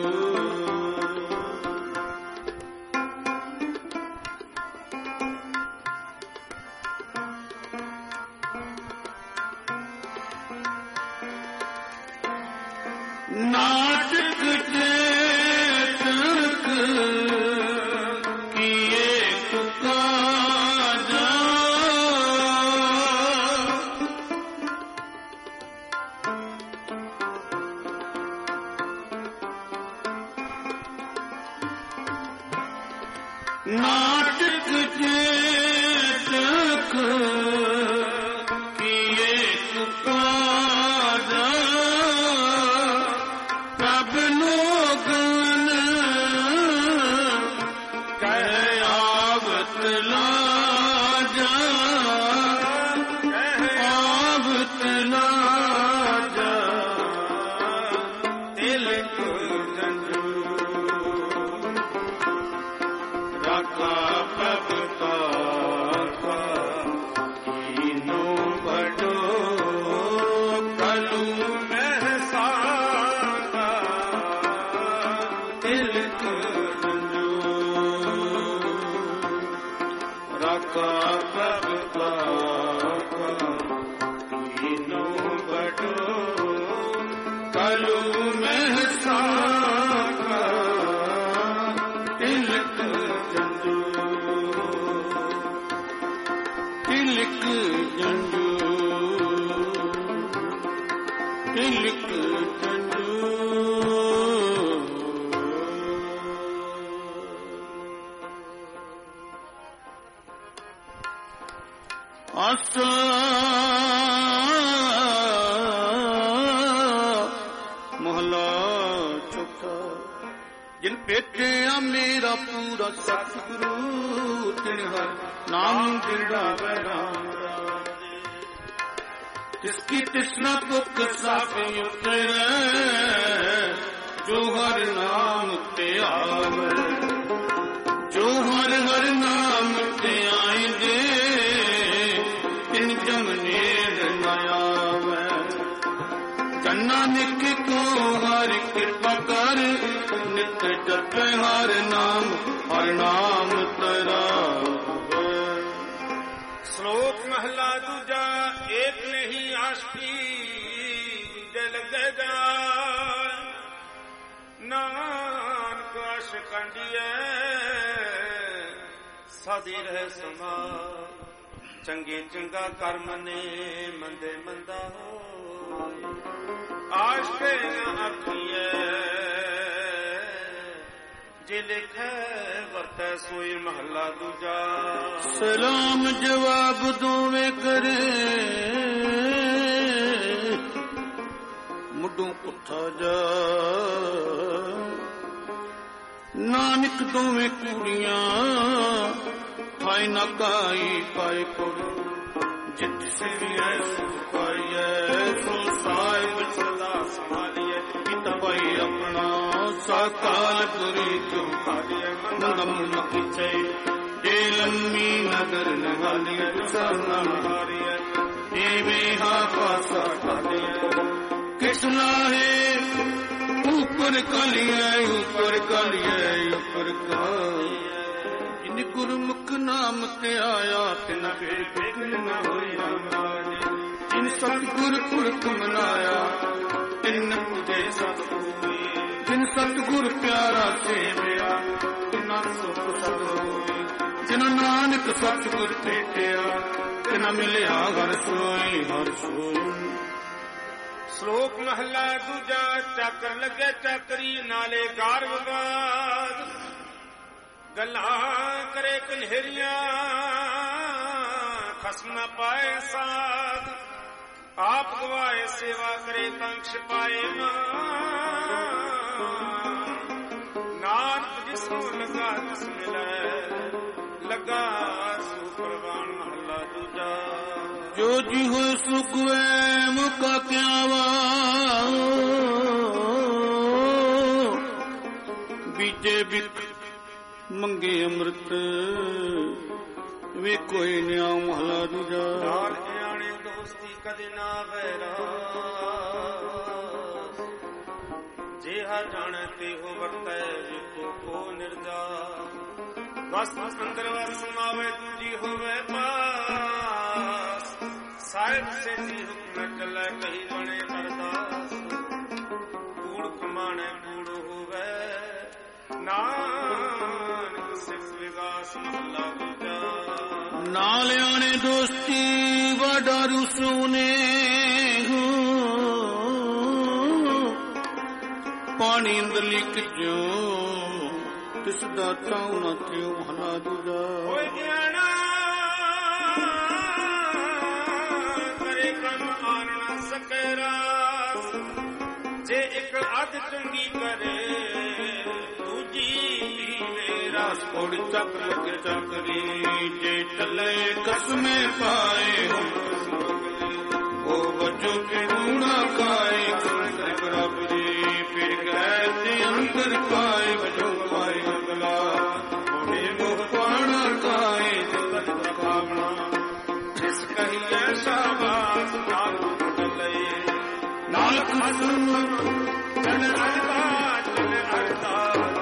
ਨਾਟਕ ਚੇਤਕ ਕੀਏ ਤੁਕਾਜਾ ਨਾਟਕ ਚੇਤਕ ਕੀਏ ਤੁਕਾਜਾ ਪ੍ਰਭ ਲੋਗਨ ਕਹਿ ਆਵਤ ਲਾਜ ਜਾ ਆਵਤ ਨਾ ਜਾ ਤਿਲਕ ਜੰਜੂ ਰਾਖਾ ਭਗਤਾ ਕੀਨੋ ਬੜੋ ਕਲੂ ਮਹਿਸਾਨਾ ਤਿਲਕ ਰਾਖਾ ਭਗਤਾ ਕੀਨੋ ਬੜੋ ਕਲੂ ਮਹਿਸਾਨਾ ਤਿਲਕ ਜੰਜੂ ਤਿਲਕ ਜੰਜੂ ਤਿਲਕ ਜੰਜੂ ਆਸਾ ਮਹਲਾ ਚੌਥਾ ਜਿਨ ਭੇਟਿਆ ਮੇਰਾ ਪੂਰਾ ਸਤਿਗੁਰੂ ਤਿਨ ਹਰ ਨਾਮ ਦਿੜਾਵੇ ਰਾਮ ਤਿਸਕੀ ਤਿਸਨਾ ਭੁੱਖ ਸਾਫੀ ਉਤਰੇ ਜੋ ਹਰ ਨਾਮ ਤੇ ਆਵੇ ਜੋ ਹਰ ਹਰ ਨਾਮ ਤੇ ਆਇਂਦੇ ਤਿਨ ਜਮ ਨੇੜ ਨ ਆਵੇ ਨਾਨਕ ਕੋ ਹਰਿ ਕਿਰਪਾ ਕਰ ਨਿਤ ਜਪੈ ਹਰ ਨਾਮ ਤਰਾਵੇ। ਸ਼ਲੋਕ ਮਹਲਾ ਦੂਜਾ ਏਕ ਨਹੀਂ ਆਸ਼ਕੀ ਦੂਜੇ ਲੱਗੇ ਜਾਨ ਨਾਨਕ ਆਸ਼ਕੰਡੀਐ ਸਾਦੀ ਰਹਿ ਸਮਾ ਚੰਗੇ ਚੰਗਾ ਕਰਮ ਨੇ ਮੰਦੇ ਮੰਦਾ ਹੋ ਆਸ਼ਕੇ ਨ ਆਖੀਐ ਜੇ ਲਿਖੈ ਵਰਤੈ ਸੋਈ ਮਹੱਲਾ ਦੂਜਾ। ਸਲਾਮ ਜਵਾਬ ਦੋਵੇਂ ਕਰੇ ਮੁੱਢੋਂ ਪੁੱਠਾ ਜਾ ਨਾਨਕ ਦੋਵੇਂ ਕੁੜੀਆਂ ਥਾਈ ਨਾ ਕਾਈ ਪਾਏ ਕੋੜ ਜਿਤ ਸਿਰਿਐ ਸੁਖਾਈਐ ਸੋ ਸਾਹਿਬ ਸਦਾ ਸੰਭਾਲੀਐ ਕੀਤਾ ਭਾਈ ਆਪਣਾ ਸਾਕਾਲ ਗੁਰੀ ਕਿਉ ਭਾਲੀਐ ਮੰਗਮ ਮਕੀਚੈ ਜੇ ਲੰਮੀ ਨਗਰ ਨਗਾਲੀਐ ਵਿਸਾਰਨਾ ਹਾਰੀਐ ਦੇਵੇ ਹਾ ਪਾਸਾ ਭਾਲੀਐ ਕਿਸ ਲਾਹੇ ਉਪਰ ਕਾਲੀਐ ਉਪਰ ਕਾਲੀਐ ਉਪਰ ਕਾਲੀਐ ਜਿਨ ਗੁਰਮੁਖ ਨਾਮ ਤੇ ਆਇਆ ਤਿਨ ਫੇਰ ਫਿਕਰ ਨ ਹੋਈ ਰਾਮਾਨੀ ਜਿਨ ਸਤਿਗੁਰ ਪੁਰਖ ਮਨਾਇਆ ਤਿਨ ਤੁਝੇ ਸਤਿਗੁਰ ਜਿਨ ਸਤਿਗੁਰ ਪਿਆਰਾ ਸੇਵਿਆ ਤਿਨਾ ਸੁਖ ਸਤ ਹੋਈ ਜਿਨ ਨਾਨਕ ਸਤਿਗੁਰ ਭੇਟਿਆ ਤਿਨ ਮਿਲਿਆ ਹਰ ਸੋਈ ਹਰ ਸੋਈ। ਸ਼ਲੋਕ ਮਹਲਾ ਦੂਜਾ ਚੱਕਰ ਲੱਗੇ ਚੱਕਰੀ ਨਾਲੇ ਗਾਰ ਵਗਾਦ ਗੱਲਾਂ ਕਰੇ ਕਨਹਿਰੀਆਂ ਖਸਮ ਨਾ ਪਾਏ ਸਾਧ ਆਪ ਗਵਾਏ ਸੇਵਾ ਕਰੇ ਤੰਕਸ਼ ਪਾਏ ਨਾਨਕ ਜਿਸ ਨੂੰ ਲੱਗਾ ਤਿਸ ਮਿਲੈ ਲੱਗਾ ਸੋ ਪ੍ਰਵਾਨ ਮਹਲਾ ਦੂਜਾ। ਜੋ ਜੀ ਹੋਏ ਸੁਖਵੈ ਮੁਕਾ ਕਿਆਵਾ ਬੀਜੇ ਬਿਕ ਮੰਗੇ ਅੰਮ੍ਰਿਤ ਵੇ ਕੋਈ ਨਿਆ ਮਹਲਾ ਦੂਜਾ। ਨਾਲ ਜਾਣੇ ਦੋਸਤੀ ਕਦੇ ਨਾ ਵੈਰਾ ਜਿਹਾ ਜਾਣੈ ਤੇ ਹੋ ਵਰਤੈ ਜਿਕੋ ਕੋ ਨਿਰਜਾ ਵਸ ਅੰਦਰ ਵਸ ਮਾਵੇ ਦੂਜੀ ਹੋਵੇ ਪਾਸ ਸਾਹਿਬ ਸੇ ਜੀ ਹੁਕਮ ਚੱਲੈ ਕਹੀ ਬਣੇ ਅਰਦਾਸ ਕੂੜ ਕਮਾਣੇ ਕੂੜ ਹੋਵੇ ਨਾਨਕ ਸਿਫਤ ਵਿਗਾਸ ਮਹਲਾ ਦੂਜਾ। ਨਾਲ ਆਣੇ ਦੋਸਤੀ ਵਾਡਾ ਰੁਸੂਨੇ ਪਾਣੀ ਅੰਦਰਲੀ ਕਿਜੋ ਤਿਸ ਦਾ ਤਾਉ ਨਾ ਥਿਓ ਮਹਲਾ ਦੂਜਾ। ਹੋਏ ਗਿਆਨਾ ਕਰੇ ਕੰਮ ਆਨ ਨਾ ਸਕੇ ਰਾਸ ਜੇ ਇੱਕ ਅੱਧ ਚੰਗੀ ਕਰੇ ਦੂਜੀ ਪੀਵੇ ਰਸ ਉੜ ਚੱਕ ਲਗੇ ਚੱਕਰੀ ਜੇ ਚੱਲੇ ਕਸਮੇ ਪਾਏ ਉਹ ਵਜੋ ਕਿਨੂਣਾ ਕਾਏ ਕਰ ਬਰਾਬਰੀ ਫਿਰ ਗਏ ਤੇ ਅੰਦਰ ਪਾਏ ਵਜੋ ਪਾਏ ਅਗਲਾ ਉਹਨੇ ਮੋਹ ਪਾਣਾ ਕਾਏ ਜਗਤ ਖਾਵਣਾ ਜਿਸ ਕਹੀਏ ਸ਼ਾਬਾਸ਼ ਨਾਲ ਚੱਲੇ ਨਾਲ ਖਸਮ ਚਲ ਅਰਦਾ ਚਲ ਅਰਦਾ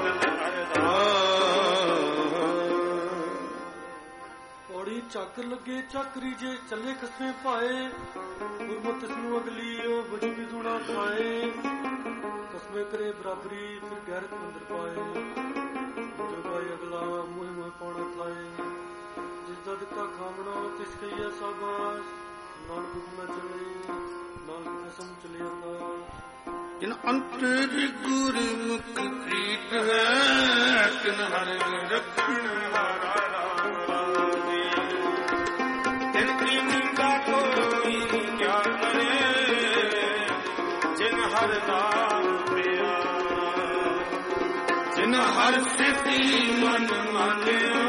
ਚੱਕਰ ਲੱਗੇ ਚੱਕਰੀ ਜੇ ਚੱਲੇ ਖਸਮੇ ਪਾਏ ਗੁਰਮਤਿ ਨੂੰ ਅਗਲੀ ਵਜੂਦੀ ਦੂਣਾ ਪਾਏ ਕਸਮੇ ਕਰੇ ਬਰਾਬਰੀ ਫਿਰ ਗੈਰਤ ਅੰਦਰ ਪਾਏ ਜੋ ਭਾਈ ਅਗਲਾ ਮੋਹ ਮੋਹ ਪਾਉਣਾ ਖਾਏ ਜਿਸ ਦਾ ਦਿੱਤਾ ਖਾਵਣਾ ਤਿਸ ਕਹੀਏ ਸਾਬਾਸ ਨਾਨਕ ਹੁਕਮ ਚੱਲੇ ਨਾਨਕ ਕਸਮ ਚਲੇ ਆਂਦਾ ਜਿਨ ਅੰਤਰ ਗੁਰਮੁਖ ਪ੍ਰੀਤ ਹੈ ਤਿਨ ਹਰਿ ਰੱਖਣ ਹਾਰਾ ਹਰ ਨਾਮ ਪਿਆ ਜਿਨ ਹਰ ਸਿੱਧੀ ਮਨ ਮਾਨਿਆ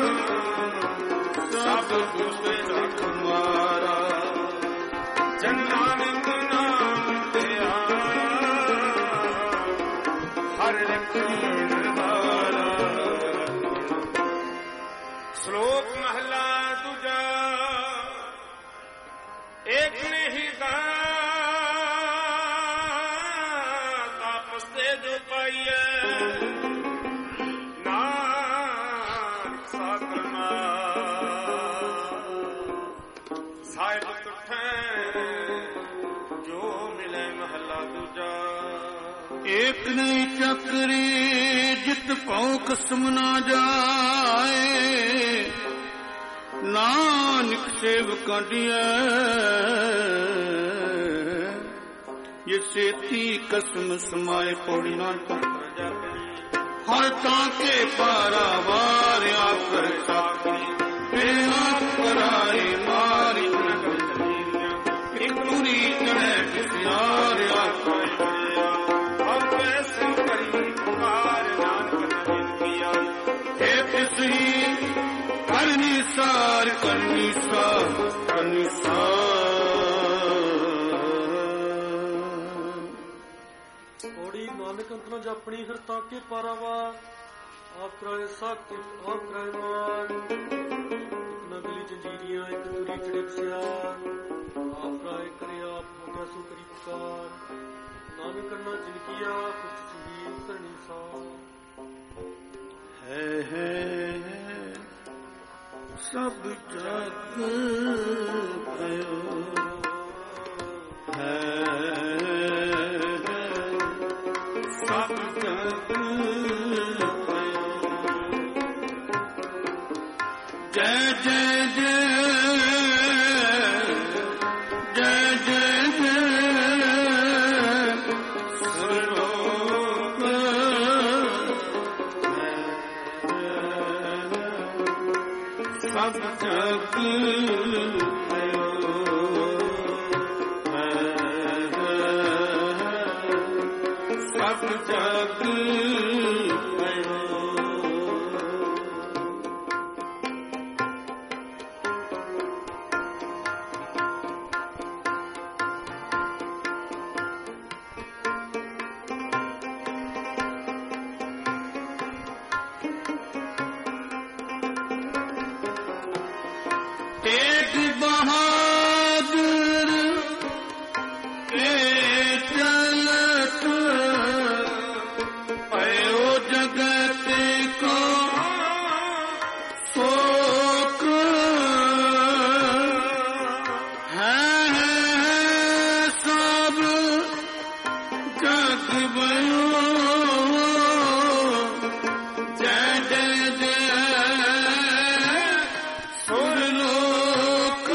ਸਭ ਕੁਛ ਰੱਖ ਮਾਰਾ ਜਨ ਨਾਨਕ ਨਾਮ ਪਿਆ ਹਰ ਰੱਖਣ ਵਾਲਾ। ਸ਼ਲੋਕ ਮਹਲਾ ਦੂਜਾ ਏਕ ਨਹੀਂ ਦਾ ਜੋ ਪਾਈਏ ਨਾਨਕ ਸਾਕਰਨਾ ਸਾਹਿਬ ਤੁਠੈ ਜੋ ਮਿਲੇ ਮਹਲਾ ਦੂਜਾ ਏਕ ਨਹੀਂ ਚੱਕਰੀ ਜਿਤ ਭਉ ਕਸਮ ਨਾ ਜਾਏ ਨਾਨਕ ਸੇਵਕਾਂ ਦੀਆਂ ये सेती कसम समाए पौड़ी नानक हर ताके पारावार आकर बिना कराए मारी एक पूरी चढ़े किसियार आकर करनी सार करनी सार करनी सार ਨਾਨਕ ਅੰਤਰਾਂ ਜਾਪਣੀ ਹਰ ਤਾਕੇ ਪਾਰਾਵਾਰ ਆਪ ਕਰਾਏ ਸਾਥੀ ਆਪ ਕਰਾਏ ਮਾਰ ਨਗਲੀ ਜੰਜੀਰੀਆਂ ਇੱਕ ਤੁਰੀ ਚੜਕ ਸਿਆਰ ਆਪ ਕਰਾਏ ਕਰੇ ਆਪ ਹੋਗਾ ਸੋ ਕਰੀ ਪੁਕਾਰ ਨਾਨਕ ਕਰਨਾ ਜਿਨ ਕੀਆ ਕੁਛ ਸੁਹੀ ਕਰਨੀ ਸਾਰ ਹੈ ਸਭ ਜਗ ਪਇਓ ਹੈ ਸਭ ਜਗ ਜੈ ਜੈ ਜੈ ਜੈ ਜੈ ਜੈ ਸਰੋਕ ਸਭ ਜਗ ਸਭ ਜਗ तेग बहादुर के चलत पयो जगत को शोक है सब जग भयो जय जय जय सुर लोक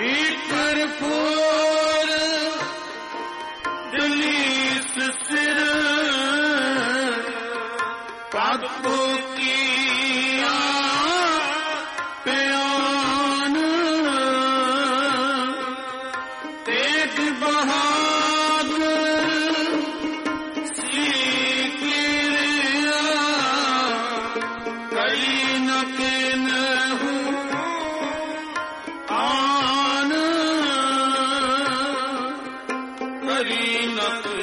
ਕਰਪੂਰ ਦਲੀਸ ਸਿਰ ਪਾਪੂ ਕੀਆ ਪਿਆਨ ਤੇਗ ਬਹਾਦਰ ਸੀ ਕਿਰਿਆ ਕਈ ਨ ਕਿਨਹੂ ਆਨ ਕਰੀ ਨ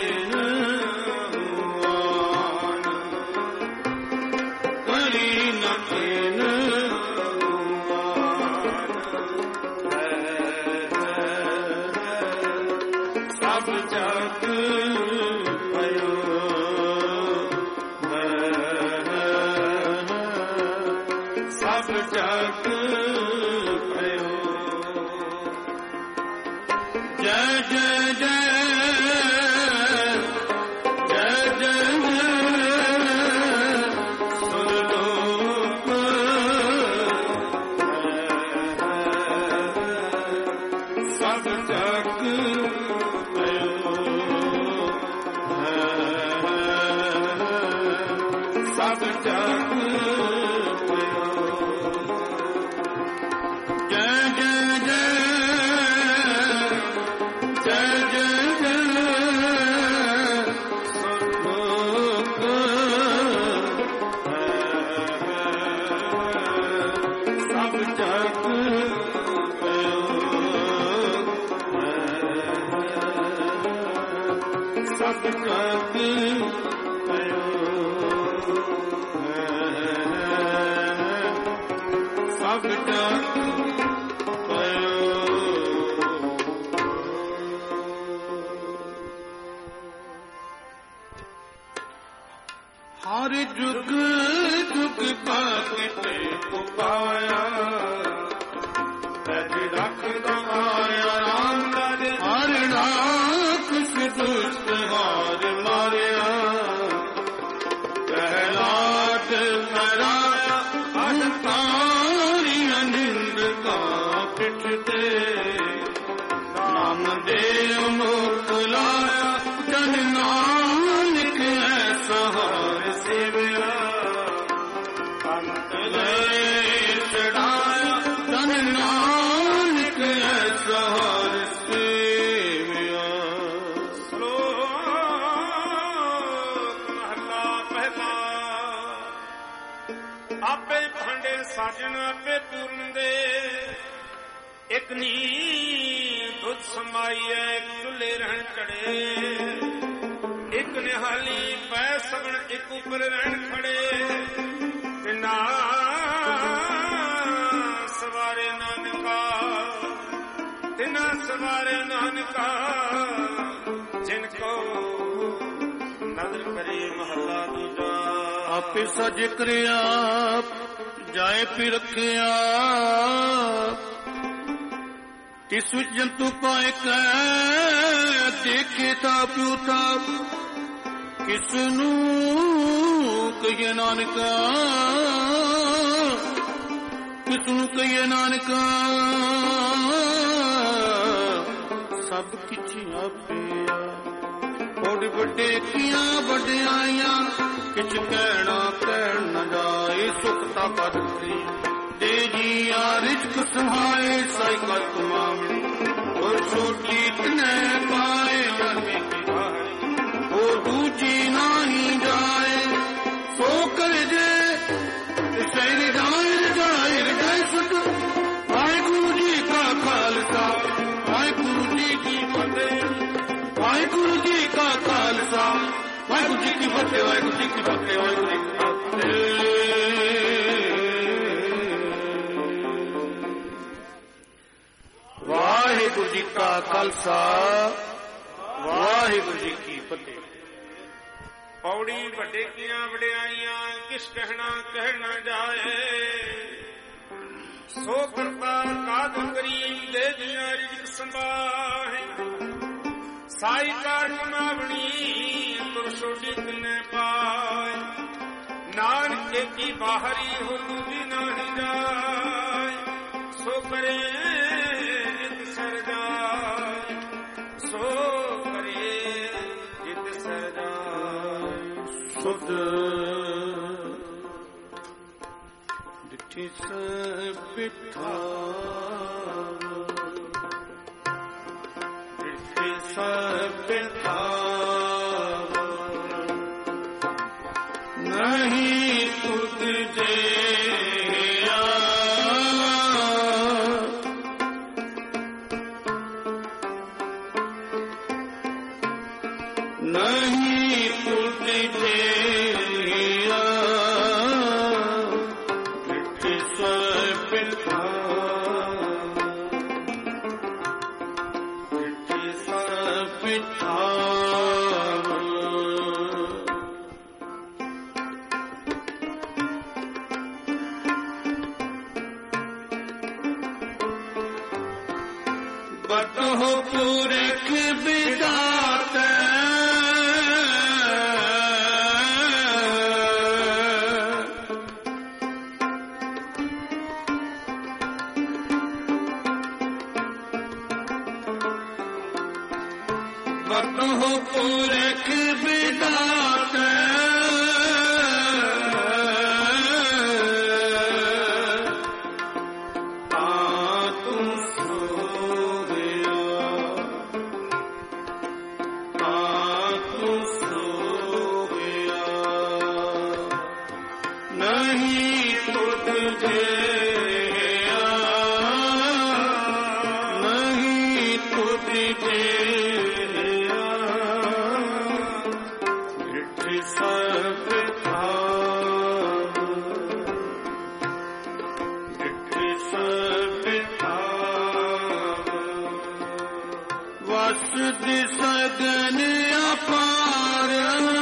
ਹਰ ਜੁਗ ਜੁਗ ਪਾਕਿਤੇ ਉਪਾਇਆ ਤਜ ਰੱਖਦਾ ਆਇਆ ਰਾਮ ਦਰ ਹਰ ਨਾਮ ਦੁਸ਼ਟ ਹਾਰ ਮਾਰਿਆ ਪਹਿਲਾਦ ਮਰਾਇਆ ਅਹੰਕਾਰੀ ਅਨਿੰਦ ਕਾ ਪਿੱਠ ਤੇ ਨਾਮ ਦੇ ਮੁਖ ਲਾਇਆ ਜਨ ਨਾਨਕ ਐਸਾ ਹਾਰ ਸੇਵਿਆ ਅੰਤ ਲੈ ਚੜਾਇਆ ਜਨ ਨਾਨਕ ਐਸਾ ਹਾਰ ਸੇਵਿਆ। ਆਪੇ ਭਾਂਡੇ ਸਾਜਣ ਆਪੇ ਪੂਰਨ ਦੇ ਇੱਕ ਨੀ ਦੁੱਧ ਸਮਾਈਐ ਇੱਕ ਚੁੱਲ੍ਹੇ ਰਹਿਣ ਚੜੇ ਇੱਕ ਨਿਹਾਲੀ ਪੈ ਸਗਣ ਇੱਕ ਉੱਪਰ ਰਹਿਣ ਖੜੇ ਤਿਨਾ ਸਵਾਰੇ ਨਾਨਕਾ ਤਿਨਾ ਸਵਾਰੇ ਨਾਨਕਾ ਜਿਨ ਕੋ ਨਦਰ ਕਰੇ ਮਹੱਲਾ ਦੂਜਾ ਆਪੇ ਸਜ ਕਰਿਆ ਜਾਏ ਪੀ ਰੱਖਿਆ ਤਿਸ ਵਿੱਚ ਜੰਤੂ ਪਾਏ ਕੈ ਦੇਖੇ ਤਾਂ ਪਿਉ ਤਾਂ ਕਿਸ ਨੂੰ ਕਹੀਏ ਨਾਨਕਾ ਕਿਸ ਨੂੰ ਕਹੀਏ ਨਾਨਕਾ ਸਭ ਕਿਛ ਆਪਿਆ ਬੋੜ ਵੱਡੇ ਕੀਆਂ ਵਡਿਆਈਆਂ ਕਿਛ ਕਹਿਣਾ ਕਹਿਣ ਨ ਜਾਏ ਸੁਖ ਤਾ ਬਦਤੀ ਦੇ ਜੀਆ ਰਿਜਕ ਸਹਾਏ ਸਾਈ ਕਤ ਮਾਵਣੀ ਔਰ ਛੋਟੀ ਤਨੇ ਪਾਏ ਜਾਨੇ ਕੀ ਭਾਈ ਉਹ ਦੂਜੀ ਨਹੀਂ ਜਾਏ ਸੋ ਕਰ ਜੇ ਸੈਰ ਜਾਏ ਜਾਏ ਸੁਤ ਵਾਹਿਗੁਰੂ ਜੀ ਕਾ ਖਾਲਸਾ ਵਾਹਿਗੁਰੂ ਜੀ ਕੀ ਫਤਿਹ ਵਾਹਿਗੁਰੂ ਜੀ ਕਾ ਖਾਲਸਾ ਵਾਹਿਗੁਰੂ ਜੀ ਕੀ ਫਤਿਹ ਵਾਹਿਗੁਰੂ ਜੀ ਕੀ ਫਤਿਹ ਵਾਹਿਗੁਰੂ ਜੀ ਕੀ ਫਤਿਹ। ਵਾਹਿਗੁਰੂ ਜੀ ਕਾ ਖਾਲਸਾ ਵਾਹਿਗੁਰੂ ਜੀ ਕੀ ਫਤਿਹ। ਪੌੜੀ ਵੱਡੇ ਕੀਆਂ ਵਡਿਆਈਆਂ ਕਿਸ ਕਹਿਣਾ ਕਹਿ ਨਾ ਜਾਏ ਸੋ ਕਰਤਾ ਕਾਦ ਕਰੀਮ ਦੇ ਜੀਆਂ ਰਿਜਕ ਸੰਭਾਹੇ ਸਾਈ ਕਾਟ ਮਾਵਣੀ ਤੁਰ ਛੋਟੀ ਤਨੇ ਪਾਏ ਨਾਨਕ ਕੀ ਬਾਹਰੀ ਹੋ ਤੂੰ ਵੀ ਨਹੀਂ ਜਾਏ ਸੋ ਕਰੇ ਤਿਸ ਬਿਠਾ ਤਿਸ ਬਿਠਾ ਨਹੀਂ ਤੁਧ ਜਿਆ ਨਹੀਂ ਤੁਧ ਜਿਆ ਤਿਸ ਬਿਠਾ ਤਿਸ ਬਿਠਾ ਬਤਹੁ ਪੁਰਖ ਵਿਦਾਤਾ ਬਤਹੁ ਪੁਰਖ ਵਿਦਾਤਾ ਨਹੀਂ ਤੁਧ ਜਿਆ ਨਹੀਂ ਤੁਧ ਜਿਆ ਤਿਸ ਬਿਠਾ ਤਿਸ ਬਿਠਾ ਵਸ ਦਿ ਸਗਨ ਅਪਾਰ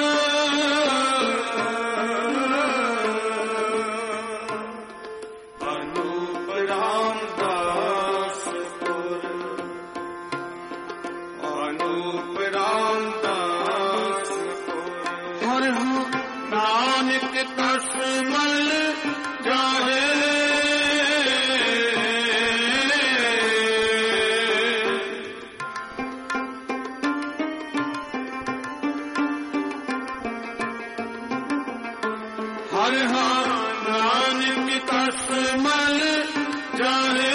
ਨਾਨਕ ਤਸ ਮਲ ਜਾਹੇ ਹਰਿ ਹਰਿ ਨਾਨਕ ਤਸ ਮਲ ਜਾਹੇ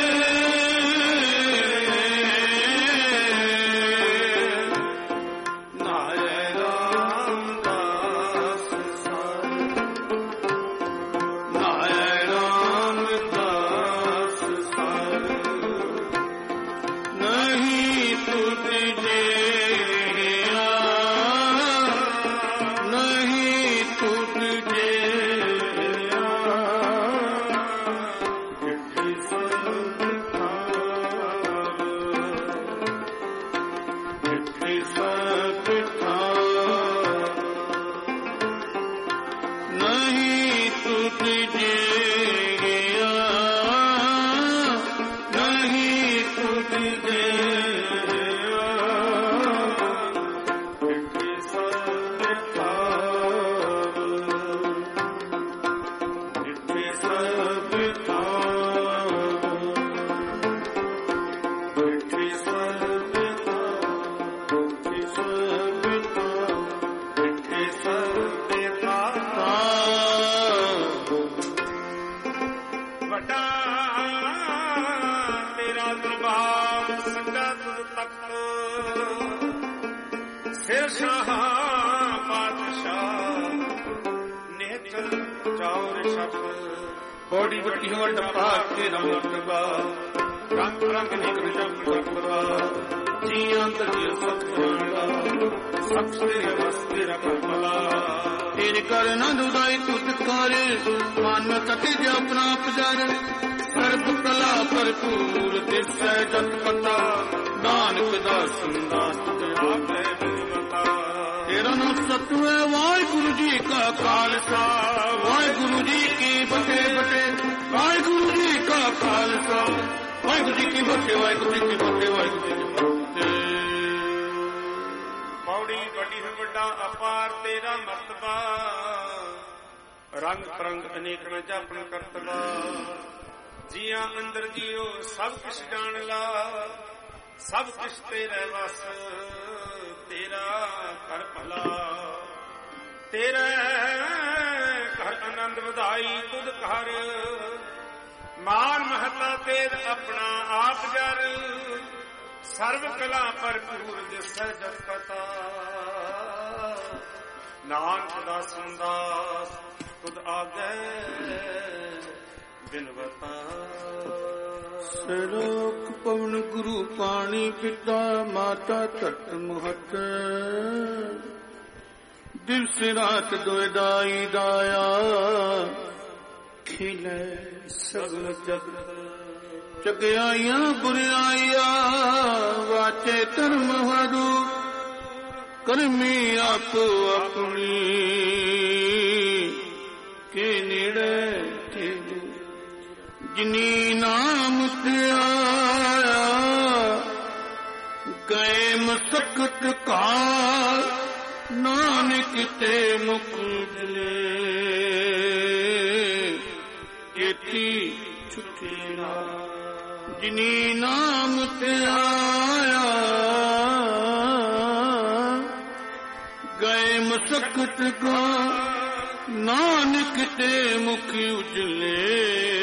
ਕੋੜੀ ਵੱਟੀ ਵੰਡ ਪਾ ਕੇ ਰਮਤਵਾ ਰੰਗ ਰੰਗ ਨਿਕਲ ਜਪਵਾ ਜੀਆਂ ਤੇਰੇ ਸਤ ਜਾਣਦਾ ਸਭ ਤੇਰੇ ਵਸਤੇ ਰਖਮਲਾ ਤੇਰੇ ਕਰ ਨਾ ਦੁਦਾਈ ਤੁਤ ਕਰ ਮਨ ਤਤੇ ਜੇ ਆਪਣਾ ਪਜਰ ਸਰਬ ਕਲਾ ਭਰਪੂਰ ਦਿਸੈ ਜਤ ਪਤਾ ਨਾਨਕ ਦਾ ਸੰਦਾਸ ਆਪੇ ਬੁਝਮਤਾ ਤੇਰਾ ਨਾਮ ਸਤਿ ਵਾਹਿਗੁਰੂ ਜੀ ਕਾ ਖਾਲਸਾ ਵਾਹਿਗੁਰੂ ਜੀ ਕੀ ਫਤਿਹ ਵਾਹਿਗੁਰੂ ਜੀ ਕਾ ਖਾਲਸਾ ਵਾਹਿਗੁਰੂ ਜੀ ਕੀ ਫਤਿਹ ਵਾਹਿਗੁਰੂ ਜੀ ਕੀ ਫਤਿਹ ਵਾਹਿਗੁਰੂ ਜੀ ਕੀ ਫਤਿਹ। ਪੌੜੀ ਵੱਡੀ ਵੱਡਾ ਅਪਾਰ ਤੇਰਾ ਮਰਤਬਾ ਰੰਗ ਤਰੰਗ ਅਨੇਕ ਨ ਜਾਪਣ ਕਰਤਵਾ ਜੀਆਂ ਅੰਦਰ ਜੀਓ ਸਭ ਕੁਛ ਜਾਣ ਲਾ ਸਭ ਕੁਛ ਤੇਰੇ ਵਸ ਤੇਰਾ ਕਰ ਭਲਾ ਤੇਰੇ ਘਰ ਆਨੰਦ ਵਧਾਈ ਤੁਧ ਘਰ ਮਾਨ ਮਹਤਾ ਤੇਰ ਆਪਣਾ ਆਪ ਜਰ ਸਰਵ ਕਲਾ ਭਰਪੂਰ ਦਿਸੈ ਜਪ ਕਥਾ ਨਾਨਕ ਦਾਸ ਸੰਦਾਸ ਤੁਧ ਆਗੈ ਬਿਨਵਤਾ ਸਰੋਖ ਪਵਨ ਗੁਰੂ ਪਾਣੀ ਪਿਤਾ ਮਾਤਾ ਧਰਤ ਮਹਤ ਦਿਵਸ ਰਾਤ ਦੋਇ ਦਾਈ ਦਾਇਆ ਖਿਲੇ ਸਗਲ ਜਗਤ ਚਗਿਆਈਆਂ ਬੁਰਿਆਈਆਂ ਵਾਚੇ ਧਰਮ ਹਰੂ ਕਰਮੀ ਆਪੋ ਆਪਣੀ ਕੇ ਨੇੜੇ ਤੇਰੇ ਜਿਨੀ ਨਾਮ ਧਿਆਇਆ ਗਏ ਮਸਕਤ ਕਾਲ ਨਾਨਕ ਤੇ ਮੁਖ ਜਲੇ ਕੀਤੀ ਛੁੱਟੀ ਨਾ ਜਿਨੀ ਨਾਮ ਧਿਆਇਆ ਗਏ ਮਸਕਤ ਕਾਲ ਨਾਨਕ ਤੇ ਮੁਖ ਉਜਲੇ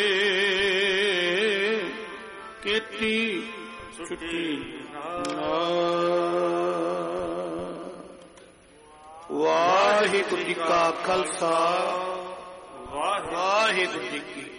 ਕੀਤੀ ਛੁੱਟੀ ਵਾਹਿਗੁਰੂ ਜੀ ਕਾ ਖਾਲਸਾ ਵਾਹਿਗੁਰੂ ਜੀ ਕੀ